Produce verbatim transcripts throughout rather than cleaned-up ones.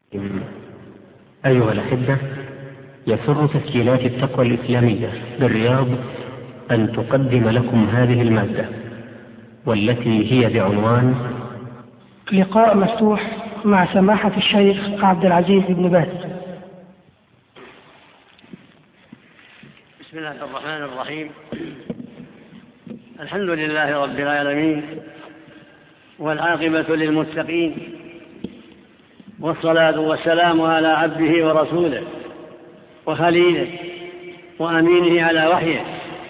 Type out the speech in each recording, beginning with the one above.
أيها الأحبة، يسر تسجيلات التقوى الإسلامية بالرياض أن تقدم لكم هذه المادة، والتي هي بعنوان لقاء مفتوح مع سماحة الشيخ عبد العزيز بن باز. بسم الله الرحمن الرحيم. الحمد لله رب العالمين، والعاقبة للمتقين، والصلاة والسلام على عبده ورسوله وخليله وأمينه على وحيه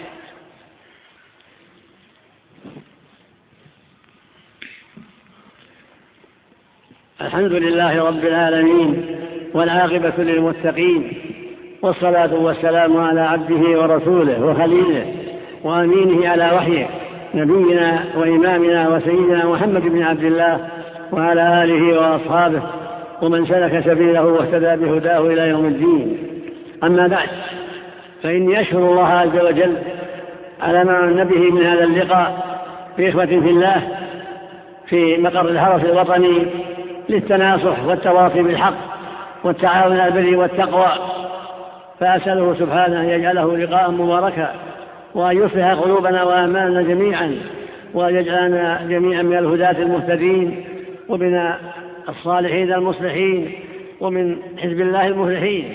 الحمد لله رب العالمين، والعاقبة للمتقين، والصلاة والسلام على عبده ورسوله وخليله وأمينه على وحيه نبينا وإمامنا وسيدنا محمد بن عبد الله وعلى آله وأصحابه ومن سلك سبيله واهتدى بهداه إلى يوم الدين. أما بعد، فإني أشكر الله عز وجل على ما من به من هذا اللقاء في إخوة في الله في مقر الحرس الوطني للتناصح والتواصي بالحق والتعاون على البر والتقوى، فأسأله سبحانه أن يجعله لقاء مباركا، وأن يصلح قلوبنا وأعمالنا جميعا، وأن يجعلنا جميعا من الهداة المهتدين ومن الصالحين المصلحين ومن حزب الله المفلحين.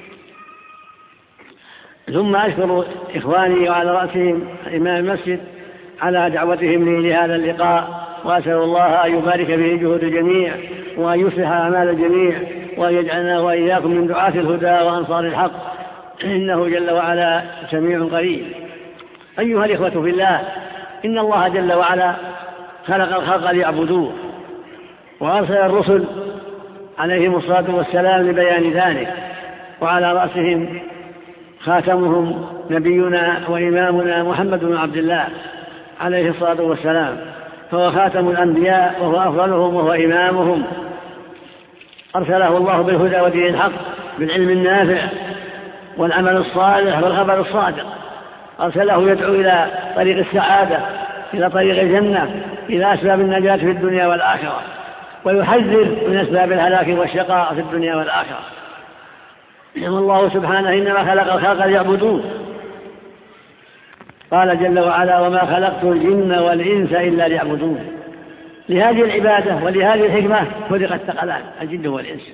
ثم أشكر إخواني وعلى رأسهم إمام المسجد على دعوتهم لي لهذا اللقاء، وأسأل الله أن يبارك في جهود الجميع وأن يصلح أعمال الجميع وأن يجعلنا وإياكم من دعاة الهدى وأنصار الحق، إنه جل وعلا سميع قريب. أيها الإخوة في الله، إن الله جل وعلا خلق الخلق ليعبدوه، وأرسل الرسل عليهم الصلاة والسلام لبيان ذلك، وعلى رأسهم خاتمهم نبينا وإمامنا محمد بن عبد الله عليه الصلاة والسلام، فهو خاتم الأنبياء وهو أفضلهم وهو إمامهم. أرسله الله بالهدى ودين الحق، بالعلم النافع والعمل الصالح والخبر الصادق. أرسله يدعو إلى طريق السعادة، إلى طريق الجنة، إلى أسباب النجاة في الدنيا والآخرة، ويحذر من أسباب الهلاك والشقاء في الدنيا والآخرة. الله سبحانه إنما خلق الخلق ليعبدوه، قال جل وعلا: وما خلقت الجن والإنس إلا ليعبدون. لهذه العبادة ولهذه الحكمة خلق الثقلان الجن والإنس،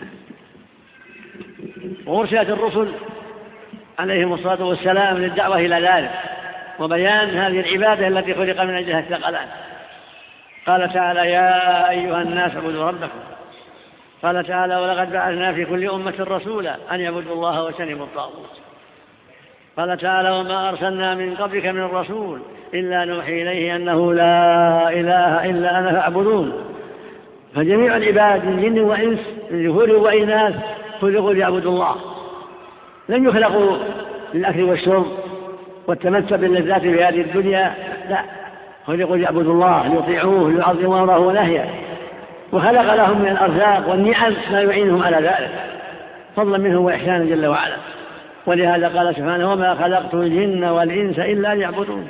وأرسلت الرسل عليهم الصلاة والسلام للدعوة إلى ذلك وبيان هذه العبادة التي خلق من أجلها الثقلان. قال تعالى: يا أيها الناس اعبدوا ربكم. قال تعالى: ولقد بعثنا في كل أمة رسولا أن يعبدوا الله واجتنبوا الطاغوت. قال تعالى: وما أرسلنا من قبلك من رسول إلا نوحي إليه أنه لا إله إلا أنا فاعبدون. فجميع العباد من جن وإنس، من ذكور وإناث، خلقوا ليعبدوا الله، لم يخلقوا للأكل والشرب والتمتع باللذات في هذه الدنيا، لا، خلقوا ليعبدوا الله، ليطيعوه، ليعظموا أمره ونهيه، وخلق لهم من الأرزاق والنعم ما يعينهم على ذلك فضلا منه وإحسانا جل وعلا. ولهذا قال سبحانه: وما خلقت الجن والإنس إلا ليعبدون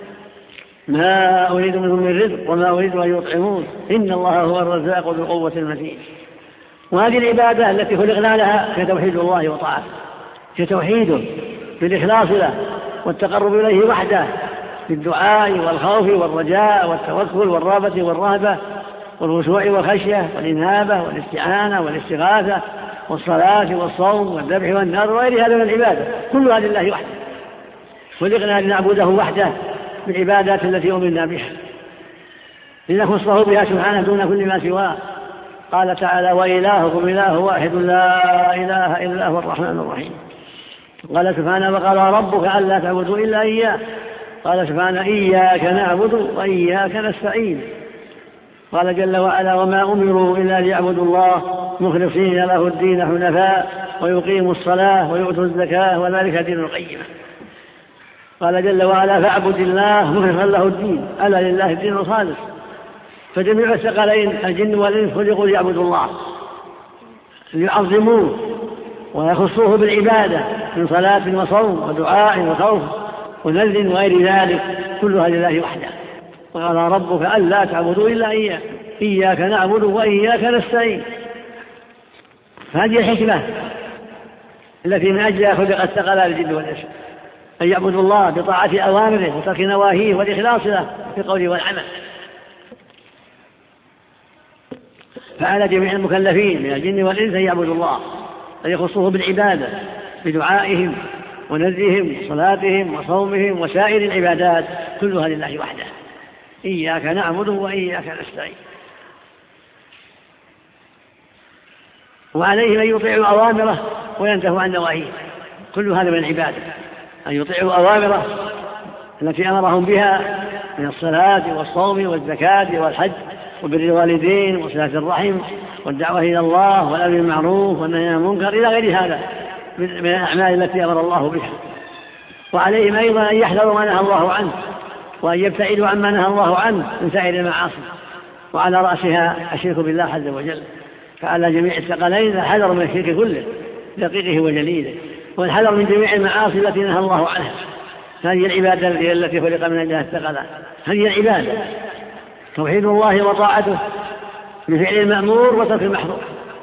ما أريد منهم من رزق وما أريد أن يطعمون إن الله هو الرزاق ذو القوة المتين. وهذه العبادة التي خلقنا لها هي توحيد الله وطاعته، هي توحيده بالإخلاص له والتقرب إليه وحده، بالدعاء والخوف والرجاء والتوكل والرغبة والرهبة والخشوع والخشية والإنابة والاستعانة والاستغاثة والصلاة والصوم والذبح والنذر وغير هذا من العبادة، كلها لله وحده. خلقنا لنعبده وحده بالعبادات التي أمرنا بها، لنخصه بها سبحانه دون كل ما سواه. قال تعالى: وإلهكم إله واحد لا إله إلا هو الرحمن الرحيم. قال سبحانه: وقال ربك ألا تعبدوا إلا إياه. قال سبحانه: إياك نعبد وإياك نستعين. قال جل وعلا: وما أمروا إلا ليعبدوا الله مخلصين له الدين حنفاء ويقيموا الصلاة ويؤتوا الزكاة وذلك دين القيمة. قال جل وعلا: فاعبد الله مخلصا له الدين، ألا لله الدين الخالص. فجميع الثقلين الجن والإنس خلقوا ليعبدوا الله، ليعظموه ويخصوه بالعبادة من صلاة وصوم ودعاء وخوف ونذر وغير ذلك، كلها لله وحده. وقال ربك ألا تعبدوا إلا إياه إياك نعبد وإياك نستعين. هذه الحكمة التي من أجلها خلق الثقلان الجن والإنس، أن يعبدوا الله بطاعة أوامره وترك نواهيه والإخلاص له في القول والعمل. فعلى جميع المكلفين من الجن والإنس أن يعبدوا الله، أن يخصوه بالعبادة بدعائهم ونذرهم وصلاتهم وصومهم وسائر العبادات كلها لله وحده، إياك نعبد وإياك نستعين. وعليهم أن يطيعوا أوامره وينتهوا عن نواهيه، كل هذا من العبادة، أن يطيعوا أوامره التي أمرهم بها من الصلاة والصوم والزكاة والحج وبر الوالدين وصلة الرحم والدعوة إلى الله والأمر بالمعروف والنهي عن المنكر إلى غير هذا من الأعمال التي أمر الله بها. وعليهم أيضا أن يحذروا ما نهى الله عنه وأن يبتعدوا عما نهى الله عنه من سائر المعاصي، وعلى رأسها الشرك بالله عز وجل. فعلى جميع الثقلين الحذر من الشرك كله دقيقه وجليله، والحذر من جميع المعاصي التي نهى الله عنها. هذه العبادة التي خلق من أجلها الثقلان، هذه العبادة توحيد الله وطاعته بفعل المأمور وترك المحظور.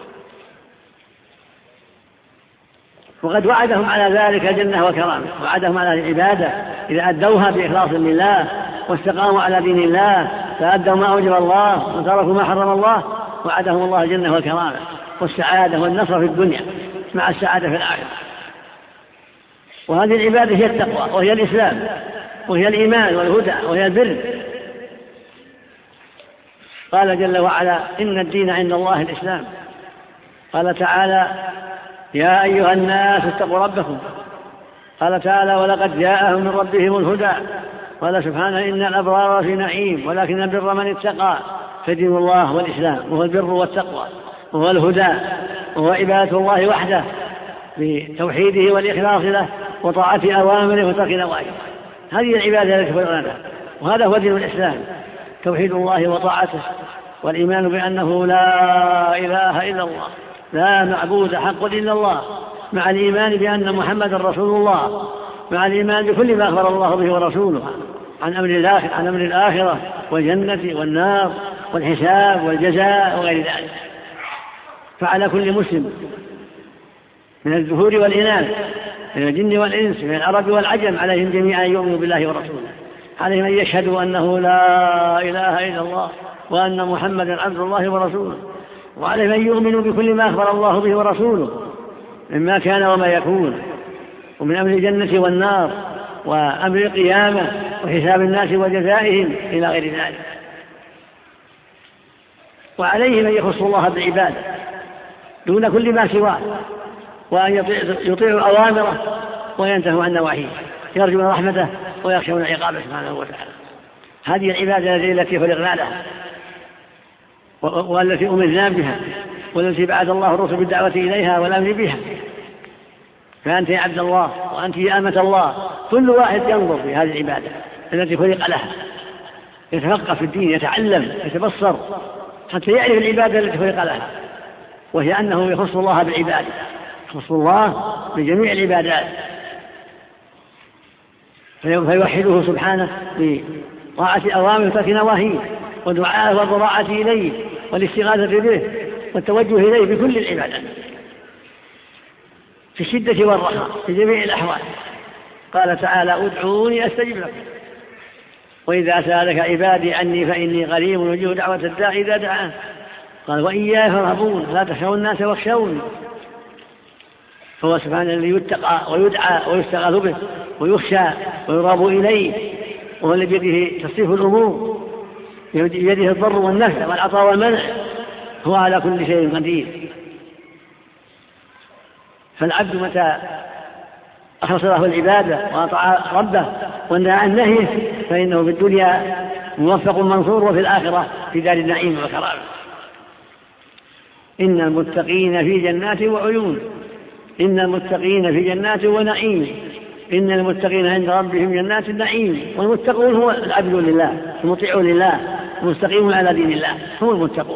وقد وعدهم على ذلك جنة وكرامة، وعدهم على العبادة إذا أدوها بإخلاص لله واستقاموا على دين الله فأدوا ما أوجب الله وتركوا ما حرم الله، وعدهم الله جنة وكرامة والسعادة والنصر في الدنيا مع السعادة في الآخرة. وهذه العبادة هي التقوى وهي الإسلام وهي الإيمان والهدى وهي البر. قال جل وعلا: إن الدين عند الله الإسلام. قال تعالى: يا أيها الناس اتقوا ربكم. قال تعالى: ولقد جاءهم من ربهم الهدى. قال سبحانه: إن الأبرار في نعيم ولكن البر من اتقى. فدين الله والإسلام وهو البر والتقوى وهو الهدى وهو عبادة الله وحده بتوحيده والإخلاص له وطاعة أوامره وترك نواهيه. هذه العبادة التي خلقنا لها، وهذا هو دين الإسلام: توحيد الله وطاعته والإيمان بأنه لا إله إلا الله، لا معبود حق إلا الله، مع الإيمان بأن محمد رسول الله، مع الإيمان بكل ما أخبر الله به ورسوله عن أمر الآخرة, عن أمر الآخرة والجنة والنار والحساب والجزاء وغير ذلك. فعلى كل مسلم من الذكور والإناث من الجن والإنس من العرب والعجم عليهم جميعا يؤمنوا بالله ورسوله، عليهم أن يشهدوا أنه لا إله إلا الله وأن محمدا عبد الله ورسوله، وعليهم أن يؤمنوا بكل ما أخبر الله به ورسوله مما كان وما يكون ومن أمر الجنة والنار وأمر القيامة وحساب الناس وجزائهم إلى غير ذلك. وعليهم أن يخصوا الله بالعبادة دون كل ما سواه، وأن يطيعوا أوامره وينتهوا عن نواهيه، يرجون رحمته ويخشون عقابه سبحانه وتعالى. هذه العبادة التي خلقنا لها والتي أمرنا بها والتي بعث الله الرسل بالدعوة إليها والأمر بها. فأنت يا عبد الله وأنت يا أمة الله، كل واحد ينظر في هذه العبادة التي خلق لها، يتفقه في الدين، يتعلم، يتبصر حتى يعرف العبادة التي خلق لها، وهي أنه يخص الله بالعبادة، يخص الله بجميع العبادات، فيوحده سبحانه بطاعة أوامره وترك نواهيه ودعاءه والضراعة إليه والاستغاثة به والتوجه إليه بكل العبادات في الشدة والرخاء في جميع الأحوال. قال تعالى: ادعوني أستجب لكم. وإذا سألك عبادي عني فإني قريب أجيب دعوة الداعي إذا دعاه. قال: وإياي فارهبون لا تخشوا الناس واخشوني. فهو سبحانه الذي يتقى ويدعى ويستغاث به ويخشى ويراب إليه، وهو الذي بيده تصريف الأمور، بيده الضر والنفع والعطاء والمنع، هو على كل شيء قدير. فالعبد متى أخلص له العبادة وأطاع ربه ونهى عن نهيه فإنه في الدنيا موفق منصور، وفي الآخرة في دار النعيم والكرامة. إن المتقين في جنات وعيون، إن المتقين في جنات ونعيم، إن المتقين عند ربهم جنات النعيم. والمتقون هو العبد لله المطيعون لله المستقيمون على دين الله، هم المتقون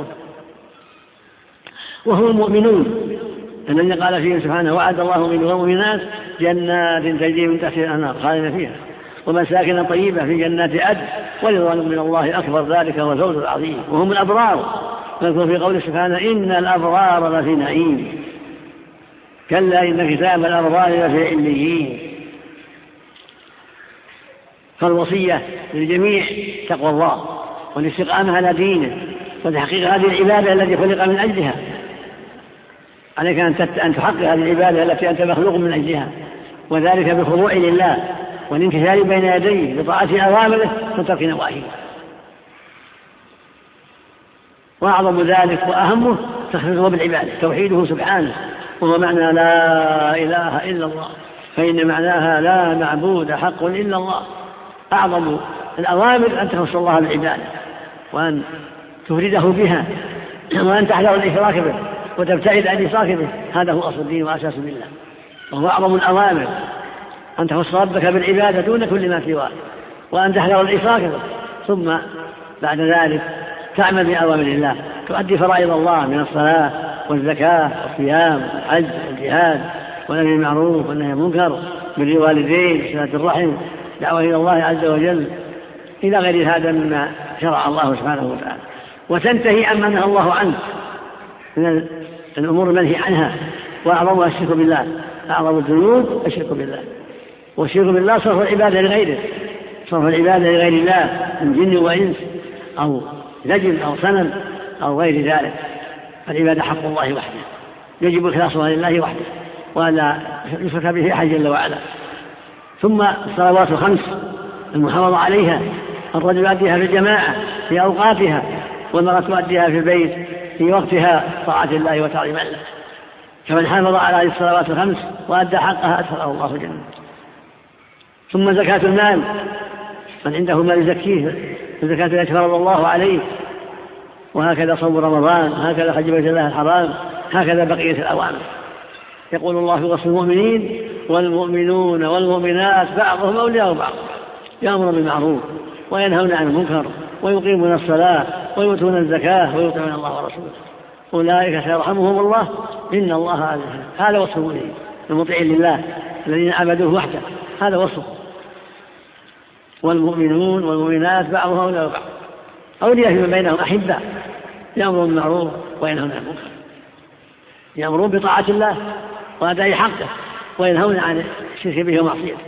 وهم المؤمنون الذين قال فيهم سبحانه: وعد الله من المؤمنات جنات تجري من تحتها الأنهار خالدين فيها ومساكن طيبة في جنات عدن ورضوان من الله أكبر، ذلك هو الفوز العظيم. وهم الأبرار، نذكر في قوله سبحانه: إن الأبرار لفي نعيم. كلا إن كتاب الأبرار لفي عليين. فالوصية للجميع تقوى الله والاستقامة على دينه وتحقيق هذه العبادة التي خلق من أجلها. عليك أن تحقق هذه العبادة التي أنت مخلوق من أجلها، وذلك بالخضوع لله والانكسار بين يديه بطاعة أوامره وترك نواهيه. وأعظم ذلك وأهمه تخصيصه بالعبادة توحيده سبحانه، وهو معنى لا إله إلا الله، فإن معناها لا معبود حق إلا الله. أعظم الأوامر أن تخص الله بالعبادة وأن تفرده بها وأن تحذر الإشراك به وتبتعد عن الإشراك به. هذا هو أصل الدين وأساس بالله، وهو أعظم الأوامر أن تخص ربك بالعبادة دون كل ما سواه، وأن تحذر الإشراك به، ثم بعد ذلك تعمل بأوامر الله، تؤدي فرائض الله من الصلاة والزكاة والصيام والحج والجهاد والأمر بالمعروف والنهي عن المنكر، بر الوالدين وصلة الرحم، دعوة إلى الله عز وجل، إلى غير هذا مما شرع الله سبحانه وتعالى. وتنتهي عما نهى الله عنه من الأمور المنهي عنها، وأعظمها الشرك بالله. أعظم الذنوب الشرك بالله، والشرك بالله صرف العبادة لغيره، صرف العبادة لغير الله من جن وإنس أو نجم أو صنم أو غير ذلك. فالعبادة حق الله وحده، يجب إخلاصها لله وحده ولا يشرك به أحد جل وعلا. ثم الصلوات الخمس المحافظة عليها، الرجل يؤديها في الجماعة في أوقاتها، والمرأة تؤديها في البيت في وقتها طاعة الله وتعظيما له. فمن حافظ على هذه الصلوات الخمس وأدى حقها أدخله الله الجنة. ثم زكاة المال، من عنده مال يزكيه الزكاة التي فرض الله عليه. وهكذا صوم رمضان، هكذا حج بيت الله الحرام، هكذا بقية الأوامر. يقول الله في وصف المؤمنين: والمؤمنون والمؤمنات بعضهم أولياء بعض، يأمرون بالمعروف وينهون عن المنكر ويقيمون الصلاة ويؤتون الزكاة ويطيعون الله ورسوله، أولئك سيرحمهم الله إن الله عزيز. هذا وصف المؤمنين المطيعين لله الذين عبدوه وحده، هذا وصف. والمؤمنون والمؤمنات بعضهم أولياء بعض، أولياء فيما بينهم أحبة، يأمرون بالمعروف وينهون عن المنكر، يأمرون بطاعة الله وأداء حقه وينهون عن الشرك به ومعصيته،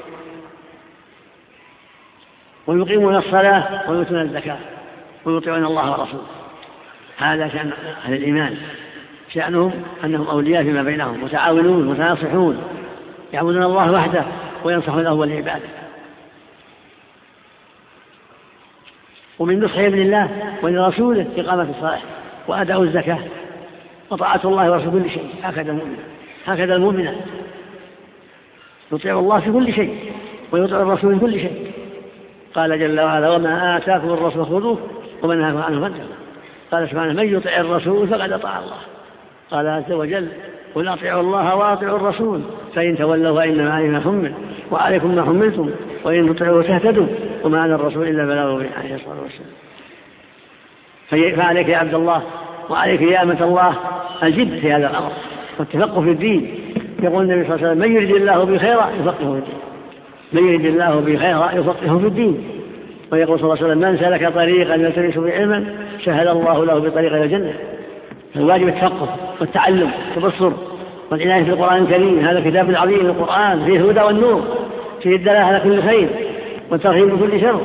ويقيمون الصلاة ويؤتون الزكاة ويطيعون الله ورسوله. هذا شأن أهل الإيمان، شأنهم أنهم أولياء فيما بينهم، متعاونون متناصحون، يعبدون الله وحده وينصحون له والعبادة. ومن نصح ابن الله ولرسوله إقامة الصلاة وأداء الزكاة وطاعة الله ورسوله كل شيء. هكذا المؤمن، هكذا المؤمنة يطيع الله في كل شيء ويطيع الرسول في كل شيء. قال جل وعلا: وما آتاكم الرسول خذوه وما نهاكم عنه فانتهوا. قال سبحانه: من يطع الرسول فقد أطاع الله. قال عز وجل: قل أطيعوا الله وأطيعوا الرسول فإن تولوا فإنما عليه ما حمل وعليكم ما حملتم وإن تطيعوا تهتدوا وما على الرسول إلا بلاغ عليه الصلاة والسلام. فعليك يا عبد الله وعليك يا أمة الله الجد في هذا الأمر والتفقه في الدين. يقول النبي صلى الله عليه وسلم: من يريد الله به خيرا يفقهه في الدين، من يريد الله به خيرا يفقهه في الدين. ويقول صلى الله عليه وسلم: من سلك طريقا يلتمس به علما سهل الله له بطريق إلى الجنة. فالواجب التفقه والتعلم والتبصر والعناية في القرآن الكريم. هذا الكتاب العظيم القرآن فيه الهدى والنور، فيه الدلالة على كل خير والترهيب من كل شر.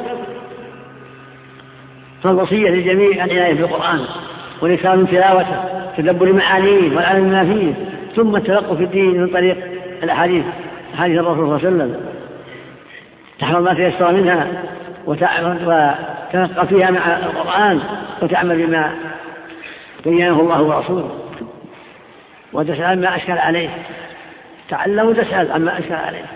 فالوصية للجميع العناية بالقرآن والإكثار من تلاوته، تدبر معانيه والعلم ما فيه، ثم التفقه في الدين من طريق الأحاديث، أحاديث الرسول صلى الله عليه وسلم، تحفظ ما تيسر منها وتفقه فيها مع القرآن وتعمل بما بينه الله ورسوله، وتسأل ما أشكل عليه، تعلم وتسأل عما أشكل عليه.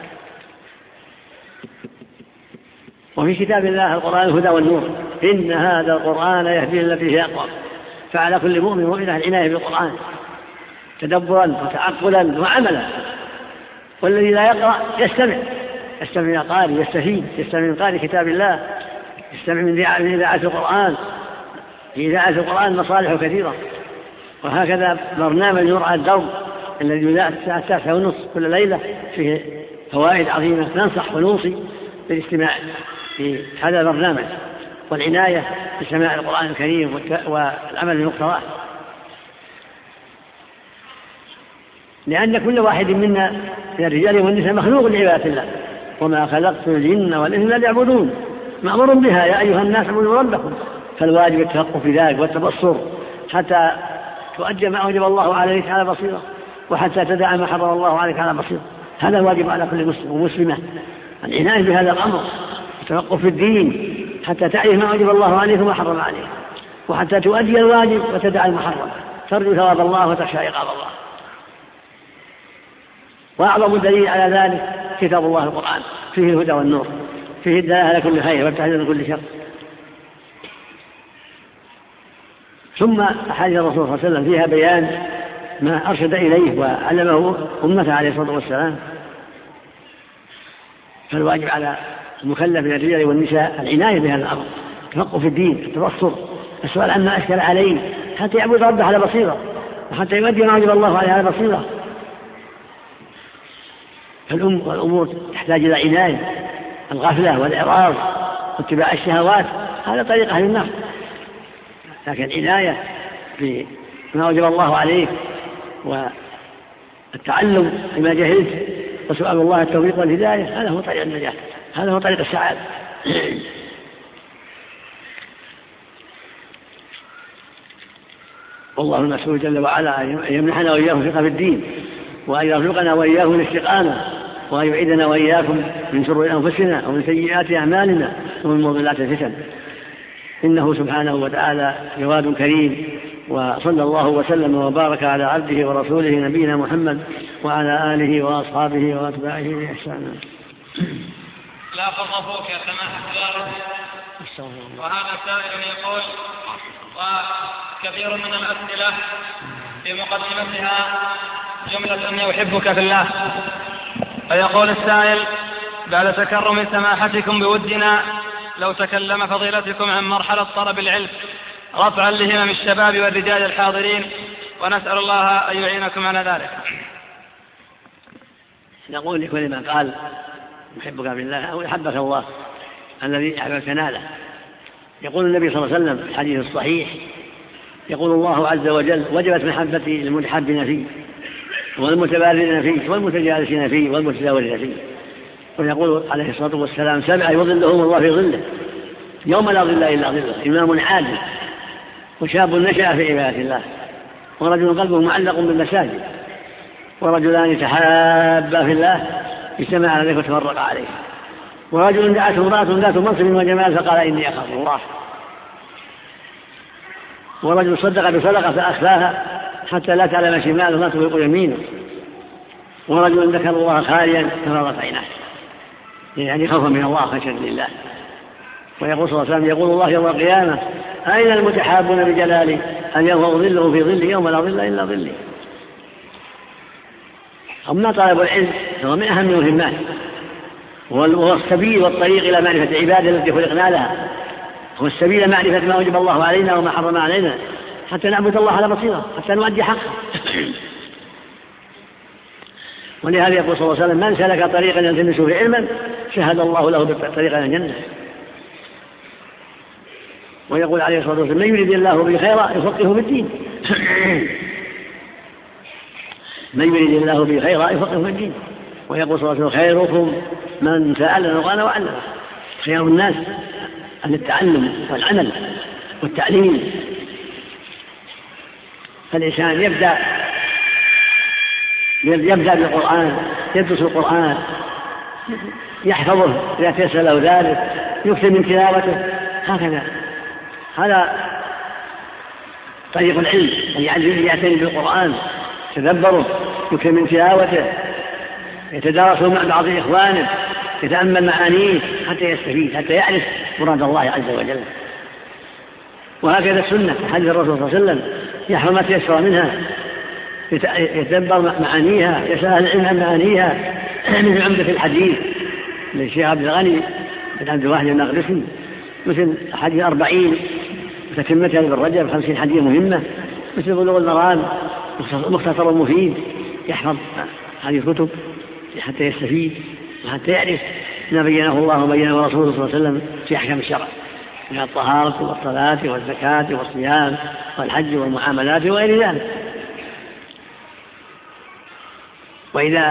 وفي كتاب الله القرآن الهدى والنور، إن هذا القرآن يهدي التي هي أقوم. فعلى كل مؤمن ومؤمنة العناية بالقرآن تدبرا وتعقلا وعملا. والذي لا يقرأ يستمع، يستمع من قارئ يستفيد، يستمع من قارئ كتاب الله، يستمع من إذاعة القرآن. في إذاعة القرآن مصالح كثيرة، وهكذا برنامج يرعى الدرب الذي يذاع الساعة التاسعة ونصف كل ليلة فيه فوائد عظيمة. ننصح ونوصي بالاستماع في هذا البرنامج والعناية بسماع القرآن الكريم والعمل بمقتضاه. لأن كل واحد منا من الرجال والنساء مخلوق لعبادة الله، وما خلقت الجن والإنس إلا ليعبدون، مأمور بها يا أيها الناس اعبدوا ربكم. فالواجب التفقه في ذلك والتبصر حتى تؤدي ما أوجب الله عليك على بصيرة، وحتى تدع ما حرم الله عليك على بصيرة. هذا واجب على كل مسلم ومسلمة، العناية بهذا الأمر، التفقه في الدين حتى تعرف ما أوجب الله عليك وما حرم عليك، وحتى تؤدي الواجب وتدع المحرم، ترجو ثواب الله وتخشى عقاب الله. وأعظم دليل على ذلك كتاب الله القرآن، فيه الهدى والنور، فيه الدلالة على كل خير والتحذير من كل شر. ثم أحاديث الرسول صلى الله عليه وسلم فيها بيان ما أرشد إليه وعلمه أمته عليه الصلاة والسلام. فالواجب على المكلف من الرجال والنساء العناية بهذا الأمر، التفقه في الدين، التبصر، السؤال عما أشكل عليه حتى يعبد ربه على بصيرة، وحتى يؤدي ما وجب الله عليه على بصيرة. فالأم والأمور تحتاج إلى عناية، الغفلة والإعراض واتباع الشهوات هذا طريق أهل النار، لكن عناية بما وجب الله عليك والتعلم بما جهلت وسؤال الله التوفيق والهداية، هذا هو طريق النجاة، هذا هو طريق السعادة. والله المسؤول جل وعلا أن يمنحنا وإياكم ثقة في الدين، وأن يرزقنا وإياكم الاستقامة، وأن يعيدنا وإياكم من شرور أنفسنا ومن سيئات أعمالنا ومن مضلات الفتن، إنه سبحانه وتعالى جواد كريم. وصلى الله وسلم وبارك على عبده ورسوله نبينا محمد وعلى آله وأصحابه وأتباعه بإحسان. لا فرفوك يا سماحة الوالد. وهذا سائل يقول: وكثير من الأسئلة في مقدمتها جملة أن يحبك في الله. فيقول السائل: بعد تكرم سماحتكم بودنا لو تكلم فضيلتكم عن مرحلة طلب العلم رفعا لهمم الشباب والرجال الحاضرين، ونسأل الله أن يعينكم على ذلك. نقول لكل من قال يحبك بالله أو يحبك الله الذي يحبك ناله. يقول النبي صلى الله عليه وسلم في الحديث الصحيح، يقول الله عز وجل: وجبت محبتي للمتحبين فيه والمتبادلين فيه والمتجالسين فيه والمتزاورين فيه. ويقول عليه الصلاة والسلام: سبعة يظلهم الله في ظله يوم لا ظل إلا ظله: إمام عادل، وشاب نشأ في عبادة الله، ورجل قلبه معلق بالمساجد، ورجلان تحابا في الله اجتمعا عليه وتفرقا عليه، ورجل دعته امرأة ذات منصب وجمال فقال: إني أخاف الله، ورجل صدق بصدقة فأخفاها حتى لا تعلم شماله ما تنفق يمينه، ورجل ذكر الله خاليا ففاضت عيناه، يعني خوفا من الله خشية لله. ويقول صلى الله عليه وسلم: يقول الله يوم القيامة: أين المتحابون بجلالي اليوم أظله في ظلي يوم لا ظل إلا ظلي. أما طالب العلم هو من أهم المهمات، وهو السبيل والطريق إلى معرفة العبادة التي خلقنا لها، هو السبيل إلى معرفة ما وجب الله علينا وما حرم علينا، حتى نعبد الله على بصيرة، حتى نؤدي حقه. ولهذا يقول صلى الله عليه وسلم: من سلك طريقا يلتمس فيه علما شهد الله له بالطريق إلى الجنة. ويقول عليه الصلاة والسلام: من يريد الله به خيرا يفقهه في الدين. من يريد الله به خيرا يفقهه في الدين. ويقول صلى الله عليه وسلم: خيركم من تعلم القرآن وعلمه. خير الناس عن التعلم والعمل والتعليم. فالإنسان يبدأ يبدأ بالقرآن، يدرس القرآن، يحفظه إذا تيسر له ذلك، يكثر من تلاوته، هكذا. هذا طريق العلم، أن يعتني بالقرآن، يتدبره، يكثر من تلاوته، يتدارسه مع بعض إخوانه، يتأمل معانيه حتى يستفيد، حتى يعرف مراد الله عز وجل. وهكذا السنة حديث الرسول صلى الله عليه وسلم: يحفظ ما تيسر منها، يتدبر معانيها، يسأل العلم عن معانيها. مثل عمدة الحديث للشيخ عبد الغني بن عبد الواحد المقدسي، مثل حديث أربعين وتتمتها بالرجب خمسين حديث مهمة، مثل بلوغ المرام مختصر مفيد. يحفظ هذه الكتب حتى يستفيد وحتى يعرف ما بينه الله وبينه رسوله صلى الله عليه وسلم في أحكام الشرع من الطهارة والصلاة والزكاة والصيام والحج والمعاملات وغير ذلك. وإذا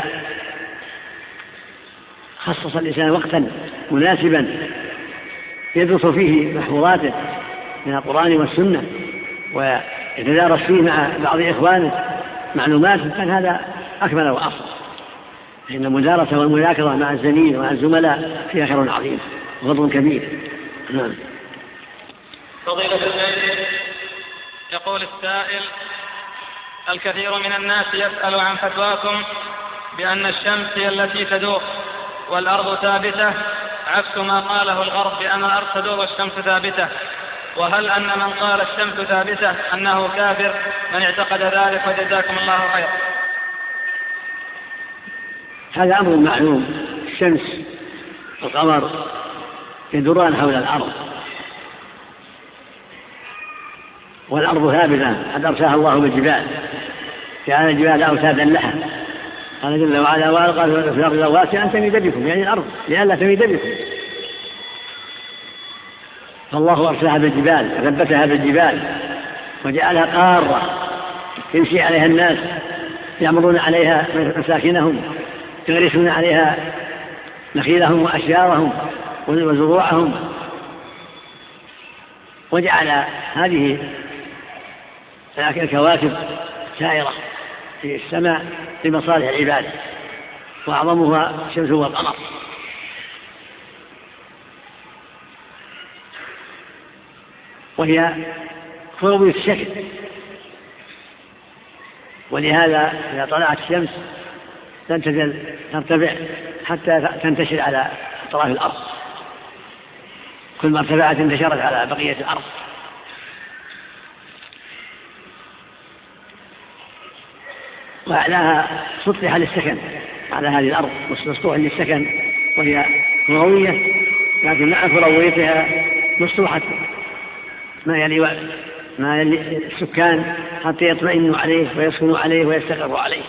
خصص الإنسان وقتا مناسبا يدرس فيه محفوظاته من القرآن والسنة ويتدارس فيه مع بعض إخوانه معلومات، كان هذا أكمل وأفضل، لأن المدارسة والمذاكرة مع الزميل ومع الزملاء فيها خير عظيم وفضل كبير. نعم. فضيلة الشيخ، يقول السائل: الكثير من الناس يسأل عن فتواكم بأن الشمس هي التي تدور والأرض ثابتة، عكس ما قاله الغرب بأن الأرض تدور والشمس ثابتة، وهل أن من قال الشمس ثابتة أنه كافر من اعتقد ذلك؟ وجزاكم الله خير. هذا أمر معلوم، الشمس والقمر يدوران حول الأرض، والأرض ثابتة قد أرساها الله بالجبال، جعل الجبال أوتادا لها، قال جل وعلا: وألقى في الأرض رواسي أن تميد بكم، يعني الأرض لئلا تميد بكم. فالله أرساها بالجبال، ثبتها بالجبال وجعلها قارة يمشي عليها الناس، يعمرون عليها مساكنهم، يغرسون عليها نخيلهم وأشجارهم وزروعهم، وجعل هذه الكواكب سائرة في السماء لمصالح العباد، وأعظمها الشمس والقمر. وهي كروية الشكل، ولهذا إذا طلعت الشمس لن تزل ترتفع حتى تنتشر على أطراف الأرض، كل ما ارتفعت انتشرت على بقية الأرض. وأعلاها سطح للسكن على هذه الأرض، مسطوح للسكن، وهي كروية، لكن مع كرويتها مسطوحة ما يلي ما يلي السكان حتى يطمئنوا عليه ويسكنوا عليه ويستقروا عليه.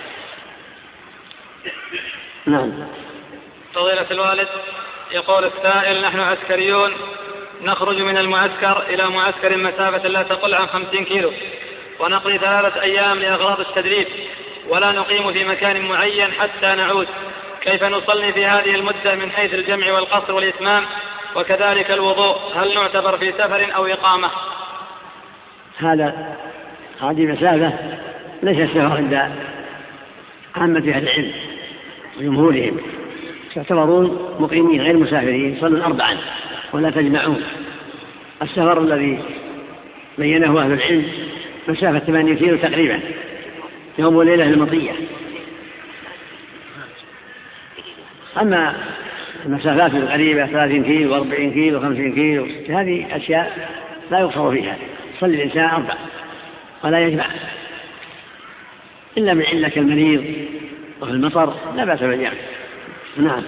نعم. فضيلة الوالد، يقول السائل: نحن عسكريون نخرج من المعسكر إلى معسكر مسافة لا تقل عن خمسين كيلو، ونقضي ثلاثة أيام لأغراض التدريب، ولا نقيم في مكان معين حتى نعود، كيف نصلي في هذه المدة من حيث الجمع والقصر والإتمام، وكذلك الوضوء؟ هل نعتبر في سفر أو إقامة؟ هذا هذه مسافة ليس سفر عند عامة أهل العلم وجمهورهم، تعتبرون مقيمين غير مسافرين، صلوا أربعا ولا تجمعون. السفر الذي بينه أهل العلم مسافة ثمانية كيلو تقريبا، يوم وليلة المطية. أما المسافات القريبة ثلاثين كيلو وأربعين كيلو وخمسين كيلو هذه أشياء لا يقصر فيها، صلي الإنسان أربع ولا يجمع إلا من علة كالمريض وفي المطر لا بأس بالجمع. نعم.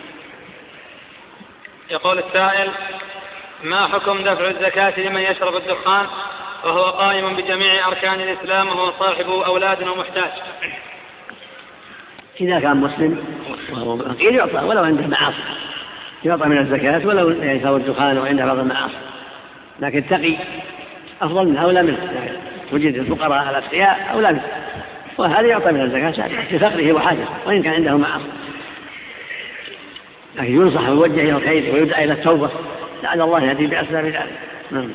يقول السائل: ما حكم دفع الزكاة لمن يشرب الدخان وهو قائم بجميع أركان الإسلام وهو صاحب أولاد ومحتاج؟ إذا كان مسلم وهو فقير يعطى ولو عنده معاصي، يعطى من الزكاة ولو يساوي الدخان وعنده بعض المعاصي، لكن تقي أفضل منه أولى منه، وجد الفقراء الأتقياء أولى منه، وهذا يعطى من الزكاة لفقره وحاجه وإن كان عنده معاصي، لكن ينصح ويوجه إلى الخير ويدعى إلى التوبة لعل الله يهدي بأسباب ذلك. نعم.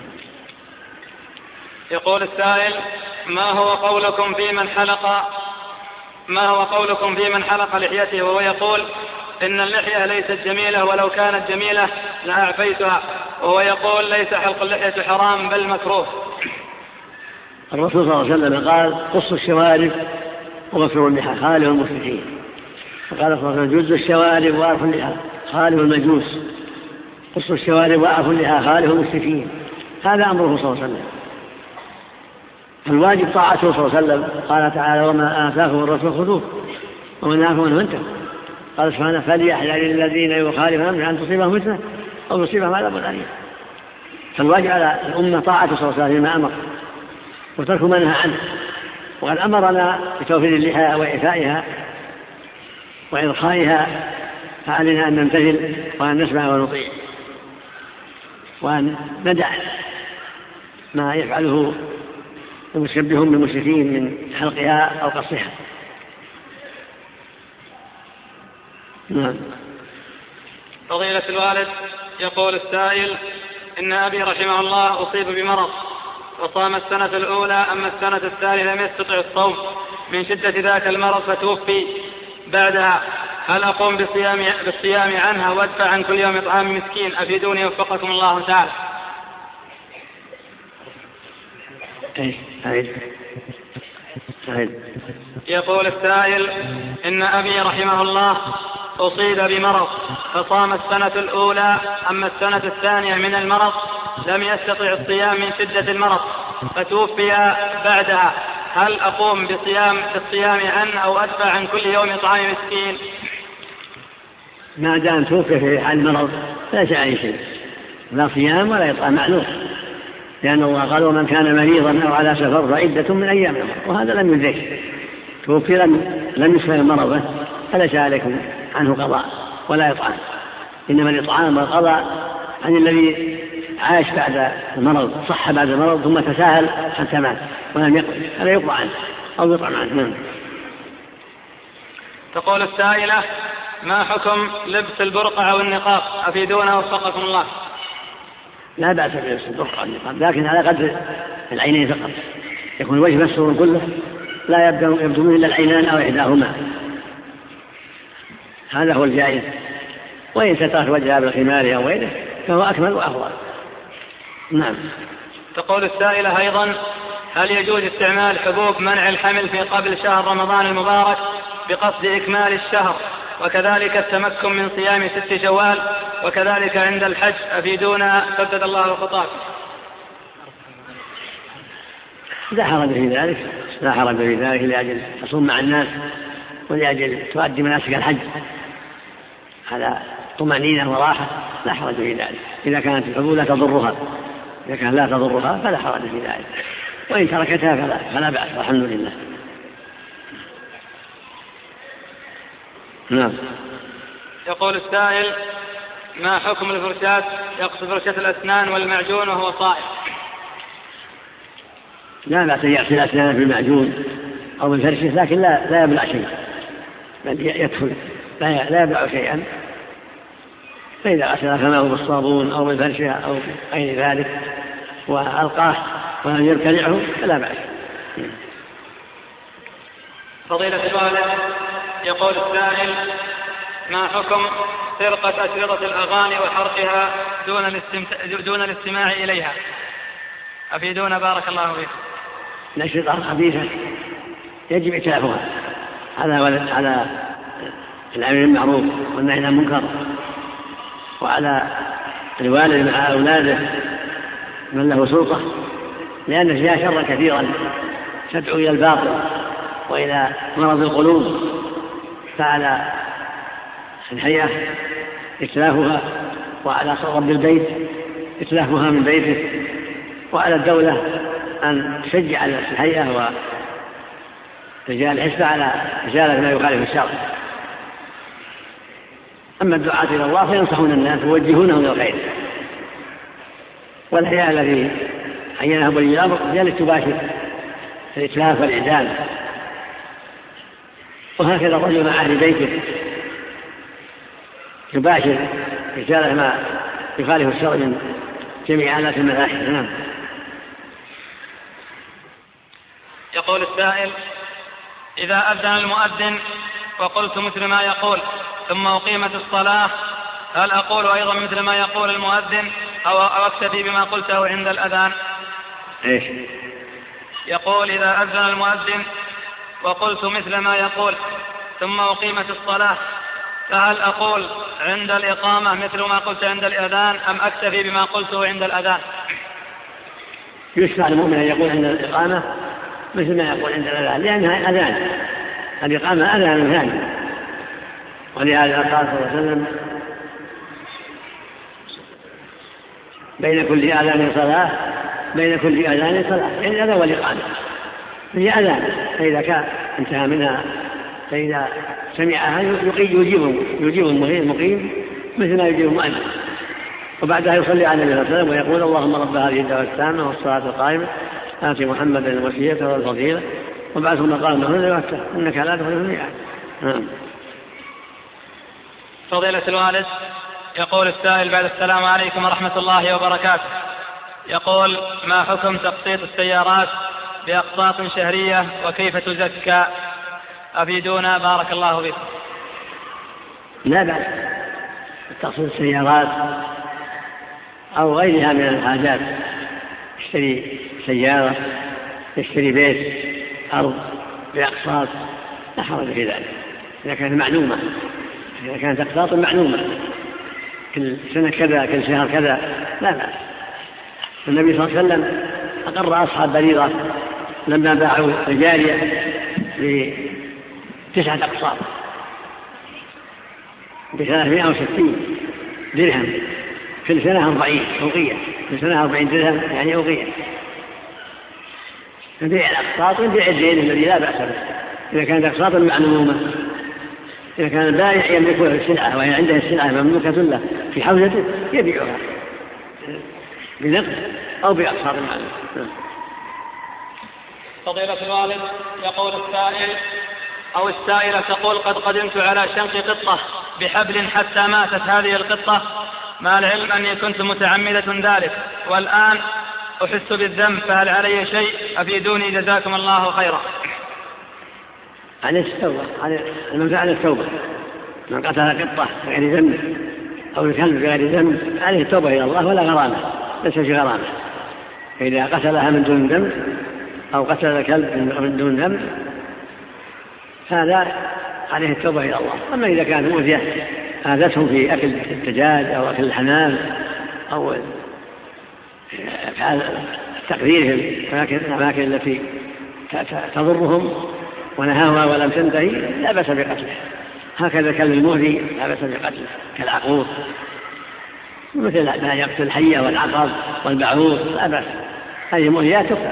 يقول السائل: ما هو قولكم في من حلق ما هو قولكم في من حلق لحيته وهو يقول إن اللحية ليست جميلة ولو كانت جميلة لأعفيتها، وهو يقول ليس حلق اللحية حرام بل مكروه؟ الرسول صلى الله عليه وسلم قال: قصوا الشوارب وغفروا اللحى خالف المشركين، فقال صلى الله عليه وسلم: جزوا الشوارب وأعفوا اللحى خالف المجوس، قصوا الشوارب وأعفوا اللحى خالف المشركين. هذا أمره صلى الله عليه وسلم، الواجب طاعته صلى الله عليه وسلم. قال تعالى: وما آتاكم الرسول خذوه وما نهاكم عنه فانتهوا. قال سبحانه: فليحذر الذين يخالفون أمره أن تصيبهم فتنة أو يصيبهم عذاب أليم. فالواجب على الأمة طاعته صلى الله عليه وسلم فيما أمر وترك ما نهى عنه، وقد أمرنا بتوفير اللحى وإعفائها وإرخائها، فعلينا أن نمتثل وأن نسمع ونطيع وأن ندع ما يفعله المشبهون بالمشركين من حلقها أو قصها. نعم. فضيلة الوالد، يقول السائل: إن أبي رحمه الله أصيب بمرض وصام السنة الأولى، أما السنة الثانية لم يستطع الصوم من شدة ذاك المرض فتوفي بعدها، هل أقوم بالصيام, بالصيام عنها وأدفع عن كل يوم إطعام مسكين؟ أفيدوني وفقكم الله تعالى. يقول السائل: إن أبي رحمه الله أصيب بمرض فصام السنة الأولى، أما السنة الثانية من المرض لم يستطع الصيام من شدة المرض فتوفي بعدها، هل أقوم بصيام بالصيام عنه أو أدفع عن كل يوم إطعام مسكين؟ ما دام توفي في حال المرض فليس عليه شيء، لا صيام ولا إطعام معلوم، لأن الله قال: ومن كان مريضا أو على سفر فعدة من أيام أخرى، وهذا لم يدرك، توفي لم لم يسمع مرضه، فليس عليكم عنه قضاء ولا إطعام، إنما الإطعام والقضاء عن الذي عاش بعد المرض، صح بعد المرض ثم تساهل حتى مات ولم يقضي، هذا يقضى عنه أو يطعم عنه. تقول السائلة: ما حكم لبس البرقع أو النقاب؟ أفيدونا وفقكم الله. لا بأس بلبس البرقع والنقاب، لكن على قدر العينين فقط، يكون الوجه مستور كله، لا يبدو منه إلا العينان أو إحداهما، هذا هو الجائز، وإن سترت وجهها بالخمار أو غيره فهو أكمل وأفضل. نعم. تقول السائلة أيضا: هل يجوز استعمال حبوب منع الحمل في قبل شهر رمضان المبارك بقصد إكمال الشهر، وكذلك التمكن من صيام ست شوال، وكذلك عند الحج؟ أفيدونا سدد الله خطاكم. لا حرج في ذلك، لا حرج في ذلك، لأجل تصوم مع الناس ولأجل تؤدي مناسك الحج على طمأنينة وراحة، لا حرج في ذلك، إذا كانت الحبوب لا تضرها، إذا كانت لا تضرها فلا حرج في ذلك، وإن تركتها فلا, فلا بأس، والحمد لله. نعم. يقول السائل: ما حكم الفرشاة، يقصد فرشاة الأسنان والمعجون وهو صائم؟ لا بأس يغسل أسنانه بالمعجون أو بالفرشة، لكن لا لا يبلع شيء، بل يدخل لا لا يبلع شيئا، فإذا غسل فمه بالصابون أو بالفرشة أو غير ذلك وألقاه ولم يبتلعه فلا بأس. فضيلة الوالد، يقول السائل: ما حكم سرقة أشرطة الأغاني وحرقها دون الاستمتاع دون الاستماع إليها؟ أفيدونا بارك الله فيكم. الأشرطة خبيثة يجب إتلافها، على على الأمر بالمعروف والنهي عن المنكر، وعلى الوالد مع أولاده من له سلطة، لأن فيها شرا كثيرا تدعو إلى الباطل وإلى مرض القلوب، فعلى الحياة إتلافها، وعلى رب البيت إتلافها من بيته، وعلى الدولة أن تشجع الحياة ورجال الحسبة على إزالة ما يخالف الشرع. أما الدعاة إلى الله فينصحون الناس ويوجهونهم إلى الخير، والحياة الذي عينها ولي الأمر هي التي تباشر الإتلاف والإعدام، وهكذا الرجل مع أهل بيته يباشر إزالة ما يخالف الشرع من جميع آلات الملاحظ. نعم. يقول السائل: إذا أذن المؤذن وقلت مثل ما يقول ثم أقيمت الصلاة، هل أقول أيضا مثل ما يقول المؤذن أو أكتفي بما قلته عند الأذان؟ إيش؟ يقول: إذا أذن المؤذن وقلت مثل ما يقول ثم أقيمت الصلاة، فهل أقول عند الإقامة مثل ما قلت عند الأذان أم أكتفي بما قلته عند الأذان؟ يشفع المؤمن أن يقول عند الإقامة مثل ما يقول عند الأذان، لأنها أذان، الإقامة أذان ثاني، ولهذا قال صلى الله عليه وسلم: بين كل أذان صلاة، بين كل أذان صلاة، يعني الأذان والإقامة هي أذان، فإذا كان انتهى منها فإذا سمعها يجيب يجيب المقيم مثل ما يجيب المؤذن، وبعدها يصلي على النبي صلى الله عليه وسلم ويقول: اللهم رب هذه الدعوة التامة والصلاة القائمة آت محمدا الوسيلة والفضيلة وابعثه مقاما محمودا وأكثر إنك لا تخلف الميعاد. فضيلة الوالد، يقول السائل بعد السلام عليكم ورحمة الله وبركاته، يقول: ما حكم تقسيط السيارات بأقساط شهرية وكيف تزكى؟ أفيدونا بارك الله بكم. لا بأس تقسيط السيارات أو غيرها من الحاجات، يشتري سيارة، يشتري بيت، أرض بأقساط، لا حرج في ذلك إذا كانت معلومة، إذا كانت أقساط معلومة كل سنة كذا كل شهر كذا لا بأس. النبي صلى الله عليه وسلم أقر أصحاب بريرة لما باعوا الجارية بتسعة أقساط بثلاثمائة وستين درهم كل سنة أربعين أوقية، كل سنة أربعين درهم يعني أوقية. نبيع الأقساط ونبيع الدين الذي لا بأس به إذا كانت أقساط معلومة. إذا كان البائع يملك السلعة وهي عنده السلعة مملوكة له في حوزته يبيعها بنقد أو بأقساط معلومة. فضيلة الوالد، يقول السائل أو السائلة تقول: قد قدمت على شنق قطة بحبل حتى ماتت هذه القطة، مع العلم أني كنت متعمدة ذلك، والآن أحس بالذنب، فهل علي شيء؟ أفيدوني جزاكم الله خيرا. عليه التوبة، المنفعة على التوبة. من قتل قطة بغير ذنب أو الكلب بغير ذنب عليه التوبة إلى الله ولا غرامة، ليس في غرامة. فإذا قتلها من دون ذنب أو قتل الكلب من دون ذنب هذا عليه التوبة إلى الله. أما إذا كانت مؤذية آذتهم في أكل الدجاج أو أكل الحمام أو تقديرهم في الأماكن التي تضرهم ونهاها ولم تنتهي لا بأس بقتله. هكذا الكلب المؤذي لا بأس بقتله كالعقور، مثل ما يقتل الحية والعقرب والبعوض لا بأس، هذه مؤذيات تقتل.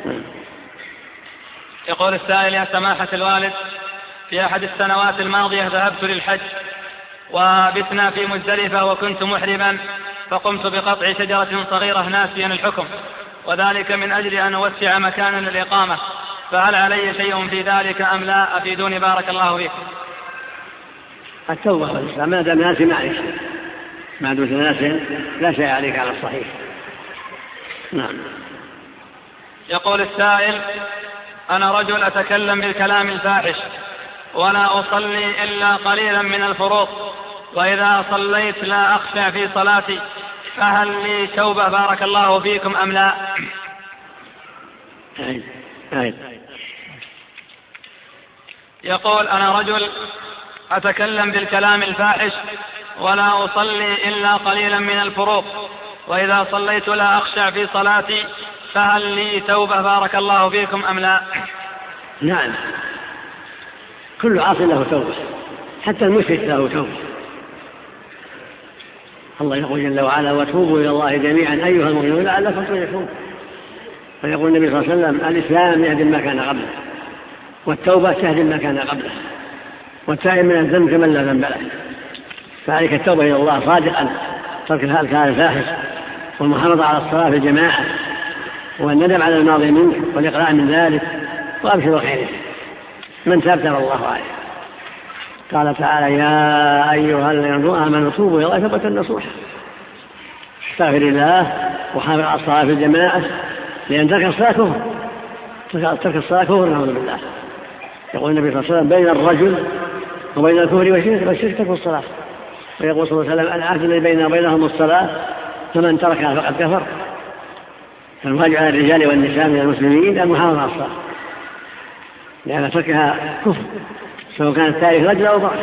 يقول السائل: يا سماحة الوالد، في أحد السنوات الماضية ذهبت للحج وبتنا في مزدلفة وكنت محرما، فقمت بقطع شجرة صغيرة ناسيا الحكم، وذلك من أجل أن أوسع مكانا للإقامة، فهل علي شيء في ذلك أم لا؟ أفيدوني بارك الله فيكم. التوبة والإسلام ما دام ناسي معلش، ما دمت ناسي لا شيء عليك على الصحيح. نعم. يقول السائل: أنا رجل أتكلم بالكلام الفاحش ولا أصلي إلا قليلا من الفروض، وإذا صليت لا أخشع في صلاتي، فهل لي توبة بارك الله فيكم أم لا؟ أي. أي. يقول: أنا رجل أتكلم بالكلام الفاحش ولا أصلي إلا قليلا من الفروض، وإذا صليت لا أخشع في صلاتي، فهل لي توبة بارك الله فيكم أم لا؟ نعم، كل عاصي له توبة، حتى المشرك له توبة. الله يقول جل وعلا: وتوبوا إلى الله جميعا أيها المؤمنون لعلكم تفلحون. فيقول النبي صلى الله عليه وسلم: الإسلام يهدم ما كان قبله، والتوبة تهدم ما كان قبله، والتائب من الذنب كمن لا ذنب له. فعليك التوبة إلى الله صادقا، ترك الكلام الفاحش والمحافظة على الصلاة في الجماعة والندم على الماضي منك والإقلاع من ذلك وأبشر خيره. من تاب تاب الله عليه. قال تعالى: يا أيها الذين آمنوا توبوا إلى الله توبة نصوحا. استغفر الله وحافظ على الصلاة في الجماعة، لأن ترك الصلاة كفر، ترك الصلاة كفر نعوذ بالله. يقول النبي صلى الله عليه وسلم: بين الرجل وبين الكفر والشرك ترك الصلاة. ويقول صلى الله عليه وسلم: العهد الذي بيننا وبينهم الصلاة، فمن تركها فقد كفر. فالواجب على الرجال والنساء من المسلمين المحافظة على الصلاة، لأن تركها كفر سواء كانت تاريخ رجل أو ضعف.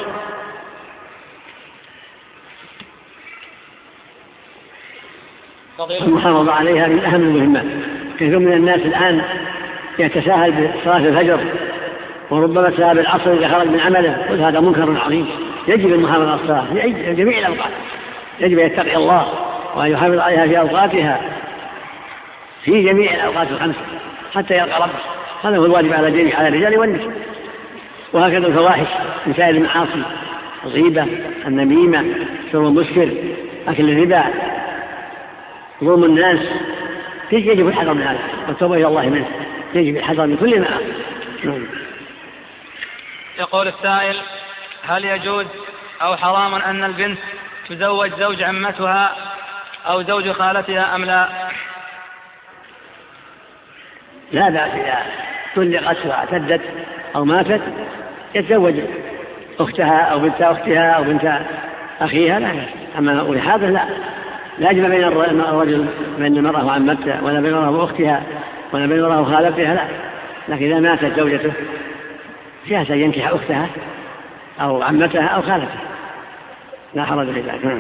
المحافظة عليها من أهم المهمات. كثير من الناس الآن يتساهل بصلاة الفجر وربما تساهل بالعصر إذا خرج من عمله، وهذا منكر عظيم. يجب المحافظة على الصلاة في جميع الأوقات، يجب أن يتقي الله وأن يحافظ عليها في أوقاتها في جميع الأوقات الخمسة حتى يلقى ربه. هذا هو الواجب على الجميع، على الرجال والنساء. وهكذا الفواحش من سائر المعاصي: الغيبة، النميمة، شرب المسكر، أكل الربا، ظلم الناس، يجب الحذر من هذا والتوبة إلى الله منه. يجب الحذر من كل معاصي. يقول السائل: هل يجوز أو حرام أن البنت تزوج زوج عمتها أو زوج خالتها أم لا؟ لا بأس إذا طلقت واعتدت أو ماتت يتزوج أختها أو بنت أختها أو بنت أخيها، لا بأس. أما ولحاضر لا لا يجب بين الرجل بين المرأة وعمتها ولا بين المرأة وأختها ولا بين المرأة وخالتها، لا. لكن إذا ماتت زوجته جاز أن ينكح أختها أو عمتها أو خالتها، لا حرج في ذلك.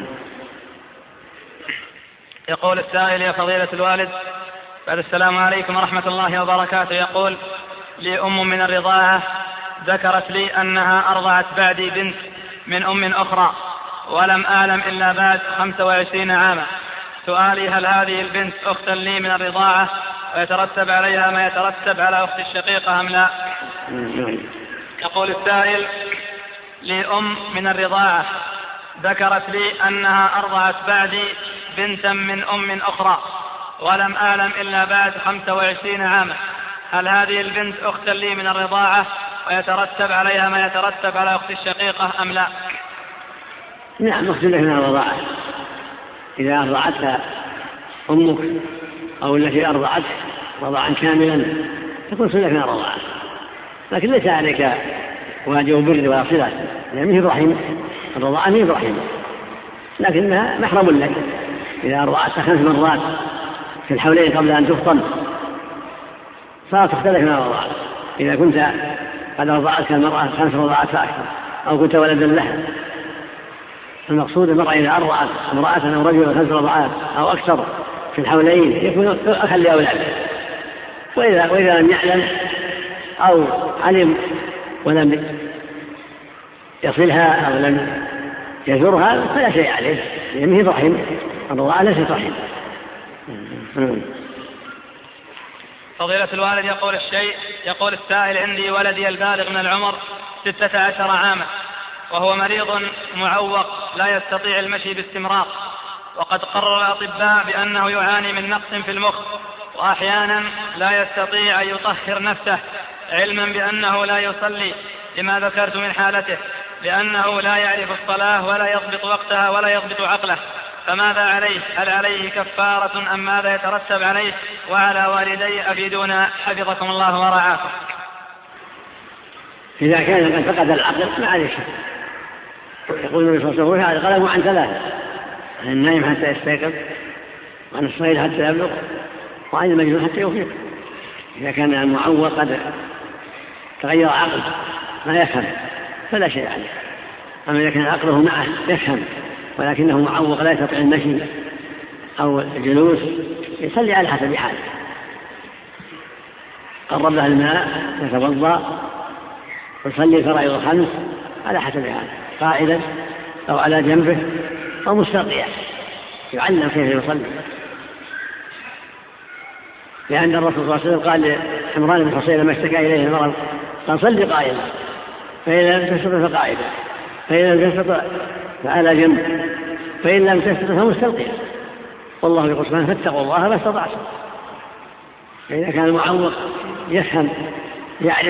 يقول السائل: يا فضيلة الوالد، بعد السلام عليكم ورحمة الله وبركاته، يقول لي أم من الرضاعة ذكرت لي أنها أرضعت بعدي بنت من أم أخرى ولم أعلم إلا بعد خمسة وعشرين عاما. سؤالي: هل هذه البنت أختا لي من الرضاعة ويترتب عليها ما يترتب على أخت الشقيقة أم لا؟ يقول السائل: لي أم من الرضاعة ذكرت لي أنها أرضعت بعدي بنتا من أم أخرى ولم أعلم إلا بعد خمسة وعشرين عاما. هل هذه البنت أختا لي من الرضاعة ويترتب عليها ما يترتب على أخت الشقيقة أم لا؟ نعم، أخت لك من الرضاعة إذا أرضعتها أمك أو التي أرضعت رضاعا كاملا تكون صلة من الرضاعة، لكن ليس عليك واجب بر ولا صلة، لأنه يعني إبراهيم الرضاعة هي إبراهيم، لكنها محرم لك إذا أرضعتها خمس مرات في الحولين قبل أن تفطن صارت تختلف من الرضاعة. إذا كنت قد أرضعتك المرأة خمس رضاعات فأكثر أو كنت ولدا لها، المقصود المرأة إذا أرضعت امرأة أو رجل خمس رضاعات أو أكثر في الحولين يكون أخا لأولاده. وإذا, وإذا لم يعلم أو علم ولم يصلها أو لم يزورها فلا شيء عليه، لأنه رحم، الرضاعة ليست رحم. فضيلة الوالد، يقول الشيء يقول السائل: عندي ولدي البالغ من العمر ستة عشر عاما وهو مريض معوق لا يستطيع المشي باستمرار، وقد قرر الأطباء بأنه يعاني من نقص في المخ وأحيانا لا يستطيع أن يطهر نفسه، علما بأنه لا يصلي لما ذكرت من حالته، لأنه لا يعرف الصلاة ولا يضبط وقتها ولا يضبط عقله، فماذا عليه؟ هل عليه كفارة أم ماذا يترتب عليه؟ وعلى والدي أفيدونا حفظكم الله ورعاكم. إذا كان قد فقد العقل ما عليه شيء. يقول النبي صلى الله عليه وسلم: هذا قلم عن ثلاثة، عن النائم حتى يستيقظ، وعن الصغير حتى يبلغ، وعن المجنون حتى يفيق. إذا كان المعوق قد تغير عقله لا يفهم فلا شيء عليه. أما إذا كان عقله معه يفهم ولكنه معوق لا يستطيع المشي أو الجلوس يصلي على حسب حاله، قرب له الماء يتوضأ ويصلي الفرائض الخمس على حسب حاله، قائلا أو على جنبه أو مستلقيا، يعلم كيف يصلي. لأن الرسول صلى الله عليه وسلم قال لعمران بن حصين لما اشتكى إليه المرض قال: صلي قائلا، فإن لم تستطع فقاعدا، فإن لم تستطع فعلى جنب، فإن لم تستطع فمستلقيا، والله يقول سبحانه: فاتقوا الله ما استطعتم. فإذا كان المعوق يفهم يعرف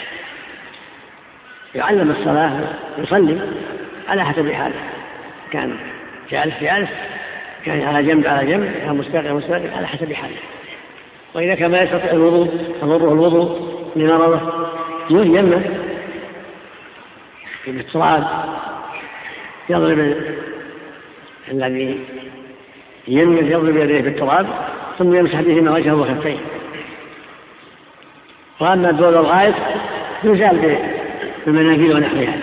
يعلم الصلاة يصلي على حسب حاله، كان جالس جالس، كان على جنب على جنب، كان مستلقي مستلقي، على حسب حاله. وإذا كان ما يستطيع الوضوء يضره الوضوء لمرضه يمنع بالتراب، يضرب الذي ينمل يضرب يديه بالتراب ثم يمسح بهما وجهه وكفيه. وأما البول الغائط يزال بالمناديل ونحوها،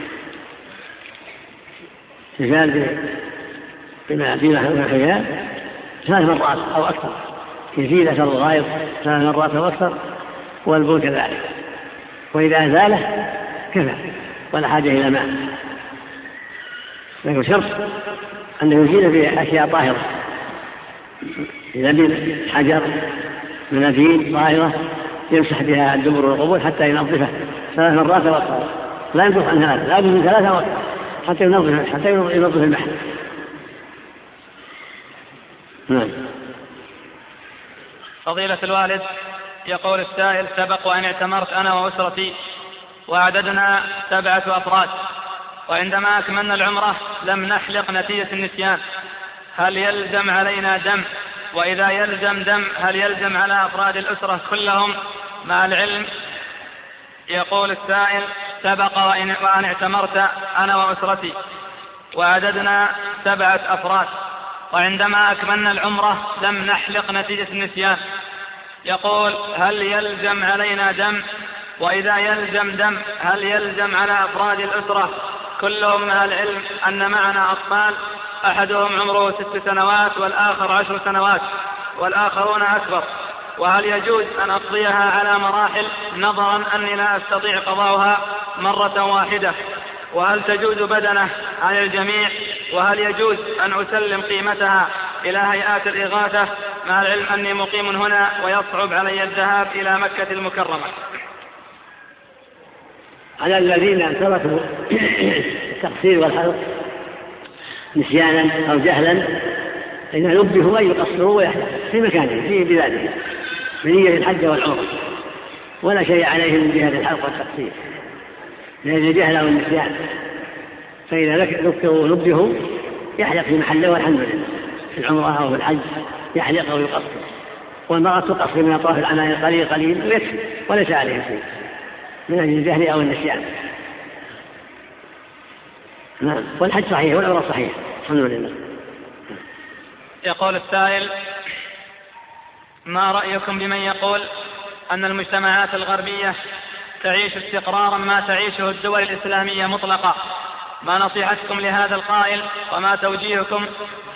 يزال بالمناديل ونحوها ثلاث مرات أو أكثر، يزيل أثر الغائط ثلاث مرات أو أكثر، والبول كذلك. وإذا أزاله كفى ولا حاجة إلى ماء، لكن شرط أن يزيل بأشياء طاهرة، لبن، حجر، مناديل طاهرة يمسح بها الدبر والقبول حتى ينظفه ثلاث مرات وأكثر، لا ينظف عن هذا، لا بد من ثلاثة وأكثر حتى ينظف حتى ينظف المحل. نعم. فضيلة الوالد، يقول السائل: سبق وأن اعتمرت أنا وأسرتي وعددنا سبعة أفراد، وعندما أكملنا العمرة لم نحلق نتيجة النسيان، هل يلزم علينا دم؟ وإذا يلزم دم هل يلزم على أفراد الأسرة كلهم مع العلم؟ يقول السائل: سبق وأن اعتمرت أنا وأسرتي وعددنا سبعة أفراد، وعندما أكملنا العمرة لم نحلق نتيجة النسيان. يقول: هل يلزم علينا دم؟ وإذا يلزم دم هل يلزم على أفراد الأسرة كلهم مع العلم أن معنا أطفال أحدهم عمره ست سنوات والآخر عشر سنوات والآخرون أكبر، وهل يجوز أن أقضيها على مراحل نظرا أني لا أستطيع قضاؤها مرة واحدة؟ وهل تجوز بدنه عن الجميع؟ وهل يجوز أن أسلم قيمتها إلى هيئات الإغاثة مع العلم أني مقيم هنا ويصعب علي الذهاب إلى مكة المكرمة؟ على الذين تركوا التقصير والحلق نسيانا أو جهلا إذا نبهوا أن يقصروا ويحلقوا في مكانهم في بلادهم بنية الحج والعمرة، ولا شيء عليهم من جهة الحلق والتقصير لأجل الجهل أو النسيان. فإذا ذكروا ونبهوا يحلق في محله والحمد لله، في العمرة أو في الحج يحلق أو يقصر، والمرأة تقصر من أطراف العنان قليل قليل ويكفي وليس عليهم شيء من أجل الجهل أو النسيان. نعم، والحج صحيح والعمرة صحيح الحمد لله. يقول السائل: ما رأيكم بمن يقول أن المجتمعات الغربية تعيش استقرارا ما تعيشه الدول الإسلامية مطلقة؟ ما نصيحتكم لهذا القائل وما توجيهكم؟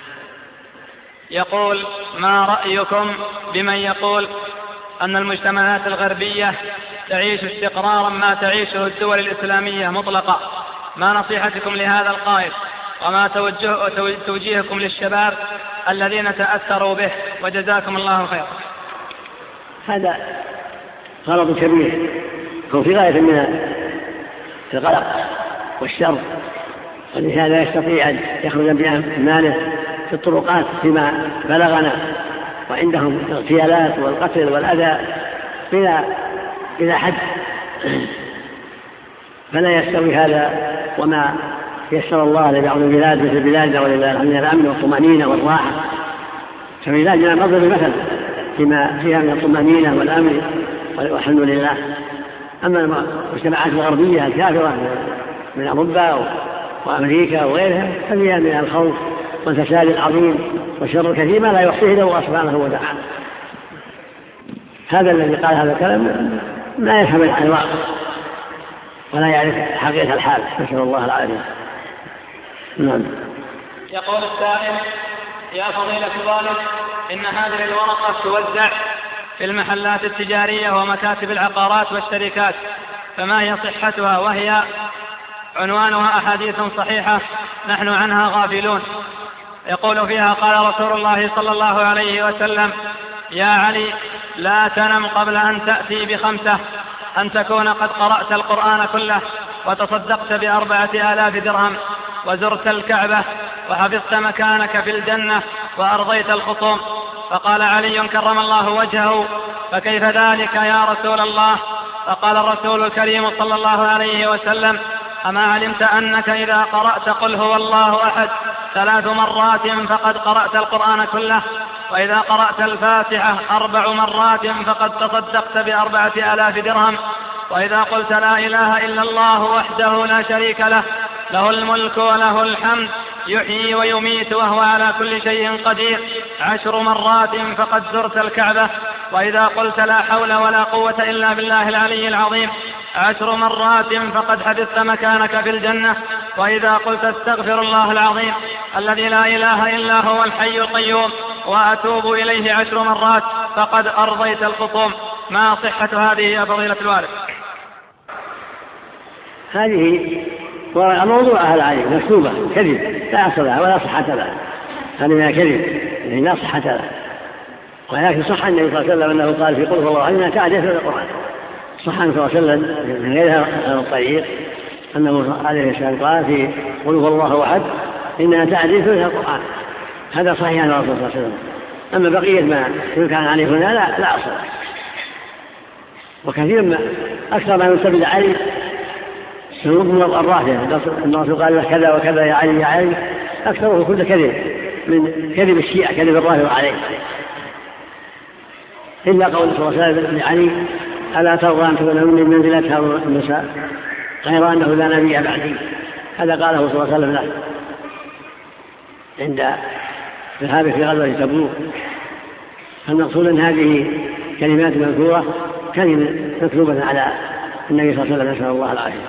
يقول: ما رأيكم بمن يقول أن المجتمعات الغربية تعيش استقرارا ما تعيشه الدول الإسلامية مطلقة؟ ما نصيحتكم لهذا القائل وما توجيهكم للشباب الذين تأثروا به؟ وجزاكم الله خيرا. هذا غلط كبير، هو في غاية من القلق والشر، والإنسان لا يستطيع أن يخرج بأمانه في الطرقات فيما بلغنا، وعندهم اغتيالات والقتل والأذى بلا بلا حد، فلا يستوي هذا وما يسر الله لبعض البلاد مثل بلادنا ولله الأمن والطمأنينة والراحة. فبلادنا نضرب مثلا فيما فيها من الطمأنينة والأمن والحمد لله. أما المجتمعات الغربية الكافرة من أوروبا وأمريكا وغيرها ففيها من الخوف والفساد العظيم والشر الكثير ما لا يحصيه له سبحانه وتعالى. هذا الذي قال هذا الكلام لا يفهم الواقع ولا يعرف حقيقة الحال، نسأل الله العافية. نعم. يقول السائل: يا فضيلة الوالد، إن هذه الورقة توزع في المحلات التجارية ومكاتب العقارات والشركات، فما هي صحتها؟ وهي عنوانها أحاديث صحيحة نحن عنها غافلون. يقول فيها: قال رسول الله صلى الله عليه وسلم: يا علي، لا تنم قبل أن تأتي بخمسة: أن تكون قد قرأت القرآن كله، وتصدقت بأربعة آلاف درهم، وزرت الكعبة، وحفظت مكانك في الجنة، وأرضيت الخصوم. فقال علي كرم الله وجهه: فكيف ذلك يا رسول الله؟ فقال الرسول الكريم صلى الله عليه وسلم: أما علمت أنك إذا قرأت قل هو الله أحد ثلاث مرات فقد قرأت القرآن كله، وإذا قرأت الفاتحة أربع مرات فقد تصدقت بأربعة آلاف درهم، وإذا قلت لا إله إلا الله وحده لا شريك له له الملك وله الحمد يحيي ويميت وهو على كل شيء قدير عشر مرات فقد زرت الكعبة، وإذا قلت لا حول ولا قوة إلا بالله العلي العظيم عشر مرات فقد حفظت مكانك في الجنة، وإذا قلت استغفر الله العظيم الذي لا إله إلا هو الحي القيوم وأتوب إليه عشر مرات فقد أرضيت الخصوم. ما صحة هذه يا فضيلة الوالد؟ هذه موضوع أهل العلم مكتوبة كذب لا أصل لها ولا صحة لها، هذه من الكذب يعني لا صحة لها. ولكن صح أن النبي صلى الله عليه وسلم أنه قال في قل هو الله أنها تعجز في القرآن، صح أن صلى الله عليه وسلم من غير هذا الطريق أنه عليه السلام قال في قل هو الله أحد إنها تعجز في القرآن، هذا صحيح عن الرسول صلى الله عليه وسلم. أما بقية ما كان عليه هنا لا, لا أصل. وكثير ما أكثر ما ينسب علي شروط من الرافعة. الرسول قال له كذا وكذا يا علي يا علي، أكثره كل كذب من كذب الشيعة، كذب الرافعة عليه، إلا قول صلى الله عليه وسلم لعلي ألا ترضى أن تكون من منزلة هؤلاء النساء غير أنه لا نبي بعدي. هذا قاله صلى الله عليه وسلم له عند ذهابه في غزوة تبوك. المقصود أن هذه كلمات مذكورة كلمة مكتوبة على النبي صلى الله عليه وسلم، نسأل الله العافية.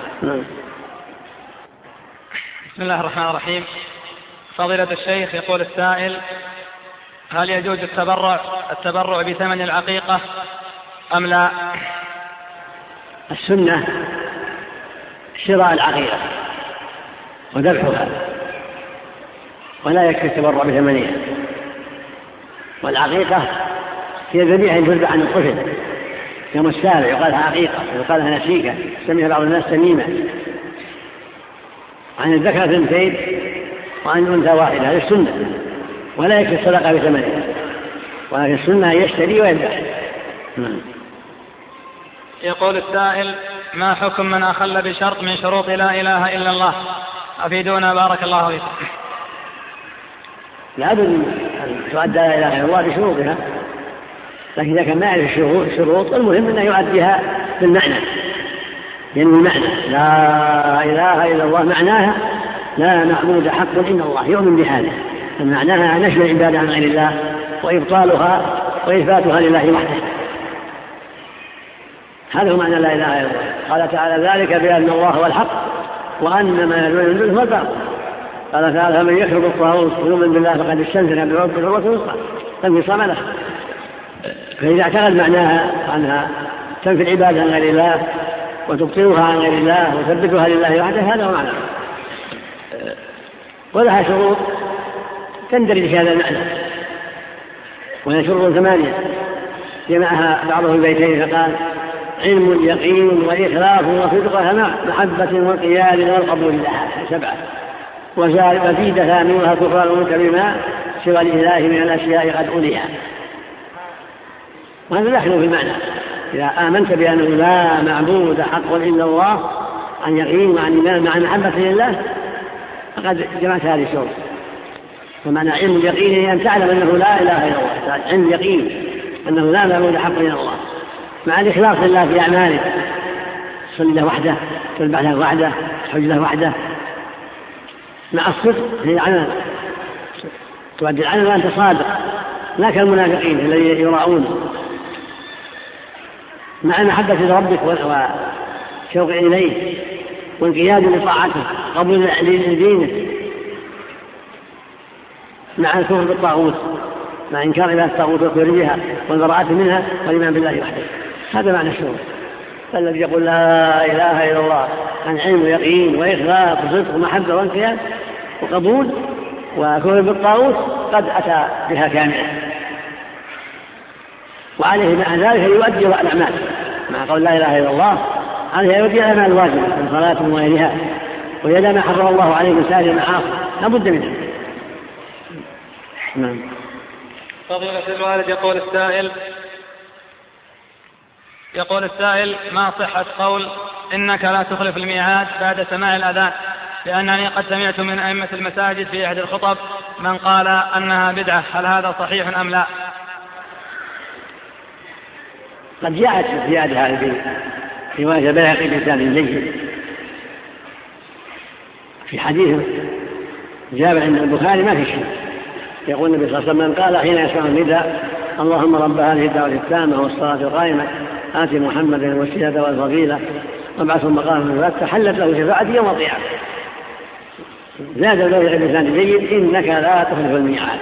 بسم الله الرحمن الرحيم. فضيلة الشيخ، يقول السائل: هل يجوز التبرع التبرع بثمن العقيقة أم لا؟ السنة شراء العقيقة وذبحها، ولا يكفي التبرع بثمنها. والعقيقة هي ذبيحة تذبح عن الطفل يوم السابع، يقال لها عقيقة، يقال لها نسيكة، يسميها بعض الناس تميمة. عن الذكر اثنتين وعن الأنثى واحدة، هذه السنة، ولا يكفي الصدقة بثمنها، ولكن السنة يشتري ويذبح. يقول السائل: ما حكم من أخل بشرط من شروط لا إله إلا الله؟ أفيدونا بارك الله فيكم. لابد أن تؤدى لا إله إلا الله بشروطها، لكن إذا كان ما يعرف الشروط المهم أنه يؤديها بالمعنى، يعني المعنى لا إله إلا الله معناها لا معبود حق إلا الله، يؤمن بهذا، معناها نشر العبادة عن غير الله وإبطالها وإثباتها لله وحده. هذا هو معنى لا إله إلا الله. قال تعالى: ذلك بأن الله هو الحق وأن ما يدعون من دونه هو الباطل. قال تعالى: من يكفر بالطاغوت ويؤمن بالله فقد استمسك بالعروة الوثقى لا انفصام لها. فإذا اعتقد معناها أنها تنفي العبادة عن غير الله وتبطلها عن غير الله وتثبتها لله وحده، هذا هو معنى. ولها شروط تندرج في هذا المعنى، وهي شروط ثمانية جمعها بعضه البيتين فقال: علم يقين وإخلاص وصدق سماع محبة وقياد والقبول لها سبعة، وزيد ثامنها كفران بما سوى الإله من الأشياء قد أوليها. وهذا داخل في المعنى. إذا آمنت بأنه لا معبود حق إلا الله عن يقين وعن إيمان مع محبة لله فقد جمعت هذه الشروط. ومعنى علم اليقين أن تعلم أنه لا إله إلا الله، علم اليقين أنه لا معبود حق إلا الله، مع الإخلاص لله في أعماله، تصلي له وحده، تذبح له وحده، تحج له وحده، مع الصدق في العمل، تؤدي العمل وأنت صادق لا كالمنافقين الذين يراؤون، مع محبة ربك وشوق إليه والقياد لطاعته قبول لدينه، مع الكفر بالطاغوت، مع إنكار إله الطاغوت وكفرها والبراءة منها والإيمان بالله وحده. هذا معنى الشروط. فالذي يقول لا إله إلا الله عن علم ويقين وإخلاص وصدق ومحبة وانقياد وقبول وكفر بالطاغوت قد أتى بها كاملة، وعليه مع ذلك يؤدي الأعمال مع قول لا إله إلا الله، عليه يؤدي الأعمال الواجبة من صلاة وغيرها، ويدع ما حرم الله عليه من سائر المعاصي لا بد منها. نعم. فضيلة الوالد، يقول السائل يقول السائل ما صحة قول إنك لا تخلف الميعاد بعد سماع الأذان؟ لأنني قد سمعت من أئمة المساجد في إحدى الخطب من قال أنها بدعة، هل هذا صحيح أم لا؟ قد جاءت الزيادة هذه في رواية البيهقي بإسناد جيد في حديث جابر عند البخاري ما في شيء. يقول النبي صلى الله عليه وسلم: من قال حين يسمع النداء اللهم رب هذه الدعوة التامة والصلاة القائمة آت محمدا الوسيلة والفضيلة وابعثه مقاما محمودا حلت له شفاعتي يوم القيامة. زاد البيهقي بإسناد جيد: إنك لا تخلف الميعاد.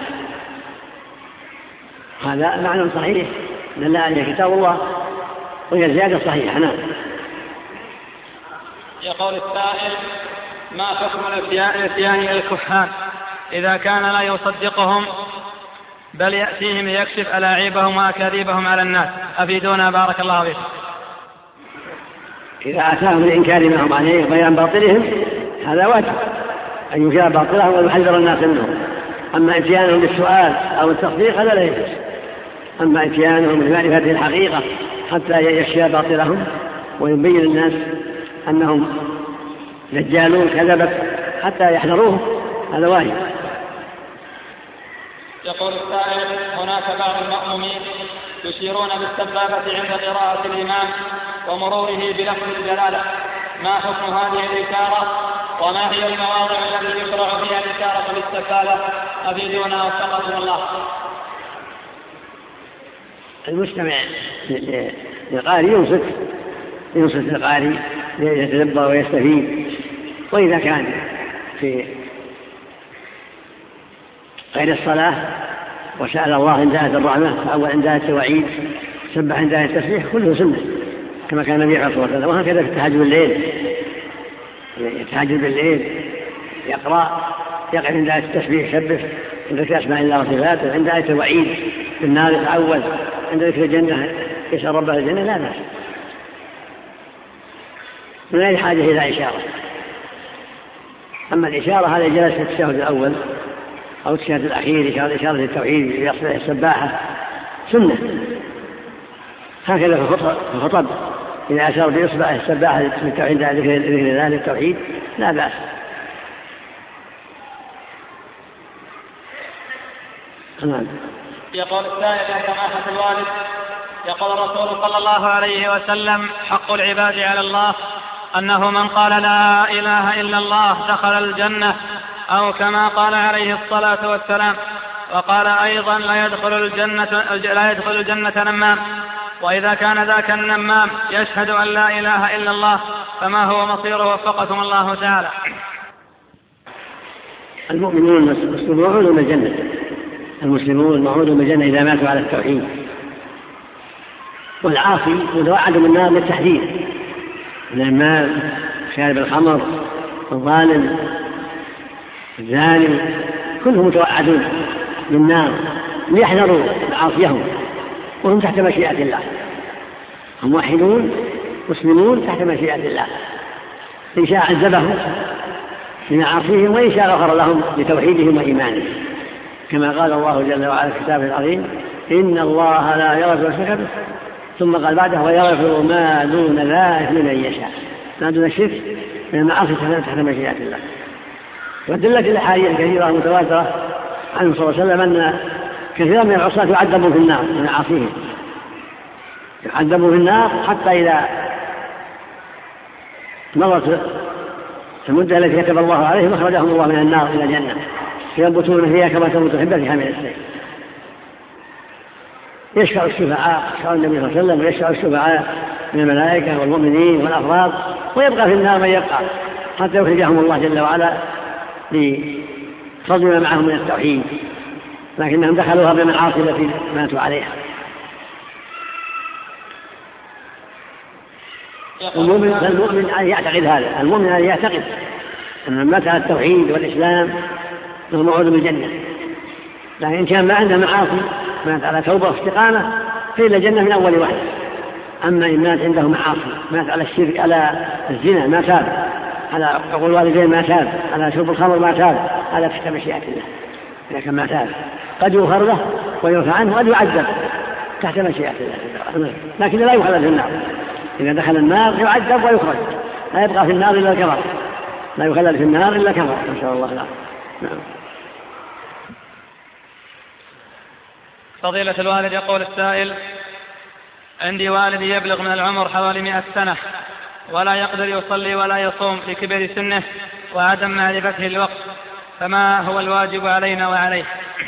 هذا معنى صحيح دل عليه كتاب الله وهي زيادة صحيحة. نعم. يقول السائل: ما حكم الاتيان الكهان إذا كان لا يصدقهم بل يأتيهم ليكشف ألاعيبهم وأكاذيبهم على الناس؟ أفيدونا بارك الله فيكم. إذا أتاهم الإنكار ما هم عليه بيان باطلهم هذا واجب أن ينكر باطلهم ويحذر الناس منهم. أما اتيانهم بالسؤال أو التصديق هذا لا يجوز. أما اتيانهم بمعرفة الحقيقة حتى يشفي باطلهم ويبين الناس أنهم دجالون كذبت حتى يحذروه، هذا واجب. يقول السائل: هناك بعض المأمومين يشيرون بالسبابة عند قراءة الإمام ومروره بلفظ الجلالة، ما حكم هذه الإشارة وما هي المواضع التي يشرع فيها الإشارة بالسبابة؟ أفيدونا وفقكم الله. المستمع للقارئ ينصت ينصت للقارئ ليتدبر ويستفيد، وإذا كان في غير الصلاة وسأل الله عند آية الرحمة أو عند آية الوعيد سبح عند آية التسبيح كله سنة كما كان النبي عليه الصلاة والسلام. وهكذا في التهجد بالليل، يتهجد بالليل يقرأ يقرأ عند آية التسبيح سبح، عند ذكر أسماء الله وصفاته، عند آية الوعيد في النار يتعوذ، عند ذكر الجنة يسأل ربه الجنة، لا بأس، من غير حاجة إلى إشارة. أما الإشارة هذا جلس في التشهد الأول أو التشهد الأخير إشارة للتوحيد يصلح السباحة سنة، هكذا في الخطب إذا أشار بإصبع السباحة للتوحيد ذكر ذلك التوحيد لا بأس. تمام. يقول السائل: يا سماحة الوالد، يقول الرسول صلى الله عليه وسلم: حق العباد على الله أنه من قال لا إله إلا الله دخل الجنة، أو كما قال عليه الصلاة والسلام. وقال أيضا: لا يدخل الجنة, لا يدخل الجنة نمام. وإذا كان ذاك النمام يشهد أن لا إله إلا الله فما هو مصيره وفقكم الله تعالى؟ المؤمنون المسلمون من الجنة، المسلمون موعودون بالجنة إذا ماتوا على التوحيد. والعاصي متوعد من النار للتحذير، النمام، شارب الخمر، الظالم، الزاني، كلهم متوعدون بالنار ليحذروا عاصيهم، وهم تحت مشيئة الله، هم موحدون مسلمون تحت مشيئة الله، إن شاء عذبهم بمعاصيهم وإن شاء غفر لهم بتوحيدهم وإيمانهم، كما قال الله جل وعلا في كتابه العظيم: إن الله لا يغفر الشرك به، ثم قال بعده: ويغفر ما دون ذلك لمن يشاء. ما دون الشرك من المعاصي تحت مشيئة الله. ودلت الأحاديث الكثيرة المتواترة عنه صلى الله عليه وسلم أن كثيرا من العصاة يعذبوا في النار من معاصيهم، يعذبوا في النار حتى إذا مضت المدة التي كتب الله عليهم أخرجهم الله من النار إلى الجنة فينبتون فيها كما تنبت الحبة في حامل السيف. يشفع الشفعاء، يشفع النبي صلى الله عليه وسلم، ويشفع الشفعاء من الملائكة والمؤمنين والأفراد، ويبقى في النار من يبقى حتى يخرجهم الله جل وعلا لفضل ما معهم من التوحيد، لكنهم دخلوها بالمعاصي التي ماتوا عليها. المؤمن المؤمن أن يعتقد هذا، المؤمن أن يعتقد أن من مات على التوحيد والإسلام فهو موعود بالجنة، لكن إن كان ما عنده معاصي مات على توبة واستقامة فإلى الجنة من أول واحد. أما إن مات عنده معاصي، مات على الشرك، على الزنا ما تاب، على عقوق الوالدين ما تاب، على شرب الخمر ما تاب، هذا تحت مشيئة الله. لكن ما تاب قد يغفر له ويرفع عنه وقد يعذب تحت مشيئة الله، لكن لا يخلد في النار. إذا دخل النار يعذب ويخرج، لا يبقى في النار إلا الكفر، لا يخلد في النار إلا كفر، ما شاء الله. لا. نعم. فضيلة الوالد، يقول السائل: عندي والدي يبلغ من العمر حوالي مئة سنة ولا يقدر يصلي ولا يصوم لكبر سنه وعدم معرفته الوقت، فما هو الواجب علينا وعليه؟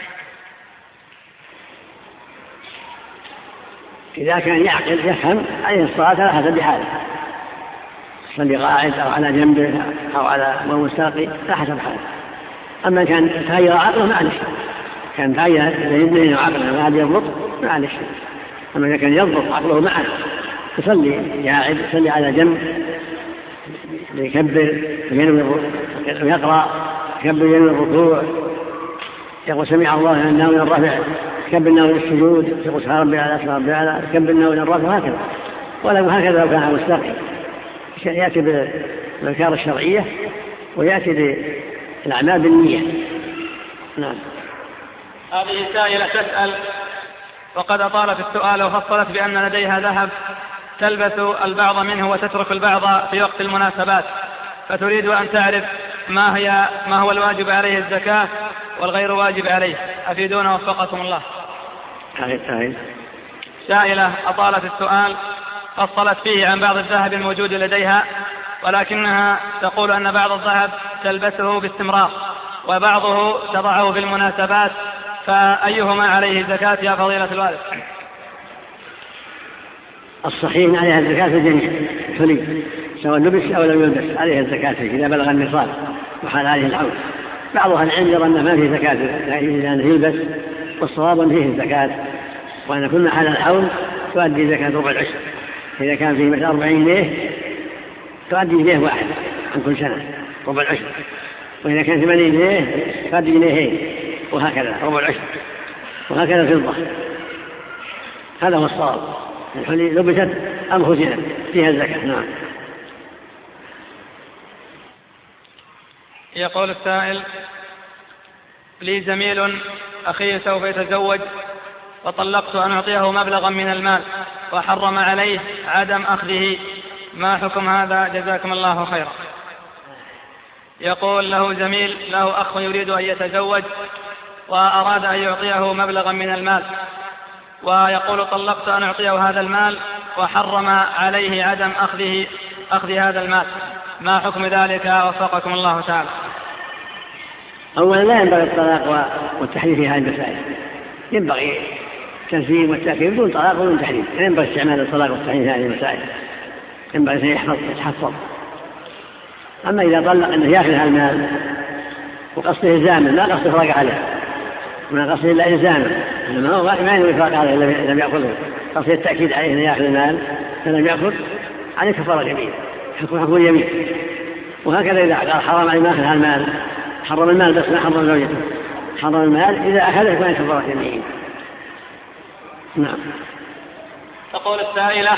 إذا كان يعقل يفهم عليه الصلاة على حسب حاله، يصلي قاعد أو على جنبه أو على مستلقي على حسب حاله. أما كان تغير عقله معلش، كان تغير يدنه عقله ما عاد يضبط معلش. أما إذا كان يضبط عقله معه يصلي قاعد، يصلي على جنب، يكبر ويقرأ، يكبر ينوي الركوع، يقول سمع الله لمن حمده من الرفع، يكبر ناوي السجود، يقول سبحان ربي الأعلى سبحان ربي الأعلى، يكبر ناوي الرفع، هكذا. ولو هكذا لو كان مستقيم يأتي بالأذكار الشرعية ويأتي بالأعمال بالنية. نعم. هذه سائلة تسأل وقد أطالت السؤال وفصلت بأن لديها ذهب تلبس البعض منه وتترك البعض في وقت المناسبات، فتريد أن تعرف ما هي ما هو الواجب عليه الزكاة والغير واجب عليه، أفيدونا وفقكم الله. سائلة أطالت السؤال، فصلت فيه عن بعض الذهب الموجود لديها، ولكنها تقول أن بعض الذهب تلبسه باستمرار وبعضه تضعه في المناسبات، فأيهما عليه زكاة يا فضيلة الوالد؟ الصحيح عليها الزكاة في الجميع حلي، سواء لبس أو لم يلبس عليها الزكاة إذا بلغ النصاب وحال عليه الحول. بعضها العلم يرى أن ما فيه زكاة إذا يلبس، والصواب أن فيه الزكاة، وأن كل ما حال الحول تؤدي زكاة ربع العشر. إذا كان فيه مثل أربعين جنيه تؤدي جنيه واحد عن كل سنة ربع العشر، وإذا كان ثمانين جنيه تؤدي جنيهين، وهكذا ربع العشر، وهكذا الفضة. هذا هو الصواب. الحلي لبست أم خزنت فيها الزكاة. نعم. يقول السائل: لي زميل أخي سوف يتزوج، وطلقت أن أعطيه مبلغا من المال وحرم عليه عدم أخذه، ما حكم هذا؟ جزاكم الله خيرا. يقول له زميل له أخ يريد أن يتزوج وأراد أن يعطيه مبلغا من المال، ويقول طلقت أن أعطيه هذا المال وحرم عليه عدم أخذه أخذ هذا المال، ما حكم ذلك وفقكم الله تعالى؟ أولا لا ينبغي الطلاق والتحريم في هذه المسائل، ينبغي التنفيذ والتأكيد بدون طلاق وبدون تحريم، لا ينبغي استعمال الطلاق والتحريم في هذه المسائل، ينبغي أن يحفظ يتحفظ. أما إذا طلق أنه يأخذ هذا المال وقصده إلزامه، لا قصده إفراج عليه، ولا قصده إلا إلزامه، إنما هو ما ينوي إفراج عليه إذا لم يأخذه، قصده التأكيد عليه أن يأخذ المال فلم يأخذ عليه كفارة يمين، حكم حكم اليمين. وهكذا إذا قال حرام عليه ما أخذ هذا المال، حرم المال بس ما حرم زوجته، حرم المال إذا أخذه يكون كفارة يمين. نعم. تقول السائلة: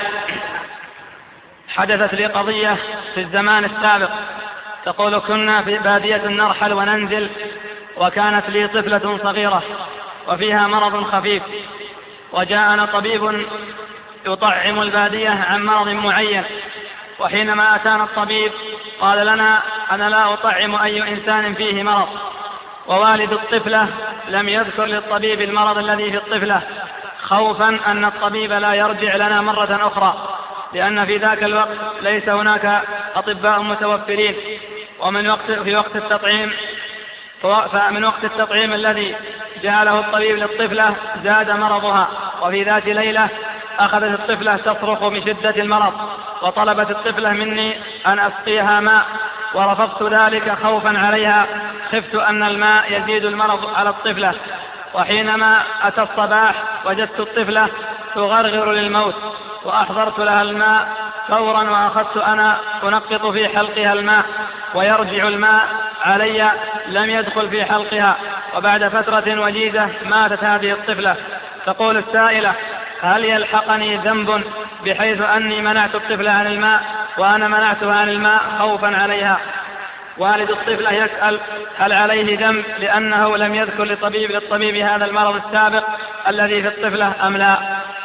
حدثت لي قضية في الزمان السابق، تقول كنا في بادية نرحل وننزل، وكانت لي طفلة صغيرة وفيها مرض خفيف، وجاءنا طبيب يطعم البادية عن مرض معين، وحينما أتانا الطبيب قال لنا أنا لا أطعم أي إنسان فيه مرض، ووالد الطفلة لم يذكر للطبيب المرض الذي في الطفلة، خوفا أن الطبيب لا يرجع لنا مرة أخرى، لأن في ذاك الوقت ليس هناك أطباء متوفرين، ومن وقت في وقت التطعيم فمن وقت التطعيم الذي جعله الطبيب للطفلة زاد مرضها. وفي ذات ليلة أخذت الطفلة تصرخ من شدة المرض، وطلبت الطفلة مني أن أسقيها ماء، ورفضت ذلك خوفا عليها، خفت أن الماء يزيد المرض على الطفلة. وحينما أتى الصباح وجدت الطفلة تغرغر للموت، وأحضرت لها الماء فورا، وأخذت أنا أنقط في حلقها الماء ويرجع الماء علي، لم يدخل في حلقها، وبعد فترة وجيزة ماتت هذه الطفلة. تقول السائلة: هل يلحقني ذنب بحيث أني منعت الطفلة عن الماء وأنا منعتها عن الماء خوفا عليها؟ والد الطفلة يسأل: هل عليه ذنب لأنه لم يذكر للطبيب للطبيب هذا المرض السابق الذي في الطفلة أم لا؟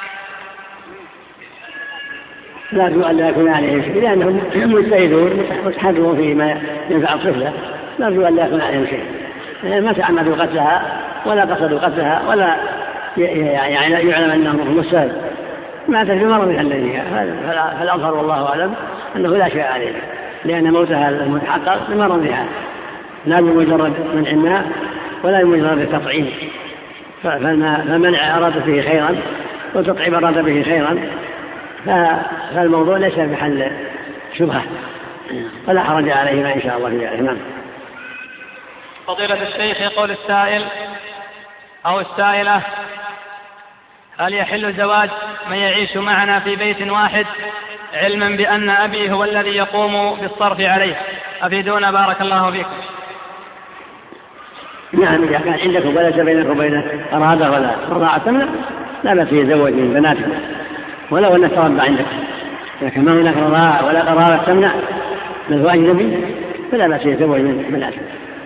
لا أن لا يكون عليهم شيء، لأنهم مجتهدون متحررون فيما ينفع الطفلة، لا أرجو أن لا يكون عليهم شيء، ما تعمدوا قتلها ولا قصدوا قتلها ولا يعني يعلم أنهم مستهد، ما تجد مرضها الذي فالأظهر والله أعلم أنه لا شيء عليه، لأن موتها المتحقق بمرضها، لا بمجرد منع الماء ولا بمجرد التطعيم، فمنع أراد به خيرا والتطعيم أراد به خيرا، فالموضوع ليس بحل شبهة، فلا حرج عليهما إن شاء الله في ذلك. نعم. فضيلة الشيخ، يقول السائل أو السائلة: هل يحل زواج من يعيش معنا في بيت واحد علما بأن أبي هو الذي يقوم بالصرف عليه؟ أفيدونا بارك الله فيكم. نعم، إذا كان عندكم وليس بينكم وبين أرادة ولا رضاعة تمنع لا بأس يتزوج من بناتكم ولو أن تربى عندك، لكن ما هناك رضاعة ولا قرابة تمنع من زواج النبي فلا بأس يتزوج من بناتكم.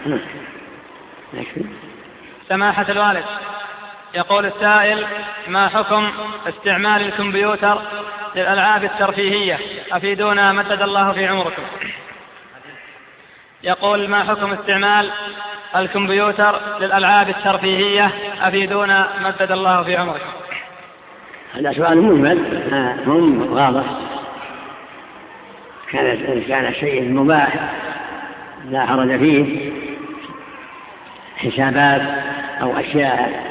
سماحة الوالد، يقول السائل: ما حكم استعمال الكمبيوتر للألعاب الترفيهية؟ أفيدونا مدد الله في عمركم. يقول: ما حكم استعمال الكمبيوتر للألعاب الترفيهية؟ أفيدونا مدد الله في عمرك. هذا سؤال مجمل هم واضح. كان كان شيء مباح لا حرج فيه، حسابات أو أشياء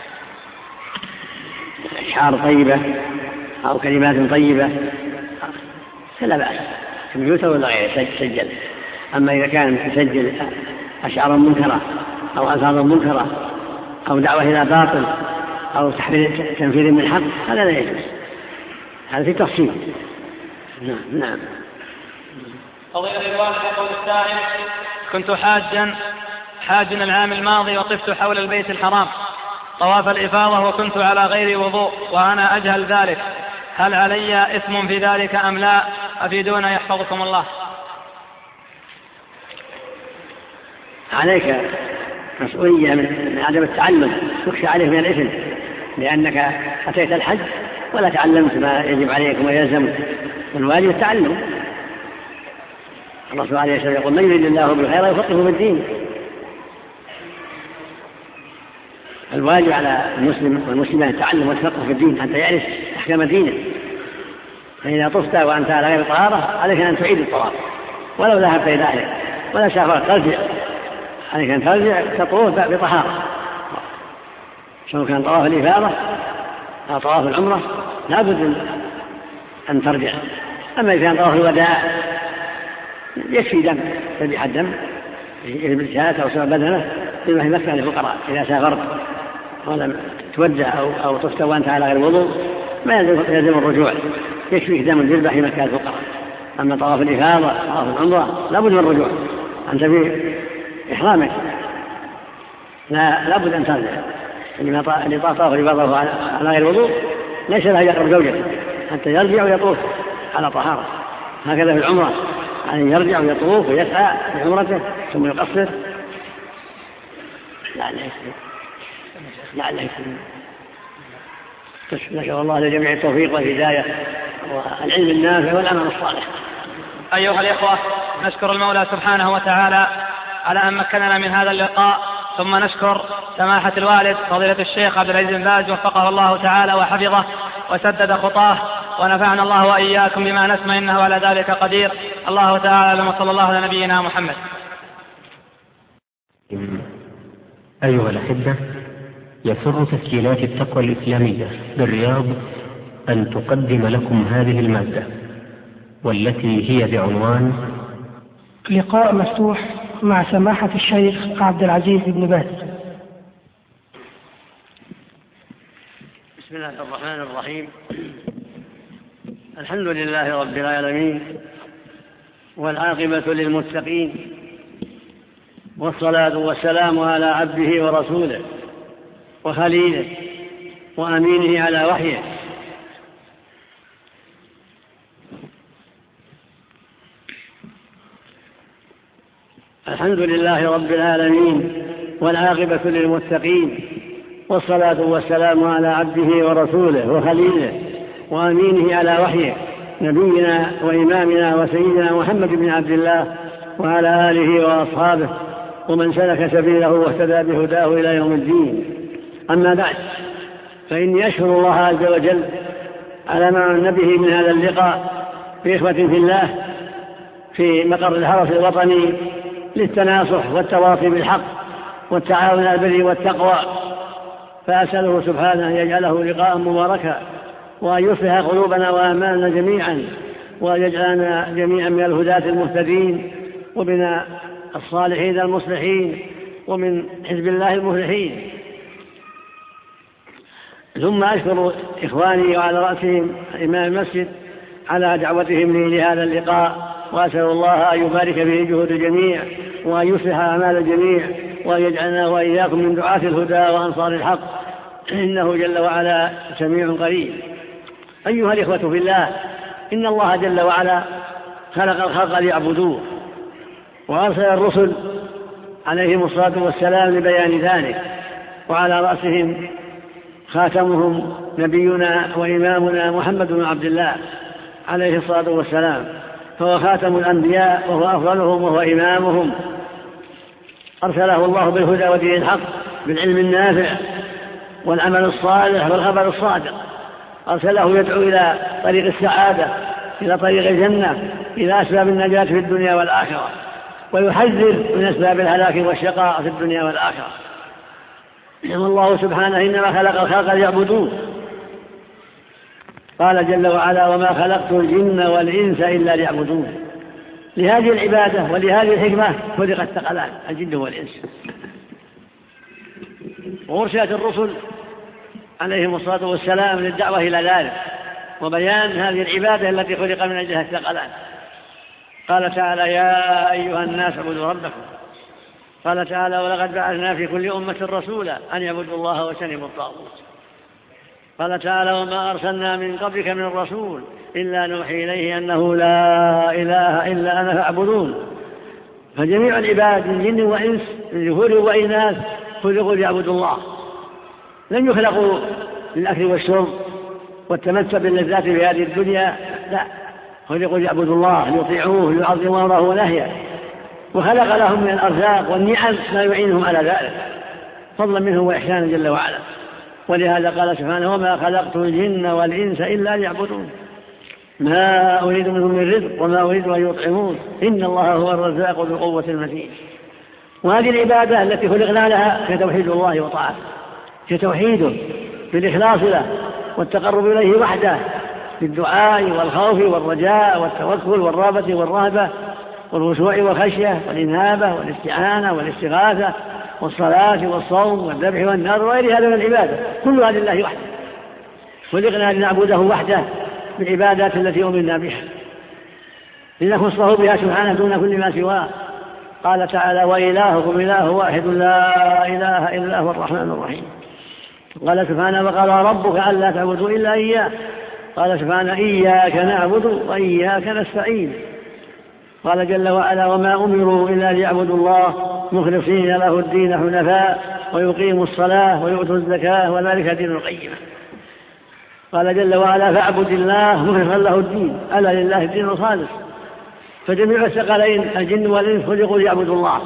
أشعار طيبة أو كلمات طيبة فلا بأس، كمبيوتر ولا غيره تسجل. أما إذا كان يسجل أشعار منكرة أو ألفاظ منكرة أو دعوة إلى باطل أو تنفيذ من حق هذا لا يجوز، هذا في تفصيل. نعم نعم. فضيلة الوالد يقول السائل: كنت حاجا حاجا العام الماضي وطفت حول البيت الحرام طواف الإفاضة وكنت على غير وضوء وأنا أجهل ذلك، هل علي إثم في ذلك أم لا؟ أفيدونا يحفظكم الله. عليك مسؤولية من عدم التعلم، تخشى عليه من الإثم لأنك أتيت الحج ولا تعلمت ما يجب عليك وما يلزمك، والواجب التعلم. الله سبحانه وتعالى يقول: من يريد الله بالخير يفقهه في الدين. الواجب على المسلم والمسلمة يتعلم ويتفقه في الدين حتى يعرف أحكام دينه. فإذا طفت وأنت على غير طهارة عليك أن تعيد الطواف ولو ذهبت إلى أهلك ولا سافرت ترجع، عليك أن ترجع تطوف بطهارة، سواء كان طواف الإفاضة أو طواف العمرة لا بد أن ترجع. أما إذا كان طواف الوداع يكفي دم، تذبح الدم بالشاة أو سبب بدنه بما في مكة للفقراء. إذا سافرت ولم تودع أو, أو طفت وأنت على غير وضوء ما يلزم الرجوع، يكفيك دم الذبح في مكة للفقراء. أما طواف الإفاضة طواف العمرة لا بد من الرجوع، أنت في إحرامك لا لابد أن ترجع. اللي طاف طواف الإفاضة على غير وضوء ليس له يقرب زوجته حتى يرجع ويطوف على طهارة. هكذا في العمرة يعني يرجع ويطوف ويسعى في عمرته ثم يقصر. لا لا يسلم لا لا يسلم. نسأل الله لجميع التوفيق والهداية والعلم النافع والعمل الصالح. أيها الإخوة، نشكر المولى سبحانه وتعالى على أن مكننا من هذا اللقاء، ثم نشكر سماحة الوالد فضيلة الشيخ عبد العزيز بن باز وفقه الله تعالى وحفظه وسدد خطاه، ونفعنا الله وإياكم بما نسمع إنه على ذلك قدير. الله تعالى أعلم، وصلى الله على نبينا محمد. أيها الأحبة، يسر تسجيلات التقوى الإسلامية بالرياض أن تقدم لكم هذه المادة، والتي هي بعنوان لقاء مفتوح مع سماحة الشيخ عبد العزيز بن باز. بسم الله الرحمن الرحيم. الحمد لله رب العالمين، والعاقبة للمتقين، والصلاة والسلام على عبده ورسوله وخليله وأمينه على وحيه الحمد لله رب العالمين، والعاقبة للمتقين، والصلاة والسلام على عبده ورسوله وخليله وأمينه على وحيه نبينا وإمامنا وسيدنا محمد بن عبد الله وعلى آله وأصحابه ومن سلك سبيله واهتدى بهداه إلى يوم الدين. أما بعد، فإني أشكر الله عز وجل على ما من به من هذا اللقاء بإخوة في الله في مقر الحرس الوطني للتناصح والتواصي بالحق والتعاون على البر والتقوى، فأسأله سبحانه أن يجعله لقاء مباركا، وأن يصلح قلوبنا وأعمالنا جميعا، وأن يجعلنا جميعا من الهداة المهتدين ومن الصالحين المصلحين ومن حزب الله المفلحين. ثم أشكر إخواني وعلى رأسهم إمام المسجد على دعوتهم لي لهذا اللقاء، وأسأل الله أن يبارك في جهود الجميع وأن يصلح أعمال الجميع وأن يجعلنا وإياكم من دعاة الهدى وأنصار الحق، إنه جل وعلا سميع قريب. أيها الإخوة في الله، إن الله جل وعلا خلق الخلق ليعبدوه، وأرسل الرسل عليهم الصلاة والسلام لبيان ذلك، وعلى رأسهم خاتمهم نبينا وإمامنا محمد بن عبد الله عليه الصلاة والسلام، فهو خاتم الأنبياء وهو أفضلهم وهو إمامهم، أرسله الله بالهدى ودين الحق بالعلم النافع والعمل الصالح والخبر الصادق، أرسله يدعو إلى طريق السعادة، إلى طريق الجنة، إلى أسباب النجاة في الدنيا والآخرة، ويحذر من أسباب الهلاك والشقاء في الدنيا والآخرة. إنما الله سبحانه إنما خلق الخلق ليعبدون، قال جل وعلا وما خلقت الجن والإنس إلا ليعبدون. لهذه العبادة ولهذه الحكمة خلق الثقلان الجن والإنس. وأرسلت الرسل عليهم الصلاة والسلام للدعوة إلى ذلك وبيان هذه العبادة التي خلق من أجلها الثقلان. قال تعالى يا أيها الناس اعبدوا ربكم. قال تعالى ولقد بعثنا في كل أمة رسولا أن يعبدوا الله واجتنبوا الطاغوت. قال تعالى وما أرسلنا من قبلك من رسول إلا نوحي إليه أنه لا إله إلا أنا فاعبدون. فجميع العباد من جن وإنس من ذكور وإناث خلقوا ليعبدوا الله، لم يخلقوا للأكل والشرب والتمتع باللذات في هذه الدنيا، لا، خلقوا ليعبدوا الله ليطيعوه ليعظموا أمره ونهيه، وخلق لهم من الأرزاق والنعم ما يعينهم على ذلك فضلا منه وإحسانا جل وعلا. ولهذا قال سبحانه وما خلقت الجن والإنس إلا ليعبدون ما أريد منهم من رزق وما أريد أن يطعمون إن الله هو الرزاق ذو القوة المتين. وهذه العبادة التي خلقنا لها هي توحيد الله وطاعته، هي توحيده بالإخلاص له والتقرب إليه وحده بالدعاء والخوف والرجاء والتوكل والرغبة والرهبة والخشوع والخشية والإنابة والاستعانة والاستغاثة والصلاة والصوم والذبح والنذر وغير هذا من العبادة، كلها لله وحده. خلقنا لنعبده وحده بالعبادات التي أمرنا بها لنخصه بها سبحانه دون كل ما سواه. قال تعالى وإلهكم إله واحد لا إله إلا هو الرحمن الرحيم. قال سبحانه وقال ربك ألا تعبدوا إلا إياه. قال سبحانه إياك نعبد وإياك نستعين. قال جل وعلا وما أمروا إلا ليعبدوا الله مخلصين له الدين حنفاء ويقيموا الصلاة ويؤتوا الزكاة وذلك دين القيمة. قال جل وعلا فاعبد الله مخلصا له الدين ألا لله الدين الخالص. فجميع الثقلين الجن والإنس خلقوا ليعبدوا الله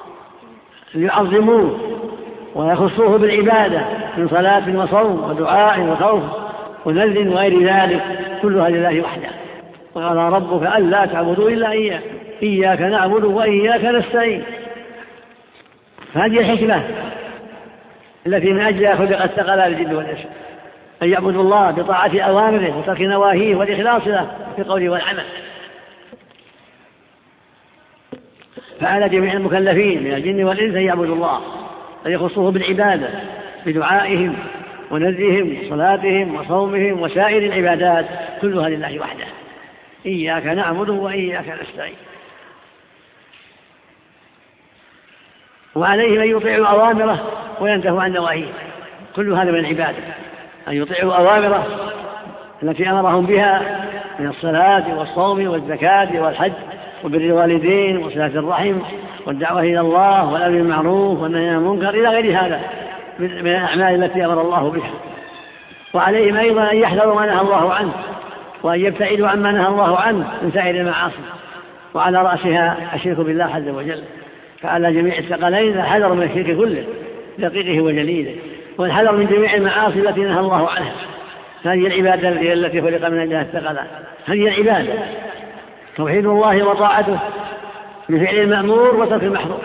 ليعظموه ويخصوه بالعبادة من صلاة وصوم ودعاء وخوف ونذر وغير ذلك كلها لله وحده. وقال ربك ألا تعبدوا إلا إياه إياك نعبد وإياك نستعين. فهذه الحكمة التي من أجلها خلق الثقلان الجن والإنس أن يعبدوا الله بطاعة أوامره وترك نواهيه والإخلاص له في القول والعمل. فعلى جميع المكلفين من الجن والإنس أن يعبدوا الله أن يخصوه بالعبادة بدعائهم ونذرهم وصلاتهم وصومهم وسائر العبادات كلها لله وحده إياك نعبد وإياك نستعين. وعليهم أن يطيعوا أوامره وينتهوا عن نواهيه، كل هذا من العبادة أن يطيعوا أوامره التي أمرهم بها من الصلاة والصوم والزكاة والحج وبر الوالدين وصلة الرحم والدعوة إلى الله والأمر بالمعروف والنهي عن المنكر إلى غير هذا من الأعمال التي أمر الله بها. وعليهم أيضا أن يحذروا ما نهى الله عنه وأن يبتعدوا عما نهى الله عنه من سائر المعاصي، وعلى رأسها الشرك بالله عز وجل. فعلى جميع الثقلين الحذر من الشرك كله دقيقه وجليله، والحذر من جميع المعاصي التي نهى الله عنها. هذه العبادة التي خلق من أجلها الثقلان، هذه العبادة توحيد الله وطاعته بفعل المأمور وترك المحظور.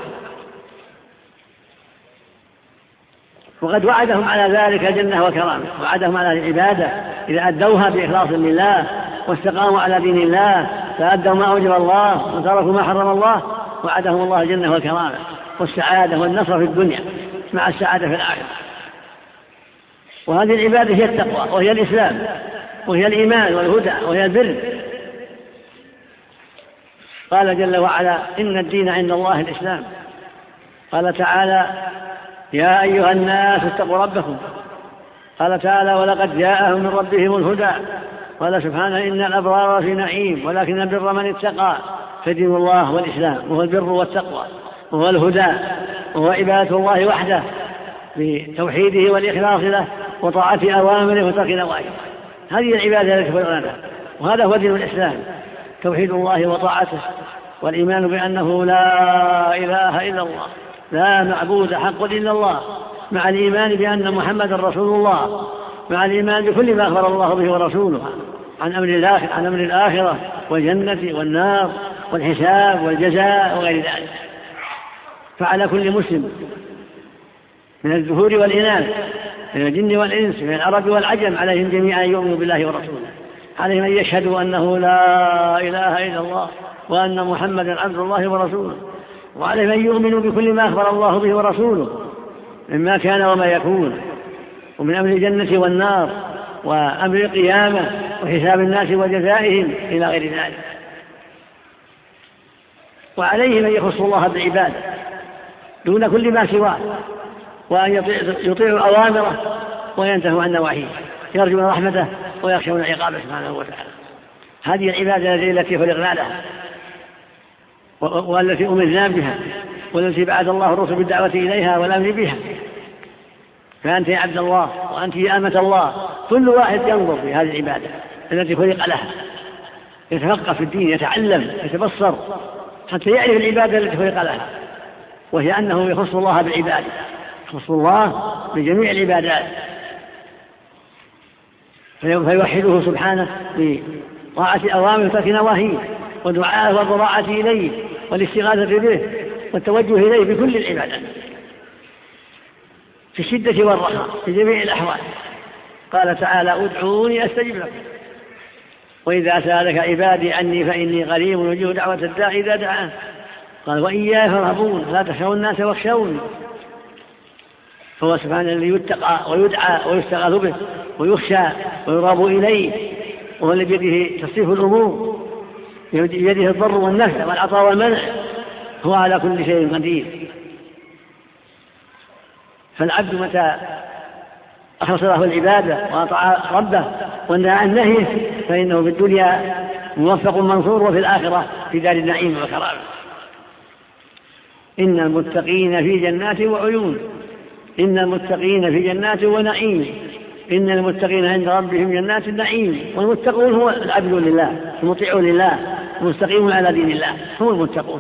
وقد وعدهم على ذلك جنة وكرامة، وعدهم على العبادة إذا أدوها بإخلاص لله واستقاموا على دين الله فأدوا ما أوجب الله وتركوا ما حرم الله، وعدهم الله جنة وكرامة والسعادة والنصر في الدنيا مع السعادة في الآخرة. وهذه العبادة هي التقوى وهي الإسلام وهي الإيمان والهدى وهي البر. قال جل وعلا إن الدين عند الله الإسلام. قال تعالى يا أيها الناس اتقوا ربكم. قال تعالى ولقد جاءهم من ربهم الهدى. قال سبحانه إن الأبرار في نعيم ولكن البر من اتقى. فدين الله والإسلام وهو البر والتقوى وهو الهدى وهو عبادة الله وحده بتوحيده والإخلاص له وطاعة أوامره وترك نواهيه. هذه العبادة التي خلقنا لها، وهذا هو دين الإسلام. توحيد الله وطاعته، والإيمان بأنه لا إله إلا الله، لا معبود حق إلا الله، مع الإيمان بأن محمد رسول الله، مع الإيمان بكل ما أخبر الله به ورسوله عن أمر الآخرة, عن أمر الآخرة والجنة والنار والحساب والجزاء وغير ذلك. فعلى كل مسلم من الذكور والإناث، من الجن والإنس، من العرب والعجم، عليهم جميعا يؤمنوا بالله ورسوله، عليهم أن يشهدوا أنه لا إله إلا الله وأن محمدا عبد الله ورسوله، وعليهم أن يؤمنوا بكل ما أخبر الله به ورسوله مما كان وما يكون، ومن أمر الجنة والنار وأمر القيامة وحساب الناس وجزائهم إلى غير ذلك. وعليهم أن يخصوا الله بالعبادة دون كل ما سواه، وأن يطيعوا أوامره وينتهوا عن نواهيه، يرجون رحمته ويخشون عقابه سبحانه وتعالى. هذه العبادة التي خلقنا لها والتي أمرنا بها والتي بعث الله الرسل بالدعوة إليها والأمر بها. فأنت يا عبد الله وأنت يا أمة الله، كل واحد ينظر في هذه العبادة التي خلق لها، يتفقه في الدين، يتعلم، يتبصر حتى يعرف العبادة التي خلق لها، وهي أنه يخص الله بالعبادة، يخص الله بجميع العبادات، فيوحده سبحانه بطاعة أوامره وترك نواهيه، ودعاءه والضراعة إليه والاستغاثة به والتوجه إليه بكل العبادات في الشدة والرخاء في جميع الأحوال. قال تعالى: ادعوني أستجب لكم، وإذا سألك عبادي عني فإني قريب أجيب دعوة الداعي إذا دعاه. قال: وإياي فارهبون، لا تخشوا الناس واخشوني. فهو سبحانه الذي يتقى ويدعى ويستغاث به ويخشى ويراب إليه، وهو الذي بيده تصريف الأمور، بيده الضر والنفع والعطاء والمنع، هو على كل شيء قدير. فالعبد متى أخلص له العبادة وأطاع ربه ونهى عن نهيه فإنه في الدنيا موفق منصور، وفي الآخرة في دار النعيم والكرامة. إن المتقين في جنات وعيون، إن المتقين في جنات ونعيم، إن المتقين عند ربهم جنات النعيم. والمتقون هو العبد لله المطيعون لله المستقيمون على دين الله، هم المتقون،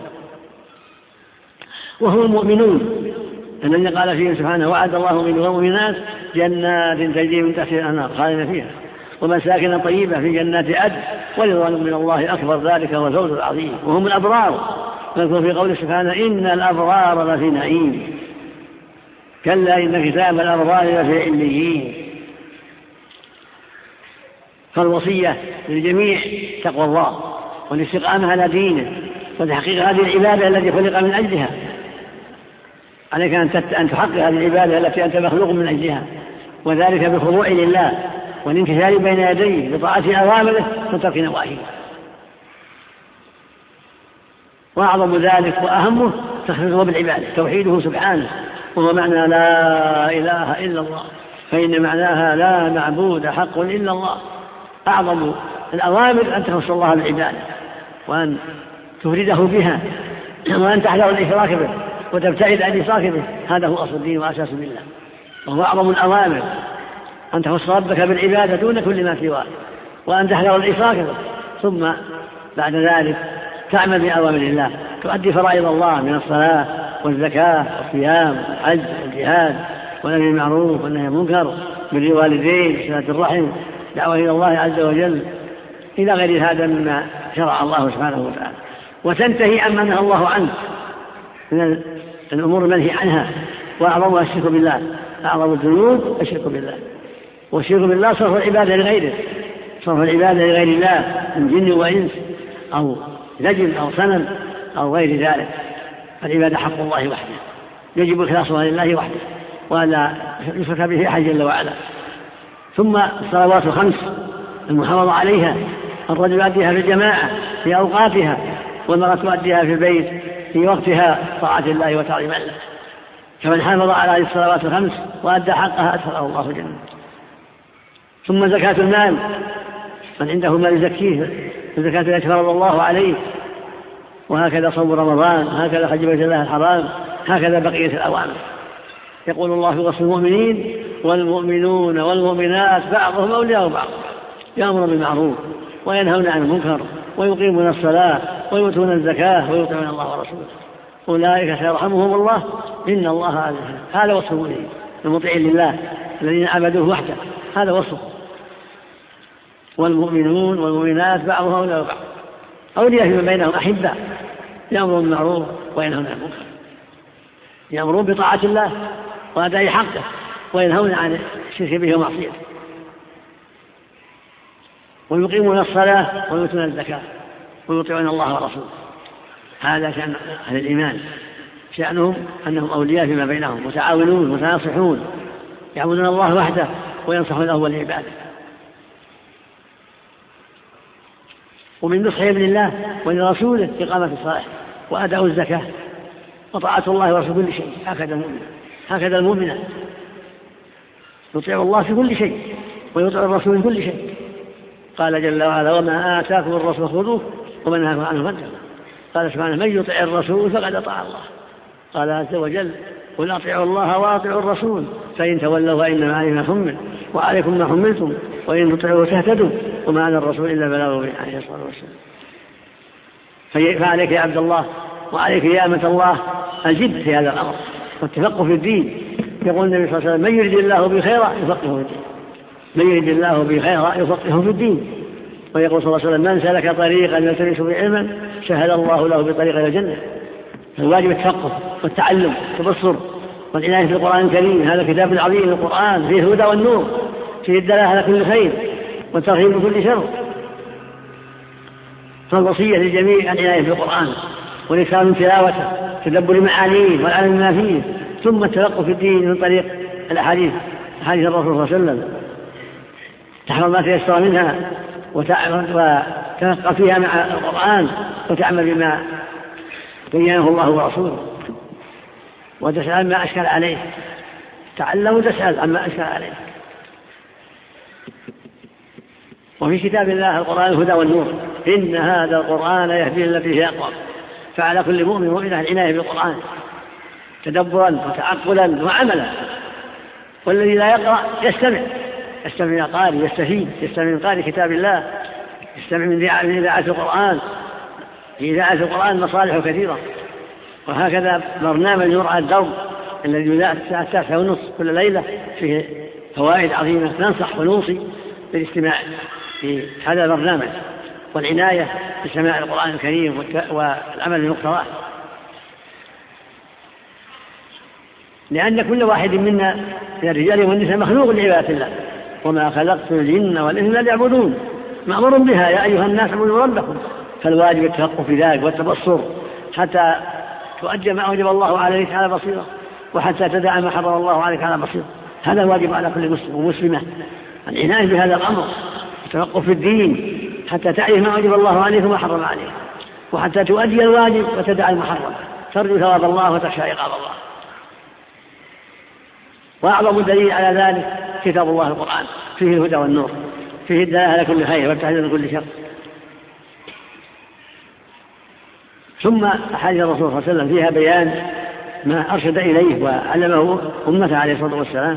وهم المؤمنون الذين قال فيهم سبحانه: وعد الله من المؤمنات جنات تجري من تحتها الأنهار خالدين فيها ومساكن طيبة في جنات عدن ورضوان من الله أكبر، ذلك هو الفوز العظيم. وهم الأبرار، نذكر في قوله سبحانه: إن الأبرار لفي نعيم كلا إن كتاب الأبرار لفي عليين. فالوصية للجميع تقوى الله والاستقامة على دينه وتحقيق هذه العبادة التي خلق من أجلها. عليك أن تحقق هذه العبادة التي أنت مخلوق من أجلها، وذلك بالخضوع لله والانكسار بين يديه بطاعة أوامره وترك نواهيه. وأعظم ذلك وأهمه تخصيصه بالعبادة، توحيده سبحانه، وهو معنى لا إله إلا الله، فإن معناها لا معبود حق إلا الله. أعظم الأوامر أن تخص الله بالعبادة وأن تفرده بها وأن تحذر الإشراك به وتبتعد عن الإشراك به. هذا هو أصل الدين وأساس بالله، وهو أعظم الأوامر أن تخص ربك بالعبادة دون كل ما سواه، وأن تحذر الإشراك به، ثم بعد ذلك تعمل بأوامر الله، تؤدي فرائض الله من الصلاة والزكاة والصيام والحج والجهاد والأمر بالمعروف والنهي عن المنكر، بر الوالدين وصلة الرحم، دعوة إلى الله عز وجل، إلى غير هذا مما شرع الله سبحانه وتعالى، وتنتهي عما نهى الله عنه من الأمور المنهي عنها، وأعظمها الشرك بالله. أعظم الذنوب الشرك بالله، والشرك بالله صرف العبادة لغيره، صرف العبادة لغير الله من جن وإنس أو نجم أو صنم أو غير ذلك. فالعبادة حق الله وحده، يجب إخلاصها لله وحده ولا يشرك به أحد جل وعلا. ثم الصلوات الخمس المحافظة عليها، الرجل يؤديها في الجماعة في أوقاتها، والمرأة تؤديها في البيت في وقتها طاعة الله وتعظيم الله. فمن حافظ على هذه الصلوات الخمس وأدى حقها أدخله الله الجنة. ثم زكاة المال، من عنده مال يزكيه الزكاة التي فرض الله عليه، وهكذا صوم رمضان، هكذا حج بيت الله الحرام، هكذا بقية الأوامر. يقول الله في وصف المؤمنين: والمؤمنون والمؤمنات بعضهم أولياء بعض، يأمرون بالمعروف وينهون عن المنكر ويقيمون الصلاة ويؤتون الزكاة ويطيعون الله ورسوله أولئك سيرحمهم الله إن الله عزيز. هذا وصف المؤمنين المطيعين لله الذين عبدوه وحده، هذا وصف. والمؤمنون والمؤمنات بعضهم أولياء بعض، أولياء فيما بينهم أحباء، يأمرون بالمعروف وينهون عن المنكر، يأمرون بطاعة الله وأداء حقه وينهون عن الشرك به ومعصيته، ويقيمون الصلاة ويؤتون الزكاة ويطيعون الله ورسوله. هذا شأن أهل الإيمان، شأنهم أنهم أولياء فيما بينهم متعاونون متناصحون، يعبدون الله وحده وينصحون له والعباد. ومن نصح ابن الله ولرسوله إقامة الصلاة وأداء الزكاة وطاعة الله ورسوله كل شيء. هكذا المؤمن هكذا المؤمن يطيع الله في كل شيء ويطيع الرسول في كل شيء. قال جل وعلا وما آتاكم الرسول خذوه وما نهاكم عنه فانتهوا. قال سبحانه من يطع الرسول فقد أطاع الله. قال عز وجل قل أطيعوا الله وأطيعوا الرسول فإن تولوا فإنما عليه ما حمل وعليكم ما حملتم وإن تطيعوا تهتدوا وما على الرسول إلا البلاغ عليه الصلاة والسلام. فعليك يا عبد الله وعليك يا أمة الله الجد في هذا الأمر والتفقه في الدين. يقول النبي صلى الله عليه وسلم من يريد الله به خيرا يفقهه في الدين، من يريد الله به خيرا يفقهه في الدين. ويقول صلى الله عليه وسلم من سلك طريقا يلتمس به علما سهل الله له بطريق إلى الجنة. فالواجب التفقه والتعلم والتبصر والعناية في القرآن الكريم. هذا الكتاب العظيم القرآن فيه الهدى والنور، فيه الدلالة على كل خير والترهيب من كل شر. فالوصية للجميع العناية بالقرآن والإكثار من تلاوته تدبر معانيه والعلم ما فيه، ثم التلقي في الدين من طريق الأحاديث أحاديث الرسول صلى الله عليه وسلم، تحفظ ما تيسر منها وتنقى فيها مع القرآن وتعمل بما بينه الله ورسوله، وتسأل ما أشكل عليه. تعلم وتسأل عما أشكل عليه. وفي كتاب الله القرآن الهدى والنور إن هذا القرآن يهدي التي هي أقوم. فعلى كل مؤمن مؤمن العناية بالقرآن تدبرا وتعقلا وعملا. والذي لا يقرأ يستمع يستمع من قارئ يستفيد، يستمع من قارئ كتاب الله، يستمع من إذاعة القرآن. في إذاعة القرآن مصالح كثيرة، وهكذا برنامج يرعى الدرب الذي يذاع الساعة التاسعة ونصف كل ليلة فيه فوائد عظيمة. ننصح ونوصي بالاستماع في هذا البرنامج والعناية بسماع القرآن الكريم والعمل بمقتضاه، لأن كل واحد منا من الرجال والنساء مخلوق لعبادة الله وما خلقت الجن والإنس إلا ليعبدون. مأمور بها يا أيها الناس اعبدوا ربكم. فالواجب التفقه في ذلك والتبصر حتى تؤدي ما أوجب الله عليك على بصيرة، وحتى تدع ما حرم الله عليك على بصيرة. هذا واجب على كل مسلم ومسلمة العناية بهذا الأمر، التفقه في الدين حتى تعرف ما أوجب الله عليك وما حرم عليك، وحتى تؤدي الواجب وتدع المحرم، ترجو ثواب الله وتخشى عقاب الله. وأعظم دليل على ذلك كتاب الله القرآن فيه الهدى والنور، فيه الدلالة على كل خير والتحذير من كل شر. ثم أحاديث الرسول صلى الله عليه وسلم فيها بيان ما أرشد إليه وعلمه أمته عليه الصلاة والسلام.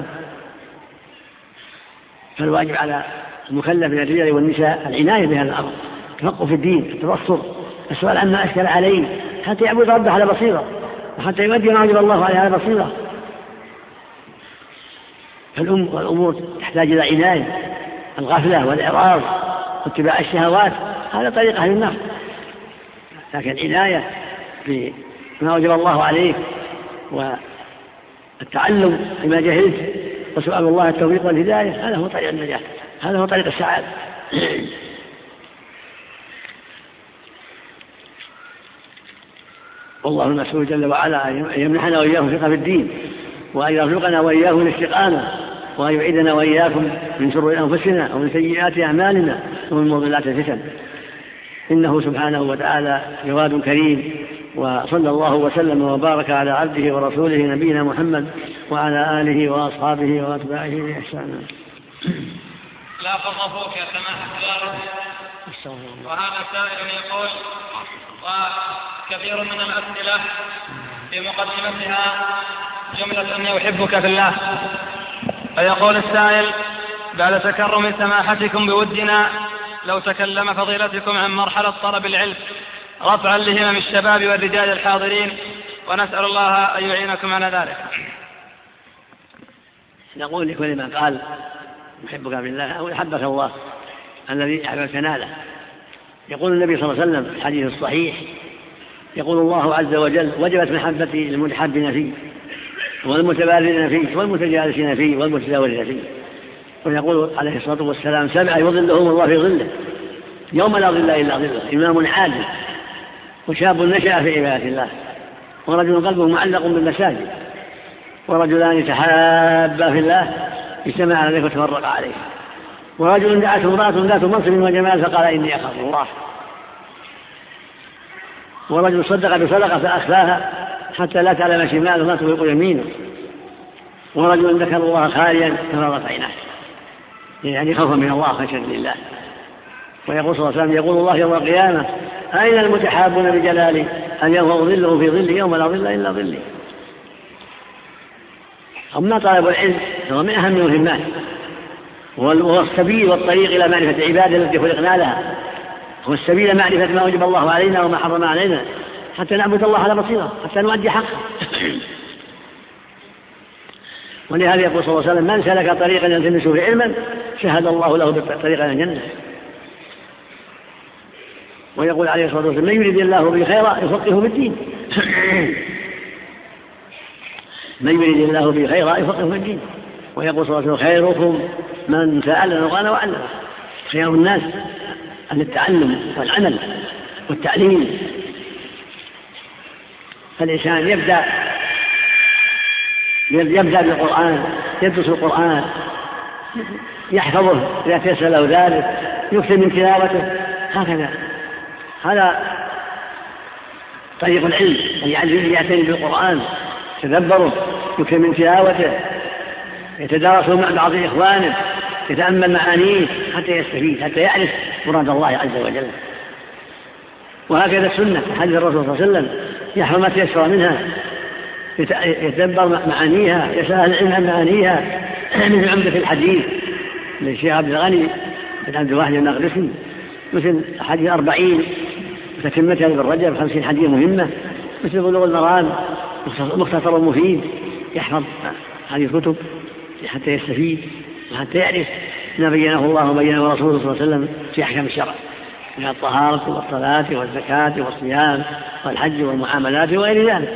فالواجب على المكلف من الرجال والنساء العناية بهذا الأمر، التفقه في الدين، التبصر، السؤال عما أشكل عليه حتى يعبد ربه على بصيرة، وحتى يؤدي ما وجب الله عليه على بصيرة. فالأم والأمور تحتاج إلى عناية. الغفلة والإعراض واتباع الشهوات هذا طريق أهل النار، لكن عناية بما وجب الله عليك والتعلم بما جهلت وسؤال الله التوفيق والهداية هذا هو طريق النجاة، هذا هو طريق السعادة. والله المسؤول جل وعلا أن يمنحنا وإياكم ثقة في الدين، وأن يرزقنا وإياكم الاستقامة، وأن يعيدنا وإياكم من شرور أنفسنا ومن سيئات أعمالنا ومن مضلات الفتن، إنه سبحانه وتعالى جواد كريم. وصلى الله وسلم وبارك على عبده ورسوله نبينا محمد وعلى آله وأصحابه وأتباعه بإحسان. لا فرفوك يا سماحة الوالد. وهذا سائل يقول وكثير من الأسئلة في مقدمتها جملة يحبك في الله. فيقول السائل بعد تكرم سماحتكم بودنا لو تكلم فضيلتكم عن مرحلة طلب العلم رفعا لهمم الشباب والرجال الحاضرين، ونسأل الله أن يعينكم على ذلك. نقول لكل من قال يحبك بالله أو يحبك الله الذي يحبك ناله. يقول النبي صلى الله عليه وسلم في الحديث الصحيح، يقول الله عز وجل: وجبت محبتي للمتحابين فيه والمتبادلين فيه والمتجالسين فيه والمتزاورين فيه. ويقول عليه الصلاة والسلام: سبعة يظلهم الله في ظله يوم لا ظل إلا ظله: إمام عادل، وشاب نشأ في عبادة الله، ورجل قلبه معلق بالمساجد، ورجلان تحابا في الله اجتمعا عليه وتفرقا عليه، ورجل دعته امرأة ذات منصب وجمال فقال: إني أخاف الله، ورجل صدق بصدقة فأخفاها حتى لا تعلم شماله ما تنفق يمينه، ورجل ذكر الله خاليا ففاضت عيناه، يعني خوفا من الله خشية لله. ويقول صلى الله عليه وسلم: يقول الله يوم القيامة: أين المتحابون بجلالي اليوم أظله في ظلي يوم لا ظل إلا ظلي. أما طالب العلم هو من أهم المهمات، وهو السبيل والطريق إلى معرفة العبادة التي خلقنا لها، هو السبيل إلى معرفة ما وجب الله علينا وما حرم علينا، حتى نعبد الله على بصيرة، حتى نؤدي حقه. ولهذا يقول صلى الله عليه وسلم: من سلك طريقا يلتمس فيه علما شهد الله له بالطريق إلى الجنة. ويقول عليه الصلاة والسلام: من يريد الله به خيرا يفقهه في الدين. من يريد الله به خيرا يفقهه في الدين. ويقول صلى الله عليه وسلم: خيركم من تعلم القرآن وعلمه. خير الناس عن التعلم والعمل والتعليم. فالإنسان يبدأ يبدأ بالقرآن، يدرس القرآن، يحفظه إذا تيسر له ذلك، يكثر من تلاوته، هكذا. هذا طريق العلم، أن يعتني بالقرآن، يتدبره، يكثر من تلاوته، يتدارسه مع بعض إخوانه، يتأمل معانيه حتى يستفيد، حتى يعرف مراد الله عز وجل. وهكذا السنة حديث الرسول صلى الله عليه وسلم: يحفظ ما تيسر منها، يتدبر معانيها، يسأل العلم عن معانيها. من عمدة الحديث للشيخ عبد الغني بن عبد الواحد المقدسي، مثل حديث أربعين وتتمتها بالرجب خمسين حديث مهمة، مثل بلوغ المرام مختصر مفيد. يحفظ هذه الكتب حتى يستفيد وحتى يعرف ما بينه الله وبينه رسوله صلى الله عليه وسلم في أحكام الشرع من الطهارة والصلاة والزكاة والصيام والحج والمعاملات وغير ذلك.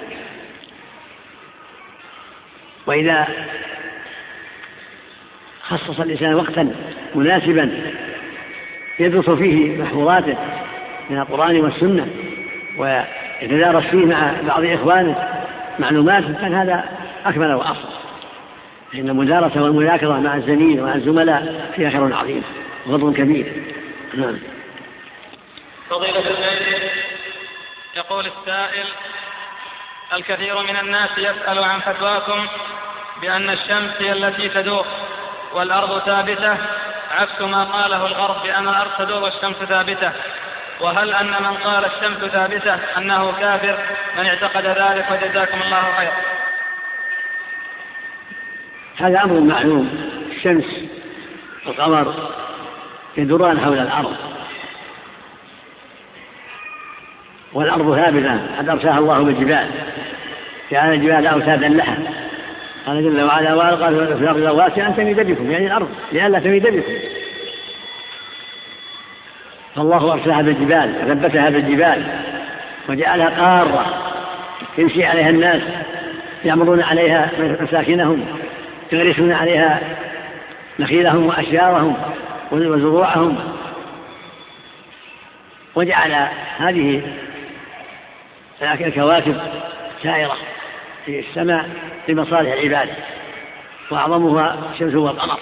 وإذا خصص الإنسان وقتا مناسبا يدرس فيه محفوظاته من القرآن والسنة ويتدارس فيه مع بعض إخوانه معلومات، كان هذا أكمل وأفضل، لأن المدارسة والمذاكرة مع الزميل ومع الزملاء فيها خير عظيم وفضل كبير. نعم. فضيلة الشيخ، يقول السائل: الكثير من الناس يسأل عن فتواكم بأن الشمس هي التي تدور والأرض ثابتة، عكس ما قاله الغرب بأن الأرض تدور والشمس ثابتة، وهل أن من قال الشمس ثابتة أنه كافر من اعتقد ذلك؟ وجزاكم الله خير. هذا أمر معلوم، الشمس والقمر يدوران حول الأرض، والأرض ثابتة قد أرساها الله بالجبال، جعل الجبال أوتادا لها، قال جل وعلا: وألقى في الأرض رواسي أن تميد بكم، يعني الأرض لئلا تميد بكم. فالله أرساها بالجبال، ثبتها بالجبال، وجعلها قارة يمشي عليها الناس، يعمرون عليها مساكنهم، يغرسون عليها نخيلهم وأشجارهم وزروعهم، وجعل هذه الكواكب سائرة في السماء لمصالح العباد، وأعظمها الشمس والقمر.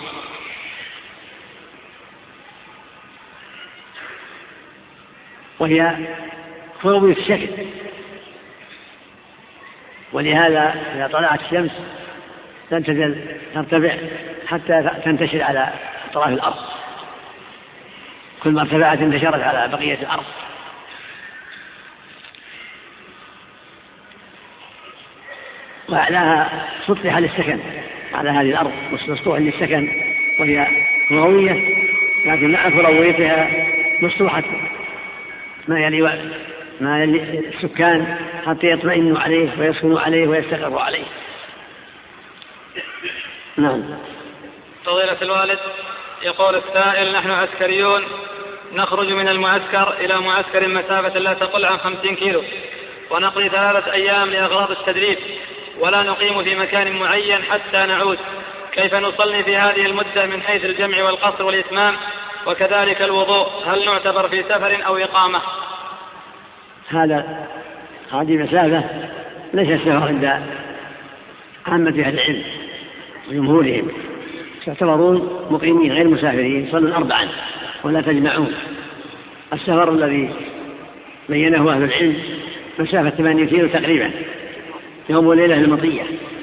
وهي خروج الشكل، ولهذا إذا طلعت الشمس لن تزل ترتفع حتى تنتشر على أطراف الأرض، كل ما ارتفعت انتشرت على بقية الأرض. وأعلاها سطح للسكن على هذه الأرض، مسطوح للسكن، وهي كروية لكن مع فرويتها مفتوحة ما يلي ما يلي السكان حتى يطمئنوا عليه ويسكنوا عليه ويستقروا عليه. نعم. فضيلة الوالد، يقول السائل: نحن عسكريون نخرج من المعسكر إلى معسكر مسافة لا تقل عن خمسين كيلو، ونقضي ثلاثة أيام لأغراض التدريب، ولا نقيم في مكان معين حتى نعود. كيف نصلي في هذه المدة من حيث الجمع والقصر والإتمام، وكذلك الوضوء؟ هل نعتبر في سفر أو إقامة؟ هذا هذه مسافة ليس سفر عند عامة أهل العلم وجمهورهم، تعتبرون مقيمين غير مسافرين، صلوا أربعا ولا تجمعون. السفر الذي بينه أهل العلم مسافة ثمانية كيلو تقريبا، يوم وليلة المطية.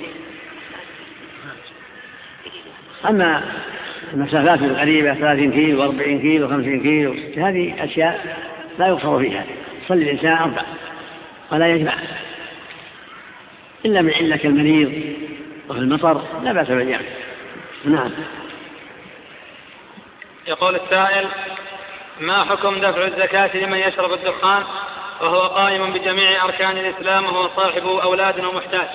أما المسافات القريبة ثلاثين كيلو وأربعين كيلو وخمسين كيلو هذه أشياء لا يقصر فيها، صلي الإنسان أربع ولا يجمع إلا من علة كالمريض وفي المطر لا بأس بالجمع. نعم. يقول السائل: ما حكم دفع الزكاة لمن يشرب الدخان وهو قائم بجميع أركان الإسلام وهو صاحب أولاد ومحتاج؟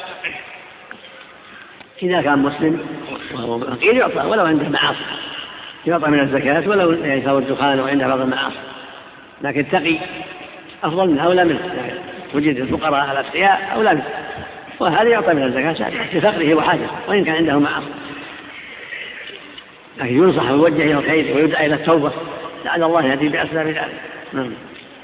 إذا كان مسلم وهو فقير يعطى ولو عنده معاصي، يعطى من الزكاة ولو يساوي الدخان وعنده بعض المعاصي، لكن تقي أفضل منه أولى منه، وجد الفقراء الأتقياء أولى منه، وهذا يعطى من الزكاة لفقره وحاجه وإن كان عنده معاصي، لكن ينصح ويوجه إلى الخير ويدعى إلى التوبة لعل الله يهدي بأسباب ذلك. نعم.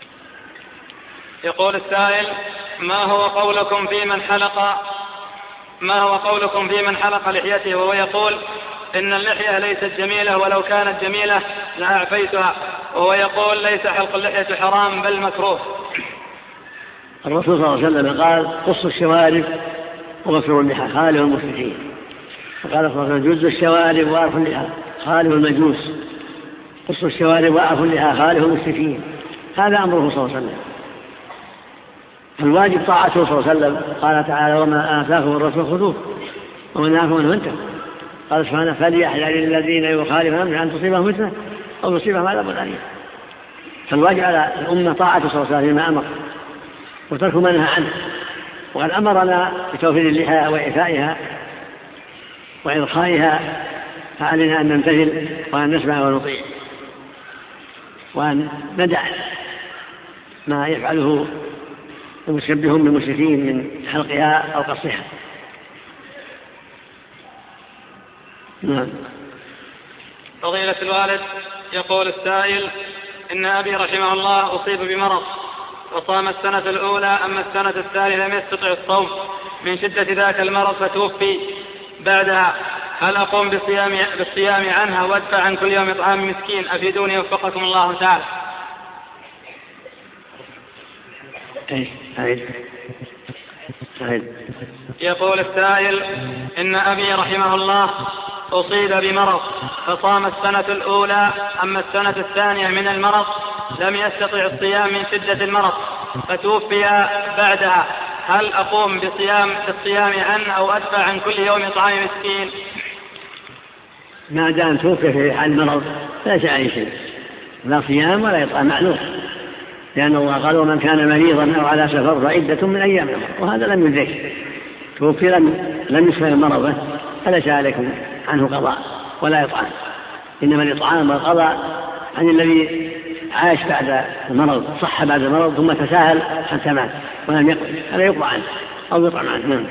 يقول السائل: ما هو قولكم في من حلق ما هو قولكم في من حلق لحيته وهو يقول إن اللحية ليست جميلة ولو كانت جميلة لأعفيتها، وهو يقول ليس حلق اللحية حرام بل مكروه؟ الرسول صلى الله عليه وسلم قال: قصوا الشوارب وغفروا اللحى خالف المشركين. فقال صلى الله عليه وسلم: جزوا الشوارب وأعفوا اللحى خالف المجوس. قصوا الشوارب وأعفوا اللحى خالف المشركين. هذا أمره صلى الله عليه وسلم، الواجب طاعته صلى الله عليه وسلم. قال تعالى: وما آتاكم الرسول خذوه وما نهاكم عنه فانتهوا. قال سبحانه: فليحذر الذين يخالفون أمره أن تصيبهم فتنة أو يصيبهم عذاب أليم. فالواجب على الأمة طاعته صلى الله عليه وسلم فيما أمر وترك ما نهى عنه، وقد أمرنا بتوفير اللحى وإعفائها وإرخائها، فعلينا أن نمتثل وأن نسمع ونطيع وأن ندع ما يفعله المشبهون بالمشركين من حلقها أو قصها. نعم. فضيلة الوالد، يقول السائل: إن أبي رحمه الله أصيب بمرض وصام السنة الأولى، أما السنة الثانية لم يستطع الصوم من شدة ذاك المرض فتوفي بعدها، هل أقوم بالصيام, بالصيام عنها وأدفع عن كل يوم إطعام مسكين؟ أفيدوني وفقكم الله تعالى. يقول السائل: إن أبي رحمه الله أصيب بمرض فصام السنة الأولى، أما السنة الثانية من المرض لم يستطع الصيام من شدة المرض فتوفي بعدها، هل أقوم بصيام بالصيام عنه أو أدفع عن كل يوم إطعام مسكين؟ ما دام توفي في حال المرض فليس عليه شيء، لا صيام ولا إطعام معلوم، لأن الله قال: ومن كان مريضا أو على سفر فعدة من أيام أخرى، وهذا لم يدرك، توفي لم لم يشفى مرضه، فليس عليكم عنه قضاء ولا إطعام، إنما الإطعام والقضاء عن الذي عاش بعد المرض، صح بعد المرض ثم تساهل حتى مات ولم يقضي، هذا يقضى عنه أو يطعم عنه.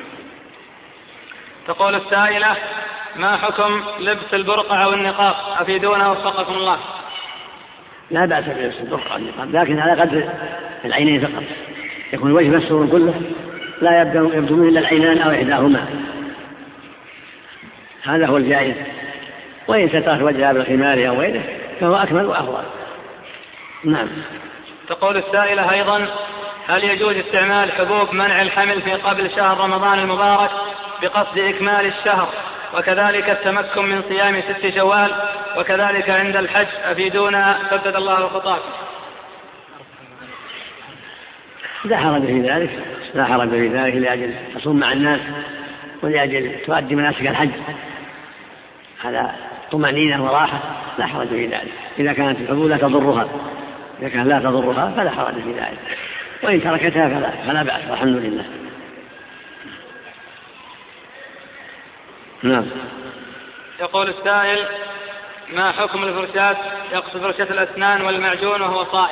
تقول السائلة: ما حكم لبس البرقع والنقاب؟ أفيدونا وفقكم الله. لا بأس بلبس البرقع والنقاب، لكن على قدر العينين فقط، يكون الوجه مسطور كله، لا يبدو منه إلا العينان أو إحداهما، هذا هو الجائز. وإن سترت وجهها بالخمار أو غيره فهو أكمل وأفضل. نعم. تقول السائلة أيضا: هل يجوز استعمال حبوب منع الحمل في قبل شهر رمضان المبارك بقصد إكمال الشهر، وكذلك التمكن من صيام ست شوال، وكذلك عند الحج؟ أفيدونا سدد الله خطاكم. لا حرج في ذلك، لا حرج في ذلك، لأجل تصوم مع الناس ولأجل تؤدي مناسك الحج على طمأنينة وراحة لا حرج في ذلك، إذا كانت الحبوب لا تضرها، إذا كان لا تضرها فلا حرج في ذلك، وإن تركتها فلا, فلا بأس والحمد لله. نعم. يقول السائل: ما حكم الفرشاة، يقصد فرشاة الأسنان والمعجون وهو صائم؟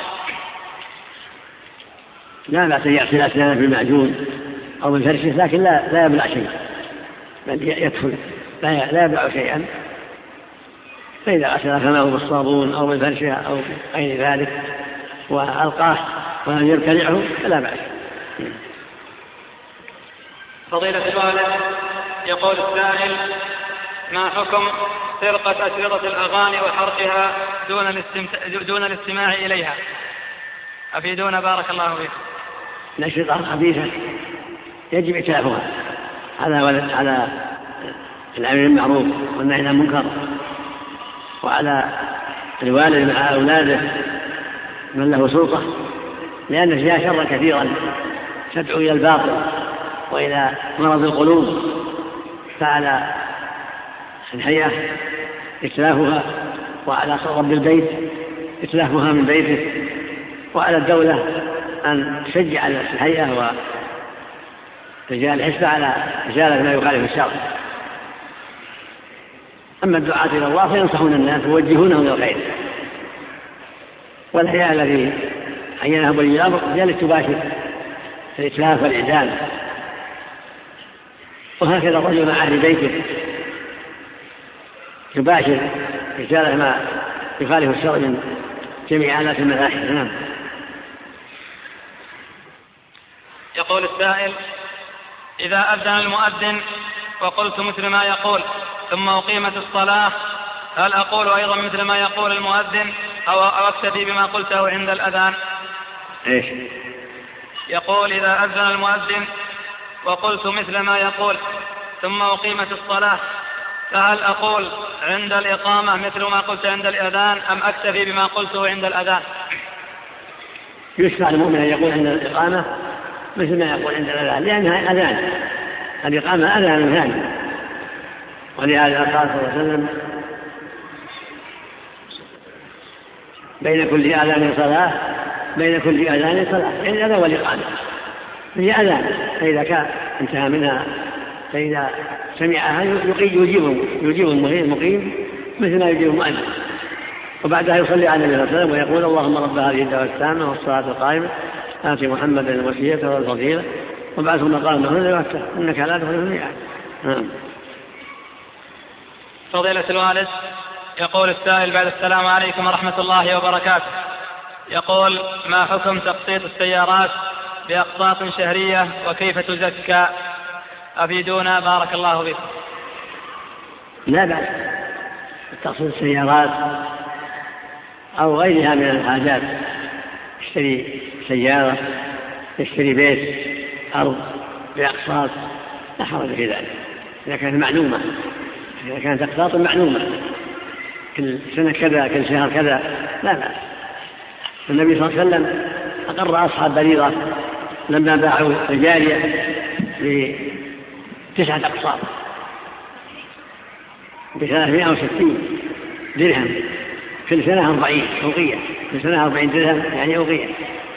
لا بأس يغسل أسنانه بالمعجون أو بالفرشة، لكن لا لا يبلع شيء، بل يدخل لا لا يبلع شيئا، فإذا غسل فمه بالصابون أو بالفرشة أو غير ذلك وألقاه ولم يبتلعه فلا بأس. فضيلة الوالد، يقول السائل: ما حكم سرقة أشرطة الأغاني وحرقها دون الاستمتاع دون الاستماع إليها؟ أفيدونا بارك الله فيكم. الأشرطة خبيثة يجب إتلافها، على على الأمر بالمعروف والنهي عن المنكر، وعلى الوالد مع أولاده من له سلطة، لأن فيها شرا كثيرا تدعو إلى الباطل وإلى مرض القلوب، فعلى الهيئة إتلافها، وعلى رب البيت إتلافها من بيته، وعلى الدولة أن تشجع الهيئة ورجال الحسبة على إزالة ما يخالف الشرع. أما الدعاة إلى الله فينصحون الناس ويوجهونهم إلى الخير، والهيئة التي عينها ولي الأمر هي التي تباشر الإتلاف والإعدام، وهكذا الرجل مع أهل بيته يباشر إزالة ما يخالف الشرع من جميع آلات الملاحظ. نعم. يقول السائل: إذا أذن المؤذن وقلت مثل ما يقول ثم أقيمت الصلاة، هل أقول أيضا مثل ما يقول المؤذن أو أكتفي بما قلته عند الأذان؟ إيش؟ يقول: إذا أذن المؤذن وقلت مثل ما يقول ثم أقيمت الصلاة، فهل أقول عند الإقامة مثل ما قلت عند الأذان أم أكتفي بما قلته عند الأذان؟ يشفع المؤمن أن يقول عند الإقامة مثل ما يقول عند الأذان، لأنها أذان، الإقامة أذان ثاني، ولهذا قال صلى الله عليه وسلم: بين كل أذان صلاة، بين كل أذان صلاة، يعني الأذان والإقامة هي أذان، فإذا كان انتهى منها فإذا سمعها يجيب يجيب المقيم مثل ما يجيب المؤذن، وبعدها يصلي على النبي صلى الله عليه وسلم ويقول: اللهم رب هذه الدعوة التامة والصلاة القائمة آت محمدا الوسيلة والفضيلة وابعثه مقاما محمودا إنك لا تخلف الميعاد. نعم. فضيلة الوالد، يقول السائل بعد السلام عليكم ورحمة الله وبركاته، يقول: ما حكم تقسيط السيارات بأقساط شهرية وكيف تزكى؟ أفيدونا بارك الله فيكم. لا بأس تقسيط السيارات أو غيرها من الحاجات، يشتري سيارة، يشتري بيت، أرض بأقساط، لا حرج في ذلك إذا كانت معلومة، إذا كانت أقساط معلومة كل سنة كذا كل شهر كذا لا بأس. النبي صلى الله عليه وسلم أقر أصحاب بريرة لما باعوا الجارية بتسعة أقساط بثلاثمائة وستين درهم كل سنة أربعين أوقية، كل سنة أربعين درهم يعني أوقية.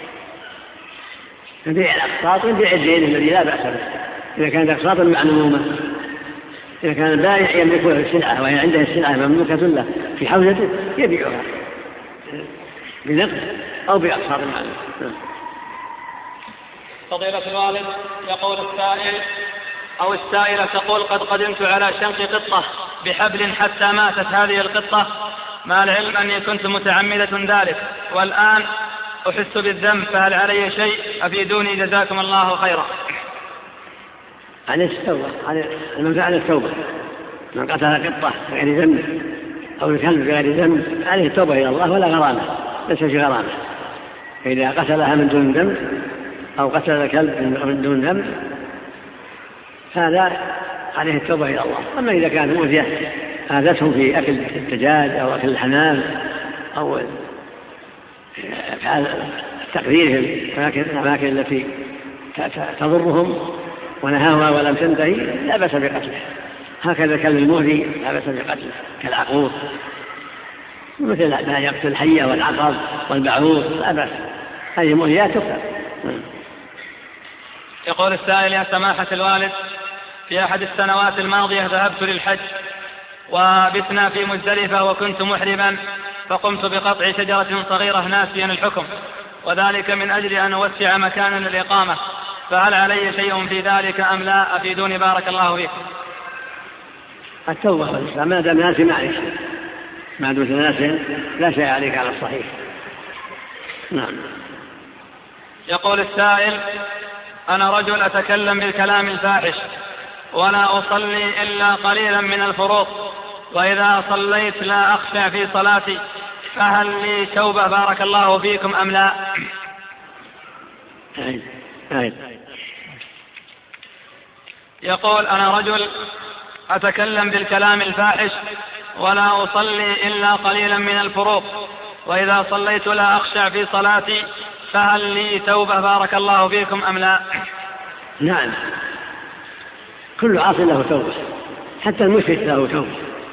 نبيع الأقساط ونبيع الدين الذي لا بأس به إذا كانت أقساط معلومة. إذا كان البائع يملك السلعة وهي عنده السلعة مملوكة له في حوزته يبيعها بنقد أو بأقساط معلومة. فضيلة الوالد، يقول السائل أو السائلة تقول: قد قدمت على شنق قطة بحبل حتى ماتت هذه القطة، مع العلم أني كنت متعمدة ذلك، والآن أحس بالذنب، فهل علي شيء؟ أفيدوني جزاكم الله خيرا. عليه التوبة، المنفعة على التوبة. من قتل قطة بغير ذنب أو الكلب بغير ذنب عليه التوبة إلى الله ولا غرامة، ليس في غرامة. فإذا قتلها من دون ذنب أو قتل الكلب من دون ذنب هذا عليه التوبة إلى الله. أما إذا كان مؤذية آذته في أكل الدجاج أو أكل الحمام أو تقديرهم في الأماكن التي تضرهم ونهاها ولم تنتهي لا بأس بقتلها. هكذا كلب المؤذي لا بأس بقتله كالعقور، مثل ما يقتل الحية والعقرب والبعوض لا بأس، هذه مؤذيات تقتل. يقول السائل: يا سماحة الوالد، في أحد السنوات الماضية ذهبت للحج وبتنا في مزدلفة وكنت محرما، فقمت بقطع شجرة صغيرة ناسيا الحكم، وذلك من أجل أن أوسع مكانا للإقامة، فهل علي شيء في ذلك أم لا؟ أفيدوني بارك الله فيك. التوبة والإسلام ما دام ناسي ما عليك، ما دمت ناسي لا شيء عليك على الصحيح. نعم. يقول السائل: أنا رجل أتكلم بالكلام الفاحش ولا أصلي إلا قليلا من الفروض، وإذا صليت لا أخشع في صلاتي، فهل لي توبة بارك الله فيكم أم لا؟ يقول: أنا رجل أتكلم بالكلام الفاحش ولا أصلي إلا قليلا من الفروض، وإذا صليت لا أخشع في صلاتي، فهل لي توبة بارك الله فيكم أم لا؟ نعم، كل عاصي له توبة، حتى المشرك له توبة.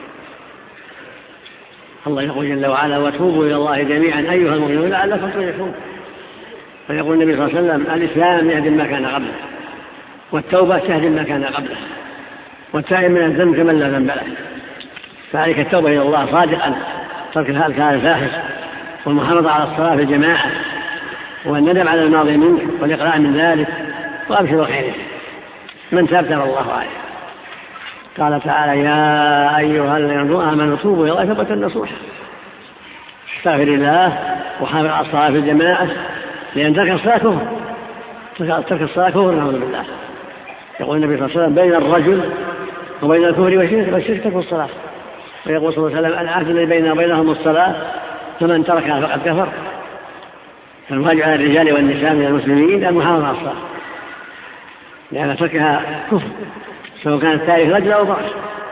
الله يقول جل وعلا: وتوبوا إلى الله جميعا أيها المؤمنون لعلكم تفلحون. فيقول النبي صلى الله عليه وسلم: الإسلام يهدم ما كان قبله، والتوبة تهدم ما كان قبله، والتائب من الذنب كمن لا ذنب له. فعليك التوبة إلى الله صادقا، ترك الكلام الفاحش والمحافظة على الصلاة في الجماعة، والندم على الماضي منك والإقلاع من ذلك، وأبشر خيره. من تاب تاب الله عليه. قال تعالى: يا أيها الذين آمنوا توبوا إلى الله توبة نصوحا. استغفر الله وحافظ على الصلاة في الجماعة، لأن ترك الصلاة كفر، ترك الصلاة كفر نعوذ بالله. يقول النبي صلى الله عليه وسلم: بين الرجل وبين الكفر والشرك ترك الصلاة. ويقول صلى الله عليه وسلم: العهد الذي بيننا وبينهم الصلاة، فمن تركها فقد كفر. فالواجب على الرجال والنساء من المسلمين المحافظة على الصلاة، لأن تركها كفر سواء كانت تاريخ رجل أو ضعف.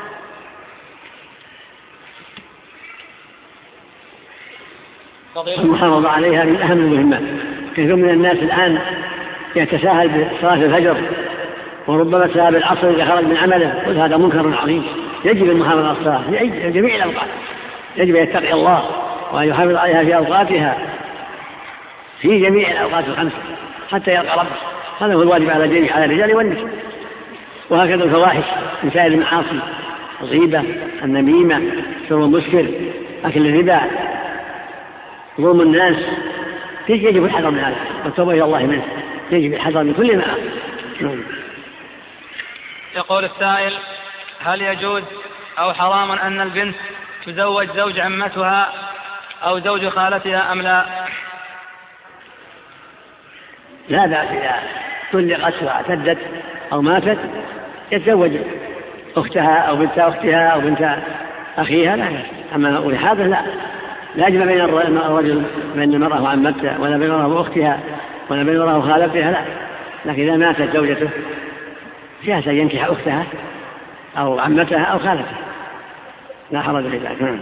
المحافظة عليها من أهم المهمات. كثير من الناس الآن يتساهل بصلاة الفجر، وربما تساهل العصر إذا خرج من عمله، وهذا منكر عظيم. يجب المحافظة على الصلاة في جميع الأوقات، يجب أن يتقي الله وأن يحافظ عليها في أوقاتها في جميع الأوقات الخمسة حتى يلقى ربه. هذا هو الواجب على الجميع، على الرجال والنساء. وهكذا الفواحش من سائر المعاصي: الغيبة، النميمة، شرب المسكر، أكل الربا، ظلم الناس، يجب الحذر من هذا والتوبة إلى الله منه. يجب الحذر من كل ما. يقول السائل: هل يجوز أو حرام أن البنت تزوج زوج عمتها أو زوج خالتها أم لا؟ لا بأس إذا طلقت واعتدت أو ماتت يتزوج أختها أو بنت أختها أو بنت أخيها، لا بأس. أما ولحاذا لا لا يجب بين الرجل بين المرأة وعمتها، ولا بين المرأة وأختها، ولا بين المرأة وخالتها، لا. لكن إذا ماتت زوجته جاز أن ينكح أختها أو عمتها أو خالتها، لا حرج في ذلك.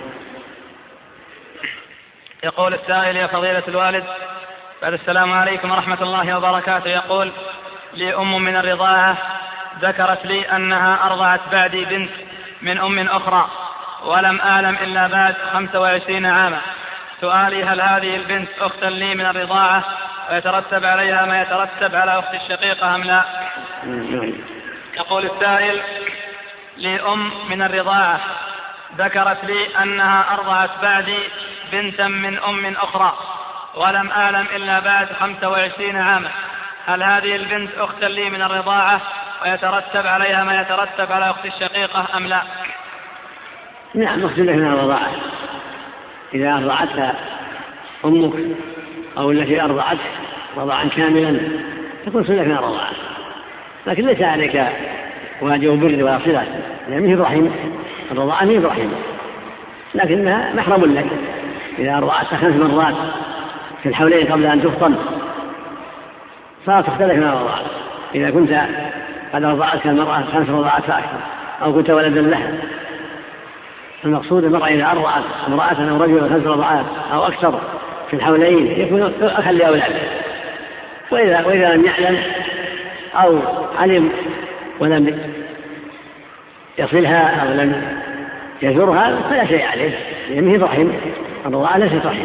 يقول السائل: يا فضيلة الوالد، بعد السلام عليكم ورحمة الله وبركاته. يقول: لي أم من الرضاعة ذكرت لي أنها أرضعت بعدي بنت من أم أخرى، ولم أعلم إلا بعد خمسة وعشرين عاما. سؤالي: هل هذه البنت أختا لي من الرضاعة ويترتب عليها ما يترتب على أختي الشقيقة أم لا؟ يقول السائل: لي أم من الرضاعة ذكرت لي أنها أرضعت بعدي بنتا من أم أخرى، ولم أعلم إلا بعد خمسة وعشرين عاما. هل هذه البنت أختا لي من الرضاعة ويترتب عليها ما يترتب على أختي الشقيقة أم لا؟ نعم، أخت لك من الرضاعة. إذا أرضعتها أمك أو التي أرضعت رضاعا كاملا تكون صلة من الرضاعة، لكن ليس عليك واجب بر ولا صلة، لأنه هي رحيم. الرضاعة هي رحيم، لكنها محرم لك. إذا أرضعتها خمس مرات في الحولين قبل أن تفطن صارت تختلف من الرضاعة. إذا كنت قد أرضعتك المرأة خمس رضاعات فأكثر أو كنت ولدا لها. المقصود المرأة إذا أرضعت امرأة أو رجل خمس رضاعات أو أكثر في الحولين يكون أخا لأولاده. وإذا, وإذا لم يعلم أو علم ولم يصلها أو لم يزورها فلا شيء عليه، لأنه هي رحم، الرضاعة ليست رحم.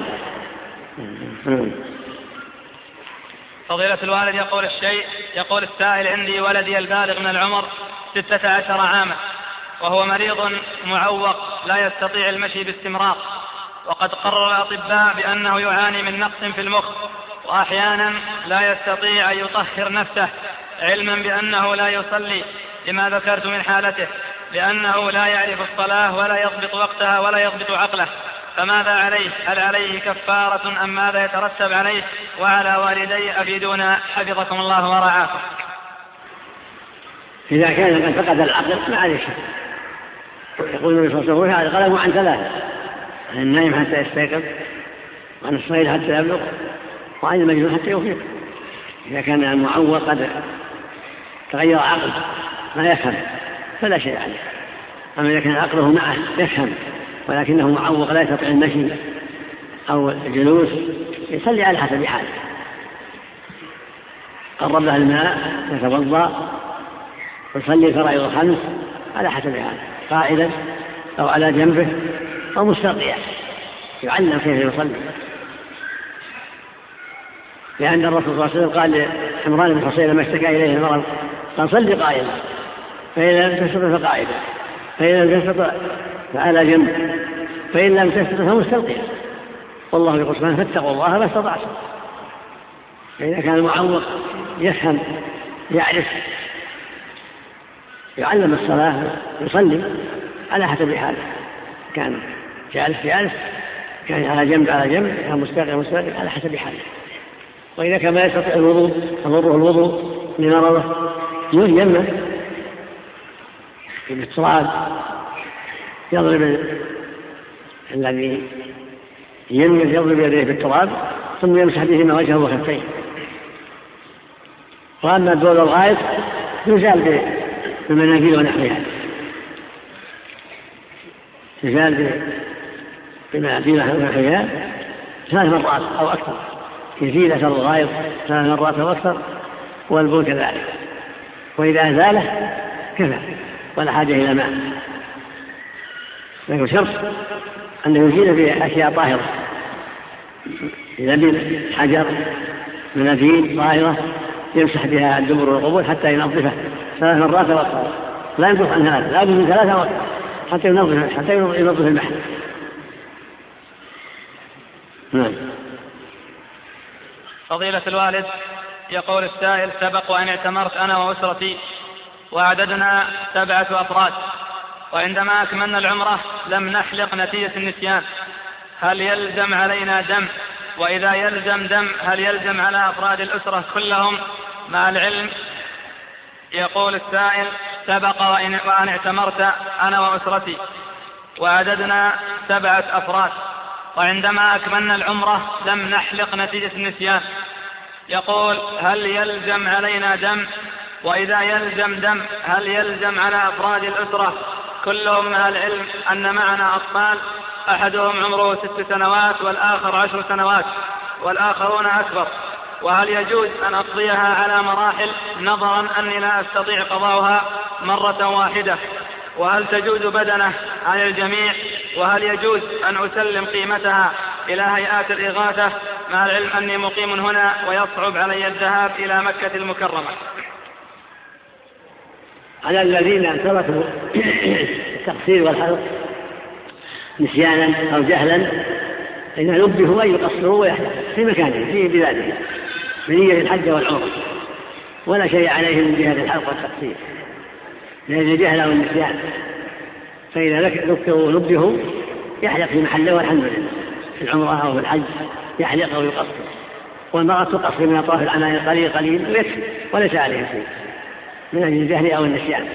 فضيلة الوالد يقول الشيء يقول السائل: عندي ولدي البالغ من العمر ستة عشر عاما، وهو مريض معوق لا يستطيع المشي باستمرار، وقد قرر الأطباء بأنه يعاني من نقص في المخ، وأحيانا لا يستطيع أن يطهر نفسه، علما بأنه لا يصلي لما ذكرت من حالته، لأنه لا يعرف الصلاة ولا يضبط وقتها ولا يضبط عقله، فماذا عليه؟ هل عليه كفارة أم ماذا يترتب عليه؟ وعلى والدي أفيدونا حفظكم الله ورعاكم. إذا كان قد فقد العقل ما عليه شيء. يقول النبي صلى الله عليه وسلم: هذا قلم عن ثلاثة: عن النائم حتى يستيقظ، وعن الصغير حتى يبلغ، وعن المجنون حتى يفيق. إذا كان المعوق قد تغير عقله لا يفهم فلا شيء عليه. أما إذا كان عقله معه يفهم ولكنه معوق لا يستطيع المشي أو الجلوس، يصلي على حسب حاله. قرب له الماء يتوضأ ويصلي الفرائض الخمس على حسب حاله، قائلا أو على جنبه أو مستلقيا، يعلم كيف يصلي. لأن الرسول صلى الله عليه وسلم قال لعمران بن حصين لما اشتكى إليه المرض: قال: صلي قائلا، فإن لم تستطع فقاعدا، فإن لم تستطع فعلى جنب، فإن لم تستطع فمستلقيا. والله يقول سبحانه: فاتقوا الله ما استطعتم. فإذا كان المعوق يفهم يعرف يعلم الصلاة يصلي على حسب حاله، كان جالس جالس، كان على جنب على جنب، كان مستلقي مستلقي، على حسب حاله. وإذا كان ما يستطيع الوضوء يضره الوضوء لمرضه يمنع بالتراب، يضرب الذي ينمل يضرب يديه بالتراب ثم يمسح بهما وجهه وكفيه. وأما البول الغائط يزال بالمناديل ونحوها، يزال بالمناديل ونحوها ثلاث مرات أو أكثر، يزيل أثر الغائط ثلاث مرات أو أكثر، والبول كذلك. وإذا أزاله كفى ولا حاجة إلى ماء، لكن شرط أن يزيل بأشياء طاهرة، لبن، حجر، مناديل طاهرة يمسح بها الدبر والقبول حتى ينظفه ثلاث مرات وأكثر، لا ينظف عن هذا، لا بد من ثلاثة وأكثر حتى ينظف حتى ينظف المحل. نعم. فضيلة الوالد يقول السائل: سبق وأن اعتمرت أنا وأسرتي وعددنا سبعة أفراد، وعندما أكملنا العمرة لم نحلق نتيجة النسيان، هل يلزم علينا دم؟ وإذا يلزم دم هل يلزم على أفراد الأسرة كلهم مع العلم؟ يقول السائل: سبق وأن اعتمرت أنا وأسرتي وعددنا سبعة أفراد، وعندما أكملنا العمرة لم نحلق نتيجة النسيان، يقول: هل يلزم علينا دم؟ وإذا يلزم دم هل يلزم على أفراد الأسرة كلهم مع العلم أن معنا أطفال أحدهم عمره ست سنوات والآخر عشر سنوات والآخرون أكبر، وهل يجوز أن أقضيها على مراحل نظرا أني لا أستطيع قضاؤها مرة واحدة؟ وهل تجوز بدنه عن الجميع؟ وهل يجوز أن أسلم قيمتها إلى هيئات الإغاثة مع العلم أني مقيم هنا ويصعب علي الذهاب إلى مكة المكرمة؟ على الذين تركوا التقصير والحلق نسيانا أو جهلا إذا نبهوا أن يقصروا ويحلقوا في مكانه في بلاده بنية الحج والعمرة، ولا شيء عليهم من جهة الحلق والتقصير لأن الجهل أو النسيان. فإذا ذكروا ونبهوا يحلق في محله والحمد لله، في العمرة أو في الحج يحلق أو يقصر، والمرأة تقصر من أطراف العنان قليل قليل ويكفي وليس عليه شيء من أجل الجهل أو النسيان.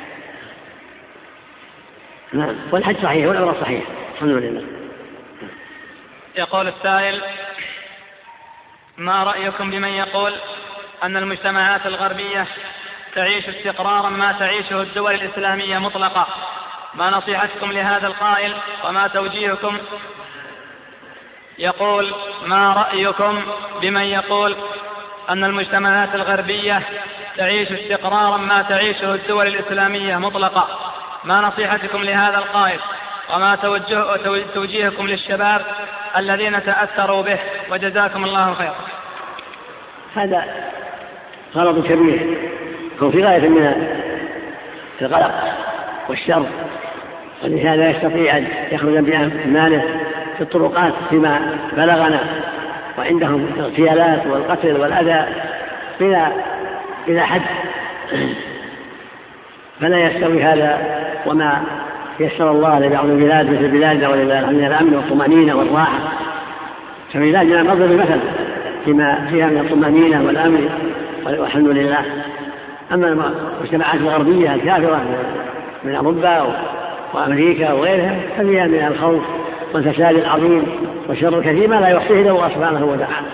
نعم. والحج صحيح والعمرة صحيح الحمد لله. يقول السائل: ما رأيكم بمن يقول أن المجتمعات الغربية تعيش استقرارا ما تعيشه الدول الإسلامية مطلقة؟ ما نصيحتكم لهذا القائل وما توجيهكم؟ يقول: ما رأيكم بمن يقول أن المجتمعات الغربية تعيش استقرارا ما تعيشه الدول الإسلامية مطلقة؟ ما نصيحتكم لهذا القائد وما توجه توجيهكم للشباب الذين تأثروا به، وجزاكم الله خيرا. هذا غلط كبير، هو في غاية من القلق والشر، ولهذا يستطيع أن يخرج بأمانه في الطرقات فيما بلغنا، وعندهم اغتيالات والقتل والأذى بلا بلا حد، فلا يستوي هذا وما يسر الله لبعض البلاد مثل بلادنا ولله الأمن والطمأنينة والراحة. فبلادنا نضرب مثلا فيما فيها من الطمأنينة والأمن والحمد لله. أما المجتمعات الغربية الكافرة من أوروبا وأمريكا وغيرها ففيها من الخوف والفساد العظيم والشر الكثير ما لا يحصيه له سبحانه وتعالى.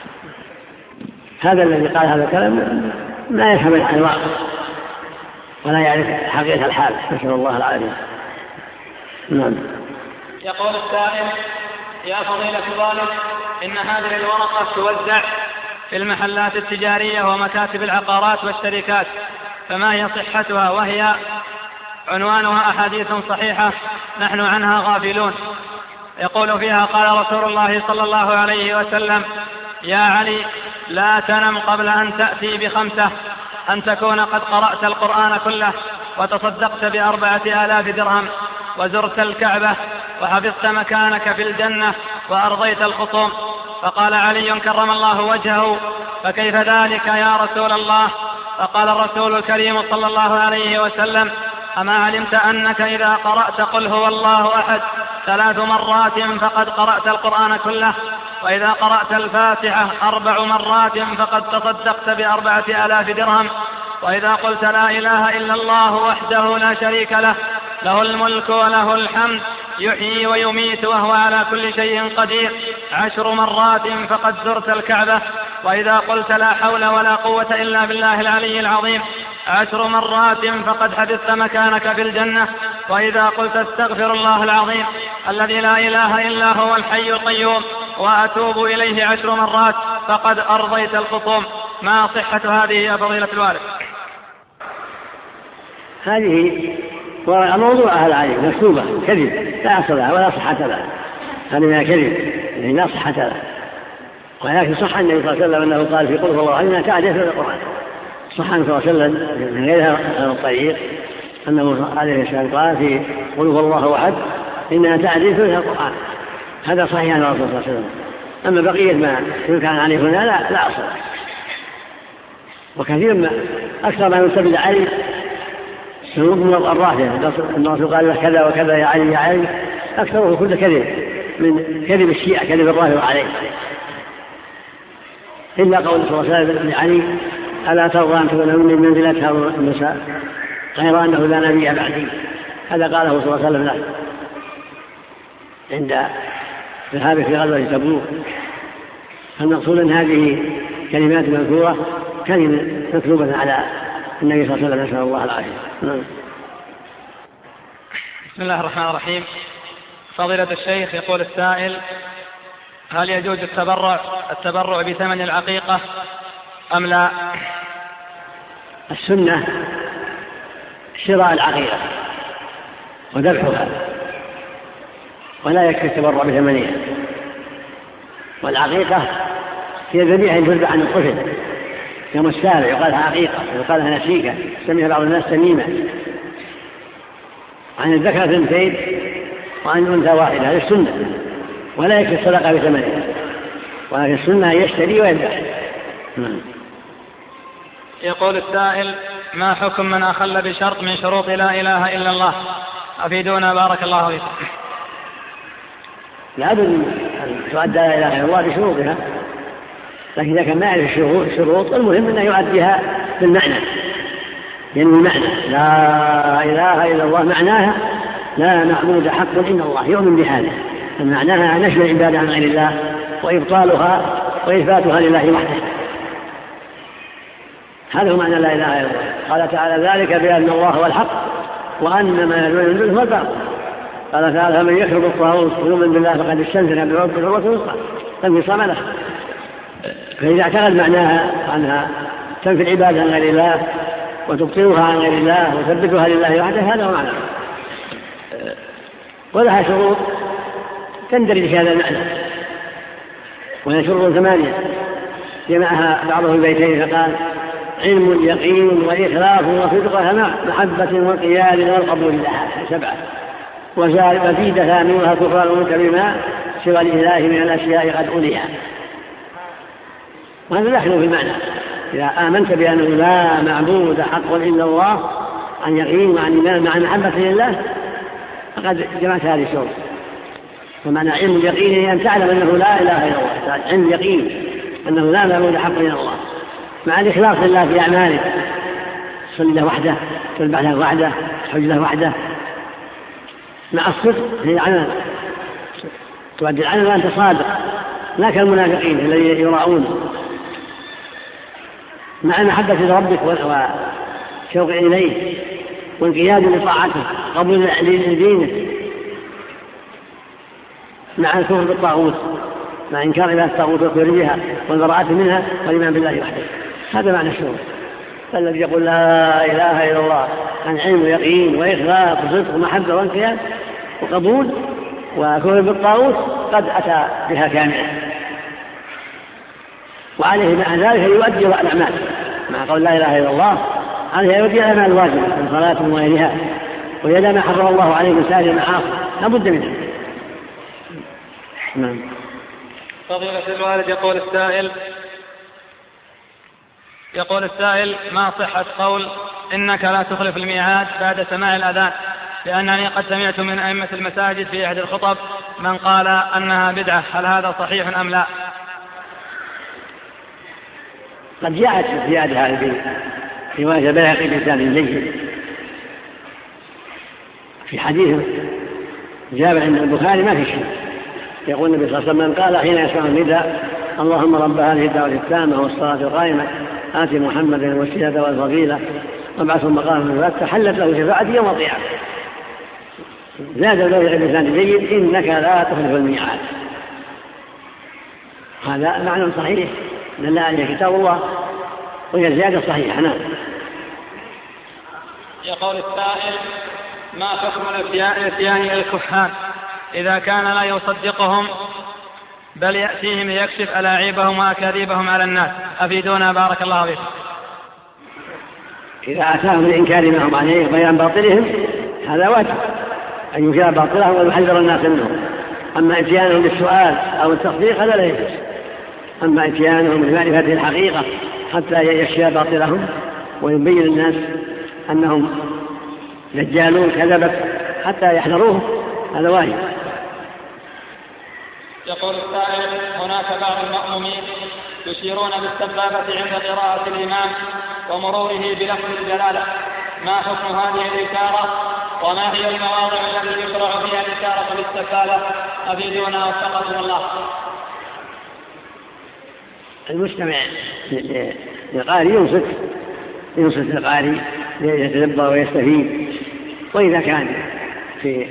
هذا الذي قال هذا الكلام لا يفهم الواقع ولا يعرف حقيقة الحال، نسأل الله العافية. نعم. يقول السائل: يا فضيلة الوالد، إن هذه الورقة توزع في المحلات التجارية ومكاتب العقارات والشركات، فما هي صحتها؟ وهي عنوانها أحاديث صحيحة نحن عنها غافلون. يقول فيها: قال رسول الله صلى الله عليه وسلم: يا علي، لا تنم قبل أن تأتي بخمسة: أن تكون قد قرأت القرآن كله، وتصدقت بأربعة آلاف درهم، وزرت الكعبة، وحفظت مكانك في الجنة، وأرضيت الخصوم. فقال علي كرم الله وجهه: فكيف ذلك يا رسول الله؟ فقال الرسول الكريم صلى الله عليه وسلم: أما علمت أنك إذا قرأت قل هو الله أحد ثلاث مرات فقد قرأت القرآن كله، وإذا قرأت الفاتحة أربع مرات فقد تصدقت بأربعة آلاف درهم، وإذا قلت لا إله إلا الله وحده لا شريك له له الملك وله الحمد يحيي ويميت وهو على كل شيء قدير عشر مرات فقد زرت الكعبة، وإذا قلت لا حول ولا قوة إلا بالله العلي العظيم عشر مرات فقد حفظت مكانك في الجنة، وإذا قلت استغفر الله العظيم الذي لا إله إلا هو الحي القيوم وأتوب إليه عشر مرات فقد أرضيت الخصوم. ما صحة هذه يا فضيلة الوالد؟ هذه موضوع أهل العلم مكتوبة كذب لا أصل لها ولا صحة لها، هذه من الكذب يعني لا صحة لها. ولكن صح النبي صلى الله عليه وسلم أنه قال في قل هو الله أحد إنها تعديل في القرآن. صح النبي صلى الله عليه وسلم من غير هذا الطريق أنه عليه السلام قال في قل هو الله أحد إنها تعديل في القرآن. هذا صحيح عن الرسول صلى الله عليه وسلم. أما بقية ما كان عليه هنا لا لا أصل. وكثير ما أكثر ما ينسب علي سنوب من الرافعة، الرسول قال له كذا وكذا يا علي يا علي، أكثره كل كذب من كذب الشيعة كذب الرافعة عليه، إلا قول صلى الله عليه وسلم لعلي: ألا ترضى أن تكون من منزلة هؤلاء النساء غير أنه لا نبي بعدي. هذا قاله صلى الله عليه وسلم له عند ذهابه في غزوة تبوك. فالمقصود أن هذه كلمات مذكورة كلمة مكتوبة على النبي صلى الله عليه وسلم، نسأل الله العافية. بسم الله الرحمن الرحيم. فضيلة الشيخ، يقول السائل: هل يجوز التبرع التبرع بثمن العقيقة أم لا؟ السنة شراء العقيقة وذبحها، ولا يكفي التبرع بثمنها. والعقيقة هي ذبيحة تذبح عن الطفل يوم السابع، يقال لها عقيقة ويقال لها نسيكة، يسميها بعض الناس تميمة. عن الذكر اثنتين وعن الأنثى واحدة، هذه السنة، ولا يكفي الصدقة بثمنها، ولكن السنة يشتري ويذبح. يقول السائل: ما حكم من أخل بشرط من شروط لا إله إلا الله؟ أفيدونا بارك الله فيكم. لا بد أن تؤدى لا إله إلا الله بشروطها، لكن إذا كان ما يعرف الشروط المهم أنه يؤديها بالمعنى، يعني المعنى لا إله إلا الله معناها لا معبود حق إلا الله، يؤمن بهذا معناها نشر العبادة عن غير الله وإبطالها وإثباتها لله وحده. هذا هو معنى لا إله إلا الله. قال تعالى: ذلك بأن الله هو الحق وأن ما يدعون من دونه هو الباطل. قال تعالى: من يكفر بالطاغوت ويؤمن بالله فقد استمسك بالعروة الوثقى لا انفصام لها. فإذا اعتقد معناها أنها تنفي العبادة عن غير الله وتبطلها عن غير الله وتثبتها لله وحده، هذا هو معناه. ولها شروط تندرج في هذا المعنى، وهي شروط ثمانية جمعها بعضه البيتين فقال: علم يقين وإخلاص وصدق سمع محبة وقياد والقبول لها سبعة، وزيد ثامنها كفرانك بما سوى الإله من الأشياء قد أوليها. وهذا دخل في المعنى. إذا آمنت بأنه لا معبود حق إلا الله عن يقين وعن إيمان مع محبة لله فقد جمعت هذه الشروط. ومعنى علم اليقين هي أن تعلم أنه لا إله إلا الله، علم اليقين أنه لا معبود حق إلا الله، مع الإخلاص لله في أعمالك، تصلي له وحده، تذبح له وحده، تحج له وحده، مع الصدق في العمل، تؤدي العمل وأنت صادق لا كالمنافقين الذين يراؤون، مع محبة ربك وشوق إليه والانقياد لطاعته قبول لدينه، مع الكفر بالطاغوت، مع إنكار إله الطاغوت وخروجها والبراءة منها والإيمان بالله وحده. هذا معنى الشروط. فالذي يقول لا إله إلا الله عن علم ويقين وإخلاص وصدق ومحبة وانقياد وقبول وكفر بالطاغوت قد أتى بها كاملة، وعليه مع ذلك يؤدي الأعمال مع قول لا إله إلا الله، عليه يؤدي الأعمال الواجبة من صلاة وغيرها، ويدع ما حرم الله عليه من سائر المعاصي لا بد منها. نعم. فضيلة الوالد يقول السائل يقول السائل ما صحة قول إنك لا تخلف الميعاد بعد سماع الأذان، لأنني قد سمعت من أئمة المساجد في إحدى الخطب من قال أنها بدعة، هل هذا صحيح أم لا؟ قد جاءت الزيادة هذه في رواية البيهقي بإسناد جيد في حديث جابر عند البخاري ما في شيء، يقول النبي صلى الله عليه وسلم قال حين يسمع النداء: اللهم رب هذه الدعوة التامة والصلاة القائمة آت محمدا الوسيلة والفضيلة وابعثه مقاما محمودا حلت له شفاعتي يوم القيامة. زاد البيهقي بإسناد جيد: إنك لا تخلف الميعاد. هذا معنى صحيح دل عليه كتاب الله وهي زيادة صحيحة. نعم. يقول السائل ما حكم الاتيان الكهان إذا كان لا يصدقهم بل يأتيهم ليكشف ألاعيبهم وأكاذيبهم على الناس؟ أفيدونا بارك الله فيكم. إذا أتاهم الإنكار ما هم عليه بيان باطلهم هذا واجب أن ينكر باطلهم ويحذر الناس منهم. أما اتيانهم بالسؤال أو التصديق هذا لا يجوز. أما اتيانهم بمعرفة الحقيقة حتى يكشف باطلهم ويبين الناس أنهم دجالون كذبت حتى يحذروه هذا واجب. يقول السائل هناك بعض المأمومين يشيرون بالسبابة عند قراءة الإمام ومروره بلفظ الجلالة، ما حكم هذه الإشارة وما هي المواضع التي يشرع فيها الإشارة بالسبابة؟ أفيدونا وفقكم الله. المستمع للقارئ ينصت ينصت للقارئ ليتدبر ويستفيد، وإذا كان في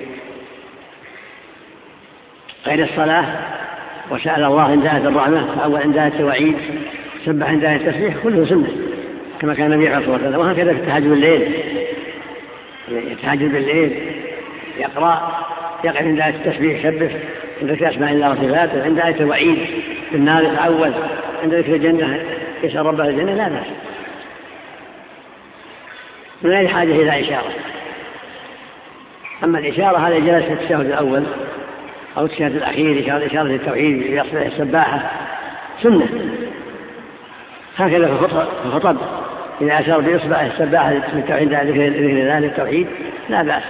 غير الصلاة وسأل الله عند آية الرحمة أو عند آية الوعيد سبح عند آية التسبيح كله سنة كما كان النبي عليه الصلاة والسلام. وهكذا في التهجد بالليل يتهجد بالليل يقرأ يقرأ عند آية التسبيح يسبح عند ذكر أسماء الله وصفاته، عند آية الوعيد في النار يتعوذ، عند ذكر الجنة يسأل ربه الجنة، لا بأس من غير حاجة إلى إشارة. أما الإشارة هذا جلس في التشهد الأول أو التشهد الأخير إشارة للتوحيد يصلح السباحة سنة، هكذا في الخطب إذا أشار بإصبع السباحة للتوحيد ذكر ذلك التوحيد لا بأس.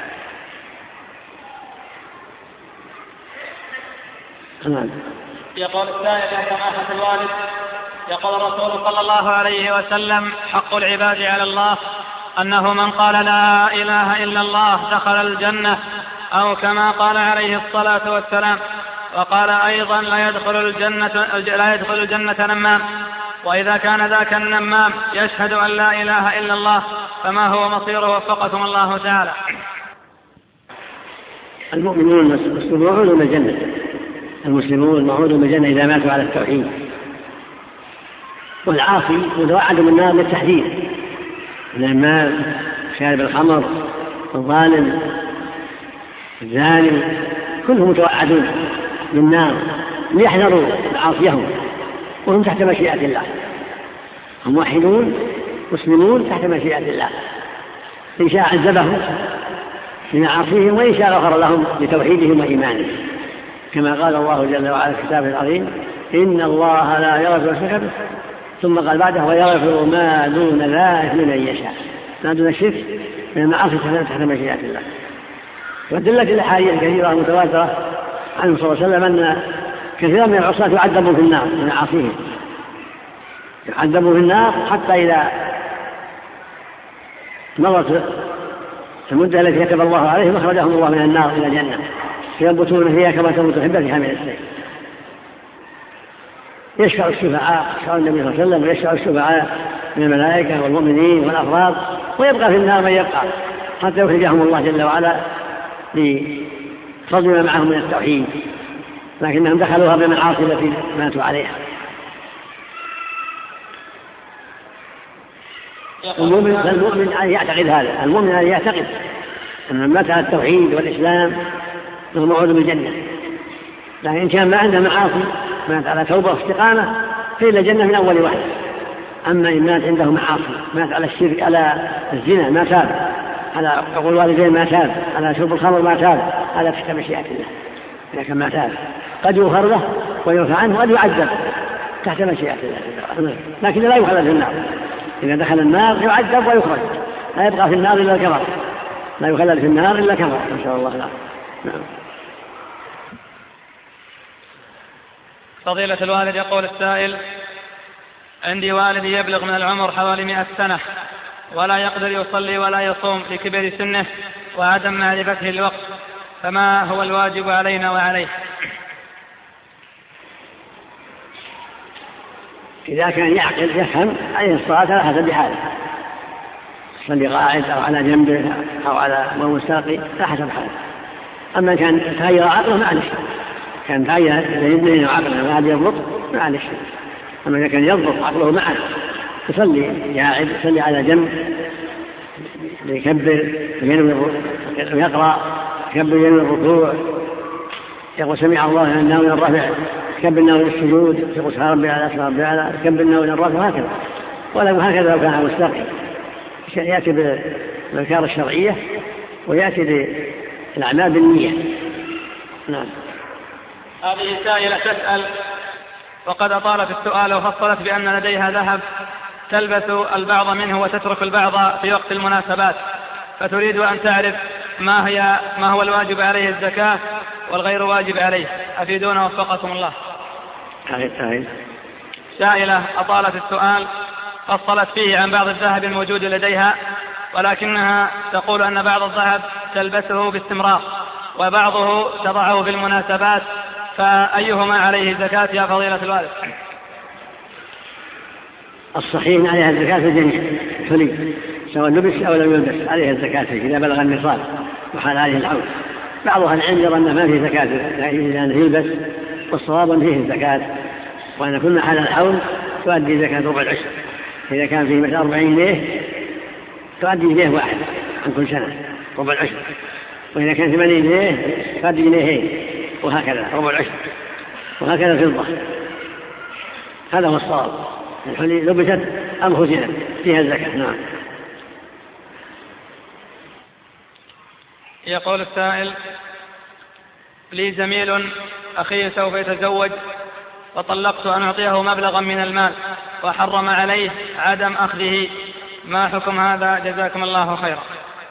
تمام. يقول السائل يا سماحة الوالد يقول الرسول صلى الله عليه وسلم حق العباد على الله أنه من قال لا إله إلا الله دخل الجنة، أو كما قال عليه الصلاة والسلام. وقال أيضا لا يدخل الجنة, لا يدخل الجنة نمام، وإذا كان ذاك النمام يشهد أن لا إله إلا الله فما هو مصيره وفقكم الله تعالى؟ المؤمنون المسلمون من الجنة، المسلمون موعودون بالجنة إذا ماتوا على التوحيد، والعاصي متوعد من النار للتحذير من المال شارب الخمر الظالم الزاني كلهم متوعدون بالنار ليحذروا معاصيهم وهم تحت مشيئة الله، هم موحدون مسلمون تحت مشيئة الله، إن شاء عذبهم بمعاصيهم وإن شاء غفر لهم بتوحيدهم وإيمانهم، كما قال الله جل وعلا في كتابه العظيم إن الله لا يغفر الشرك به، ثم قال بعده ويغفر ما دون ذلك لمن يشاء، ما دون الشرك من المعاصي تحت مشيئة الله. ودلت الأحاديث الكثيرة المتواترة عنه صلى الله عليه وسلم أن كثيرا من العصاة يعذبوا في النار من معاصيهم، يعذبوا في النار حتى إذا مضت المدة التي كتب الله عليهم أخرجهم الله من النار إلى الجنة فينبتون فيها كما تنبت الحبة في حامل السيف. يشفع الشفعاء، يشفع النبي صلى الله عليه وسلم ويشفع الشفعاء من الملائكة والمؤمنين والأفراد، ويبقى في النار من يبقى حتى يخرجهم الله جل وعلا لفضل ما معهم من التوحيد، لكنهم دخلوها بالمعاصي التي ماتوا عليها. المؤمن المؤمن أن يعتقد هذا، المؤمن أن يعتقد أن من مات على التوحيد والإسلام له موعود بالجنة، لكن إن كان ما عنده معاصي مات على توبة واستقامة فإلى الجنة من أول واحد. أما إن مات عنده معاصي مات على الشرك على الزنا ما تاب، على عقوق الوالدين ما تاب، على شرب الخمر ما تاب، هذا تحت مشيئة الله. لكن ما تاب قد يغفر له ويرفع عنه وقد يعذب تحت مشيئة الله، لكن لا يخلد في النار. إذا دخل النار يعذب ويخرج، لا يبقى في النار إلا الكفر، لا يخلد في النار إلا كفر إن شاء الله. لا. نعم. فضيلة الوالد يقول السائل عندي والدي يبلغ من العمر حوالي مئة سنة ولا يقدر يصلي ولا يصوم لكبر سنه وعدم معرفته الوقت، فما هو الواجب علينا وعليه؟ إذا كان يعقل يفهم عليه الصلاة على حسب حاله، يصلي قاعد أو على جنبه أو على مستلقي على حسب حاله. أما كان تغير عقله معلش، كان تغير يدنه عقله ما عاد يضبط معلش. أما إذا كان يضبط عقله معه يصلي قاعد، يصلي على جنب، يكبر ويقرأ، يكبر ينوي الركوع، يقول سمع الله لمن حمده من الرفع، يكبر ناوي السجود، يقول سبحان ربي الأعلى سبحان ربي الأعلى، يكبر ناوي الرفع، هكذا. ولا هكذا لو كان مستقيم يأتي بالأذكار الشرعية ويأتي بالأعمال بالنية. نعم. هذه سائلة تسأل وقد أطالت السؤال وفصلت بأن لديها ذهب تلبس البعض منه وتترك البعض في وقت المناسبات، فتريد أن تعرف ما هي ما هو الواجب عليه الزكاة والغير واجب عليه، أفيدونا وفقكم الله. سائلة أطالت السؤال فصلت فيه عن بعض الذهب الموجود لديها، ولكنها تقول أن بعض الذهب تلبسه باستمرار وبعضه تضعه في المناسبات، فأيهما عليه زكاة يا فضيلة الوالد؟ الصحيح عليها الزكاة في الجميع حلي سواء لبس أو لم يلبس عليها الزكاة إذا بلغ النصاب وحال عليه الحول. بعضها العلم يرى أن ما فيه زكاة إذا أنه يلبس، والصواب أن فيه الزكاة، وأن كل حال الحول تؤدي زكاة ربع العشر. إذا كان فيه مثل أربعين جنيه تؤدي جنيه واحد عن كل سنة ربع العشر، وإذا كان ثمانين جنيه تؤدي جنيهين، وهكذا ربع العشر، وهكذا الفضة. هذا هو الصواب. الحلي لبست أم خزنت فيها الزكاة. نعم. يقول السائل لي زميل أخي سوف يتزوج فطلقت أن أعطيه مبلغا من المال وحرم عليه عدم أخذه، ما حكم هذا؟ جزاكم الله خيرا.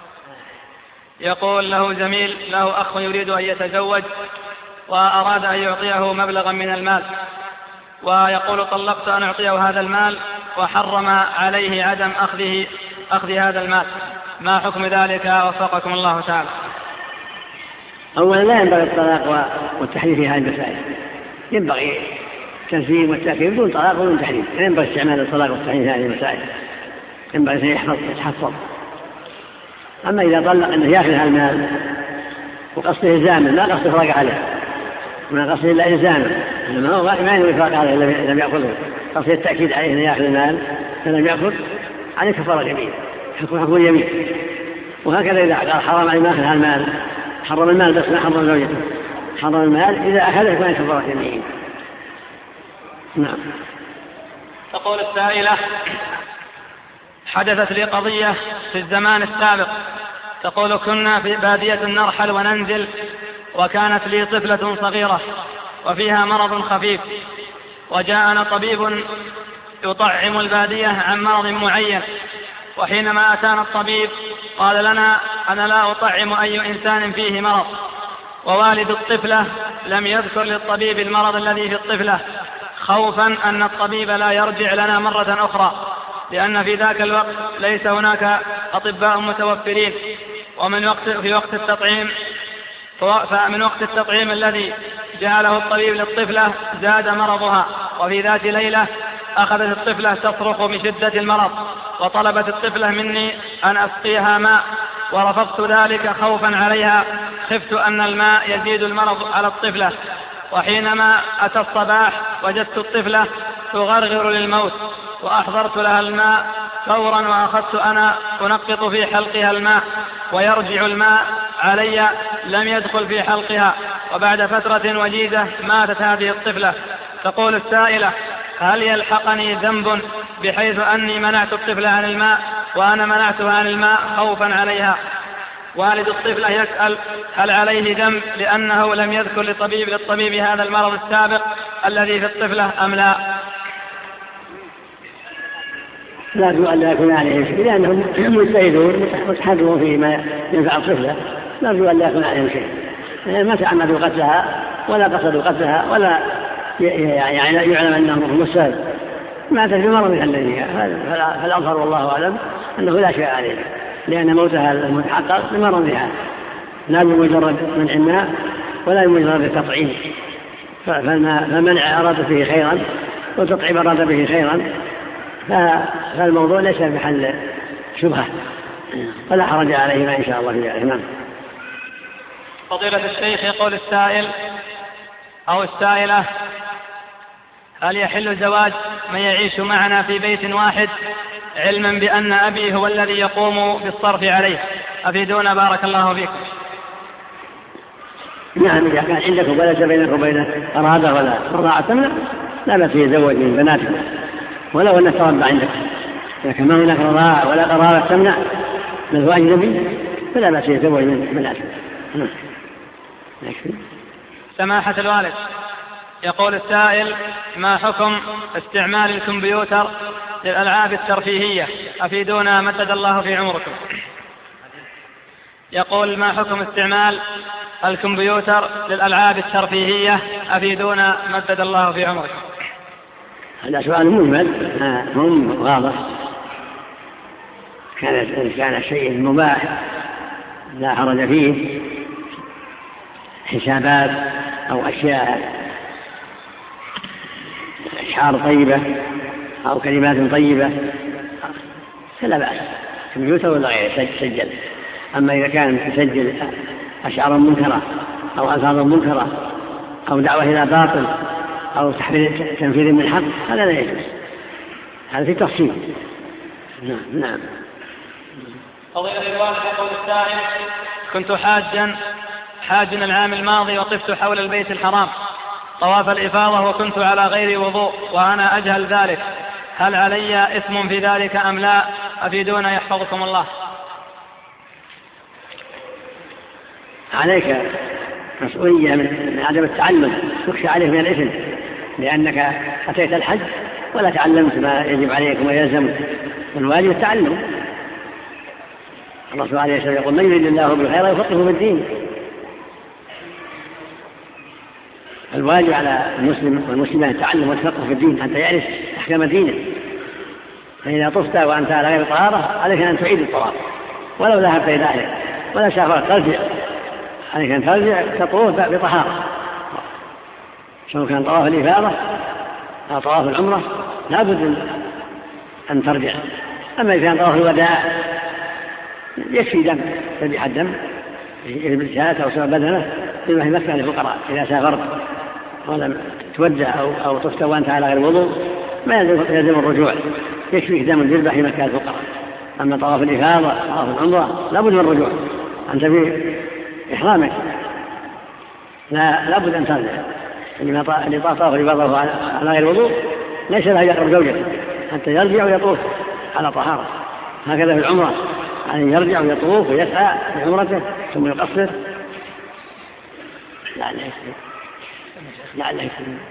يقول له زميل له أخ يريد أن يتزوج وأراد أن يعطيه مبلغا من المال، ويقول طلقت أن أعطيه هذا المال وحرم عليه عدم أخذه أخذ هذا المال، ما حكم ذلك وفقكم الله تعالى؟ أولا لا ينبغي الطلاق والتحريم في هذه المسائل، ينبغي التنفيذ والتأكيد بدون طلاق وبدون تحريم، لا ينبغي استعمال الطلاق والتحريم في هذه المسائل، ينبغي أن يحفظ يتحفظ. أما إذا طلق أنه يأخذ هذا المال وقصده إلزامه، لا قصده إفراج عليه، ما قصده إلا إلزامه، إنما هو ما ينوي إفراج عليه إذا لم يأخذه، قصده التأكيد عليه أن يأخذ المال فلم يأخذ عليه كفارة يمين، حكم حكم اليمين. وهكذا إذا قال حرام عليه ما أخذ هذا المال حرم المال بس ما حرم زوجته، حرم المال إذا أخذه فلا كفارة يمين. نعم. تقول السائلة: حدثت لي قضية في الزمان السابق، تقول: كنا في بادية نرحل وننزل، وكانت لي طفلة صغيرة وفيها مرض خفيف، وجاءنا طبيب يطعم البادية عن مرض معين، وحينما أتانا الطبيب قال لنا: أنا لا أطعم أي إنسان فيه مرض، ووالد الطفلة لم يذكر للطبيب المرض الذي في الطفلة، خوفا أن الطبيب لا يرجع لنا مرة أخرى، لأن في ذاك الوقت ليس هناك أطباء متوفرين، ومن وقت في وقت التطعيم فمن وقت التطعيم الذي جعله الطبيب للطفلة زاد مرضها. وفي ذات ليلة أخذت الطفلة تصرخ من شدة المرض، وطلبت الطفلة مني أن أسقيها ماء، ورفضت ذلك خوفا عليها، خفت أن الماء يزيد المرض على الطفلة. وحينما أتى الصباح وجدت الطفلة تغرغر للموت، وأحضرت لها الماء فورا، وأخذت أنا أنقط في حلقها الماء ويرجع الماء علي، لم يدخل في حلقها، وبعد فترة وجيزة ماتت هذه الطفلة. تقول السائلة: هل يلحقني ذنب بحيث أني منعت الطفلة عن الماء وأنا منعتها عن الماء خوفا عليها؟ والد الطفلة يسأل: هل عليه ذنب لأنه لم يذكر للطبيب للطبيب هذا المرض السابق الذي في الطفلة أم لا؟ لا أن لا يكون عليهم شيء، لأنهم مجتهدون متحررون فيما ينفع الطفلة، لا أرجو أن لا يكون عليهم شيء، ما تعمدوا قتلها ولا قصدوا قتلها ولا يعني يعلم أنهم مستهد، ما تجد مرضها الذي فالأظهر والله أعلم أنه لا شيء عليه، لأن موتها المتحقق بمرضها، لا بمجرد منع الماء ولا بمجرد التطعيم، فمنع أراد به خيرا والتطعيم أراد به خيرا، فالموضوع ليس بحل شبهة، فلا حرج عليهما إن شاء الله في ذلك. نعم. فضيلة الشيخ، يقول السائل أو السائلة: هل يحل زواج من يعيش معنا في بيت واحد علما بأن أبي هو الذي يقوم بالصرف عليه؟ أفيدونا بارك الله فيكم. نعم، إذا كان عندكم وليس بينكم وبين أرادة ولا رضاعة تمنع لا بأس يتزوج من بناتكم ولو أنه تربى عندك، لكن ما هناك رضاعة ولا قرابة تمنع من زواج النبي فلا بأس يتزوج من بناتكم. سماحة الوالد، يقول السائل: ما حكم استعمال الكمبيوتر للألعاب الترفيهية؟ أفيدونا مدد الله في عمركم. يقول: ما حكم استعمال الكمبيوتر للألعاب الترفيهية؟ أفيدونا مدد الله في عمركم. هذا سؤال مجمل مهم واضح، كان كان شيء مباح لا حرج فيه، حسابات أو أشياء أشعار طيبة أو كلمات طيبة فلا بأس، كمبيوتر ولا غيره تسجل. أما إذا كان تسجل أشعار منكرة أو ألفاظ منكرة أو دعوة إلى باطل أو تحرير تنفيذ من حق هذا لا يجوز، هذا في تفصيل. نعم. نعم. فضيلة الوالد، يقول السائل: كنت حاجا حاجا العام الماضي وطفت حول البيت الحرام طواف الإفاضة وكنت على غير وضوء وأنا أجهل ذلك، هل علي إثم في ذلك أم لا؟ أفيدونا يحفظكم الله. عليك مسؤولية من عدم التعلم، تخشى عليه من الإثم، لأنك أتيت الحج ولا تعلمت ما يجب عليك وما يلزمك، والواجب التعلم. الله سبحانه وتعالى يقول: من يريد الله بالخير يفقهه في الدين. الواجب على المسلم والمسلمة التعلم والفقه في الدين حتى يعرف أحكام دينه، فإذا طفت وأنت على غير طهارة عليك أن تعيد الطواف ولو ذهبت إلى أهلك ولا سافرت ترجع، عليك أن ترجع تطوف بطهارة، سواء كان طواف الإفاضة أو طواف العمرة لا بد أن ترجع. أما إذا كان طواف الوداع يكفي دم، تذبح الدم بالشاة أو سوى بدنه فيما في مكة للفقراء. إذا سافرت ولم تودع أو, أو طفت وأنت على غير وضوء ما يلزم الرجوع، يكفيك دم الذبح في مكة للفقراء. أما طواف الإفاضة طواف العمرة لا بد من الرجوع، أنت في إحرامك لا لابد أن ترجع. اللي طاف رباطه على غير الوضوء ليس له يقرب زوجته حتى يرجع ويطوف على طهارة. هكذا في العمرة يعني يرجع ويطوف ويسعى بعمرته ثم يقصر. لعله يسلم لعله يسلم.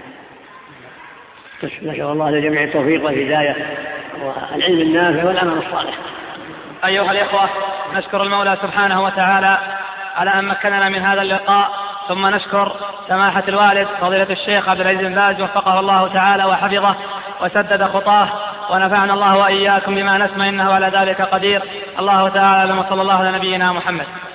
نسأل الله لجميع التوفيق والهداية والعلم النافع والعمل الصالح. أيها الإخوة، نشكر المولى سبحانه وتعالى على أن مكننا من هذا اللقاء، ثم نشكر سماحة الوالد فضيلة الشيخ عبد العزيز بن باز وفقه الله تعالى وحفظه وسدد خطاه، ونفعنا الله وإياكم بما نسمع إنه على ذلك قدير. الله تعالى أعلم، وصلى الله على نبينا محمد.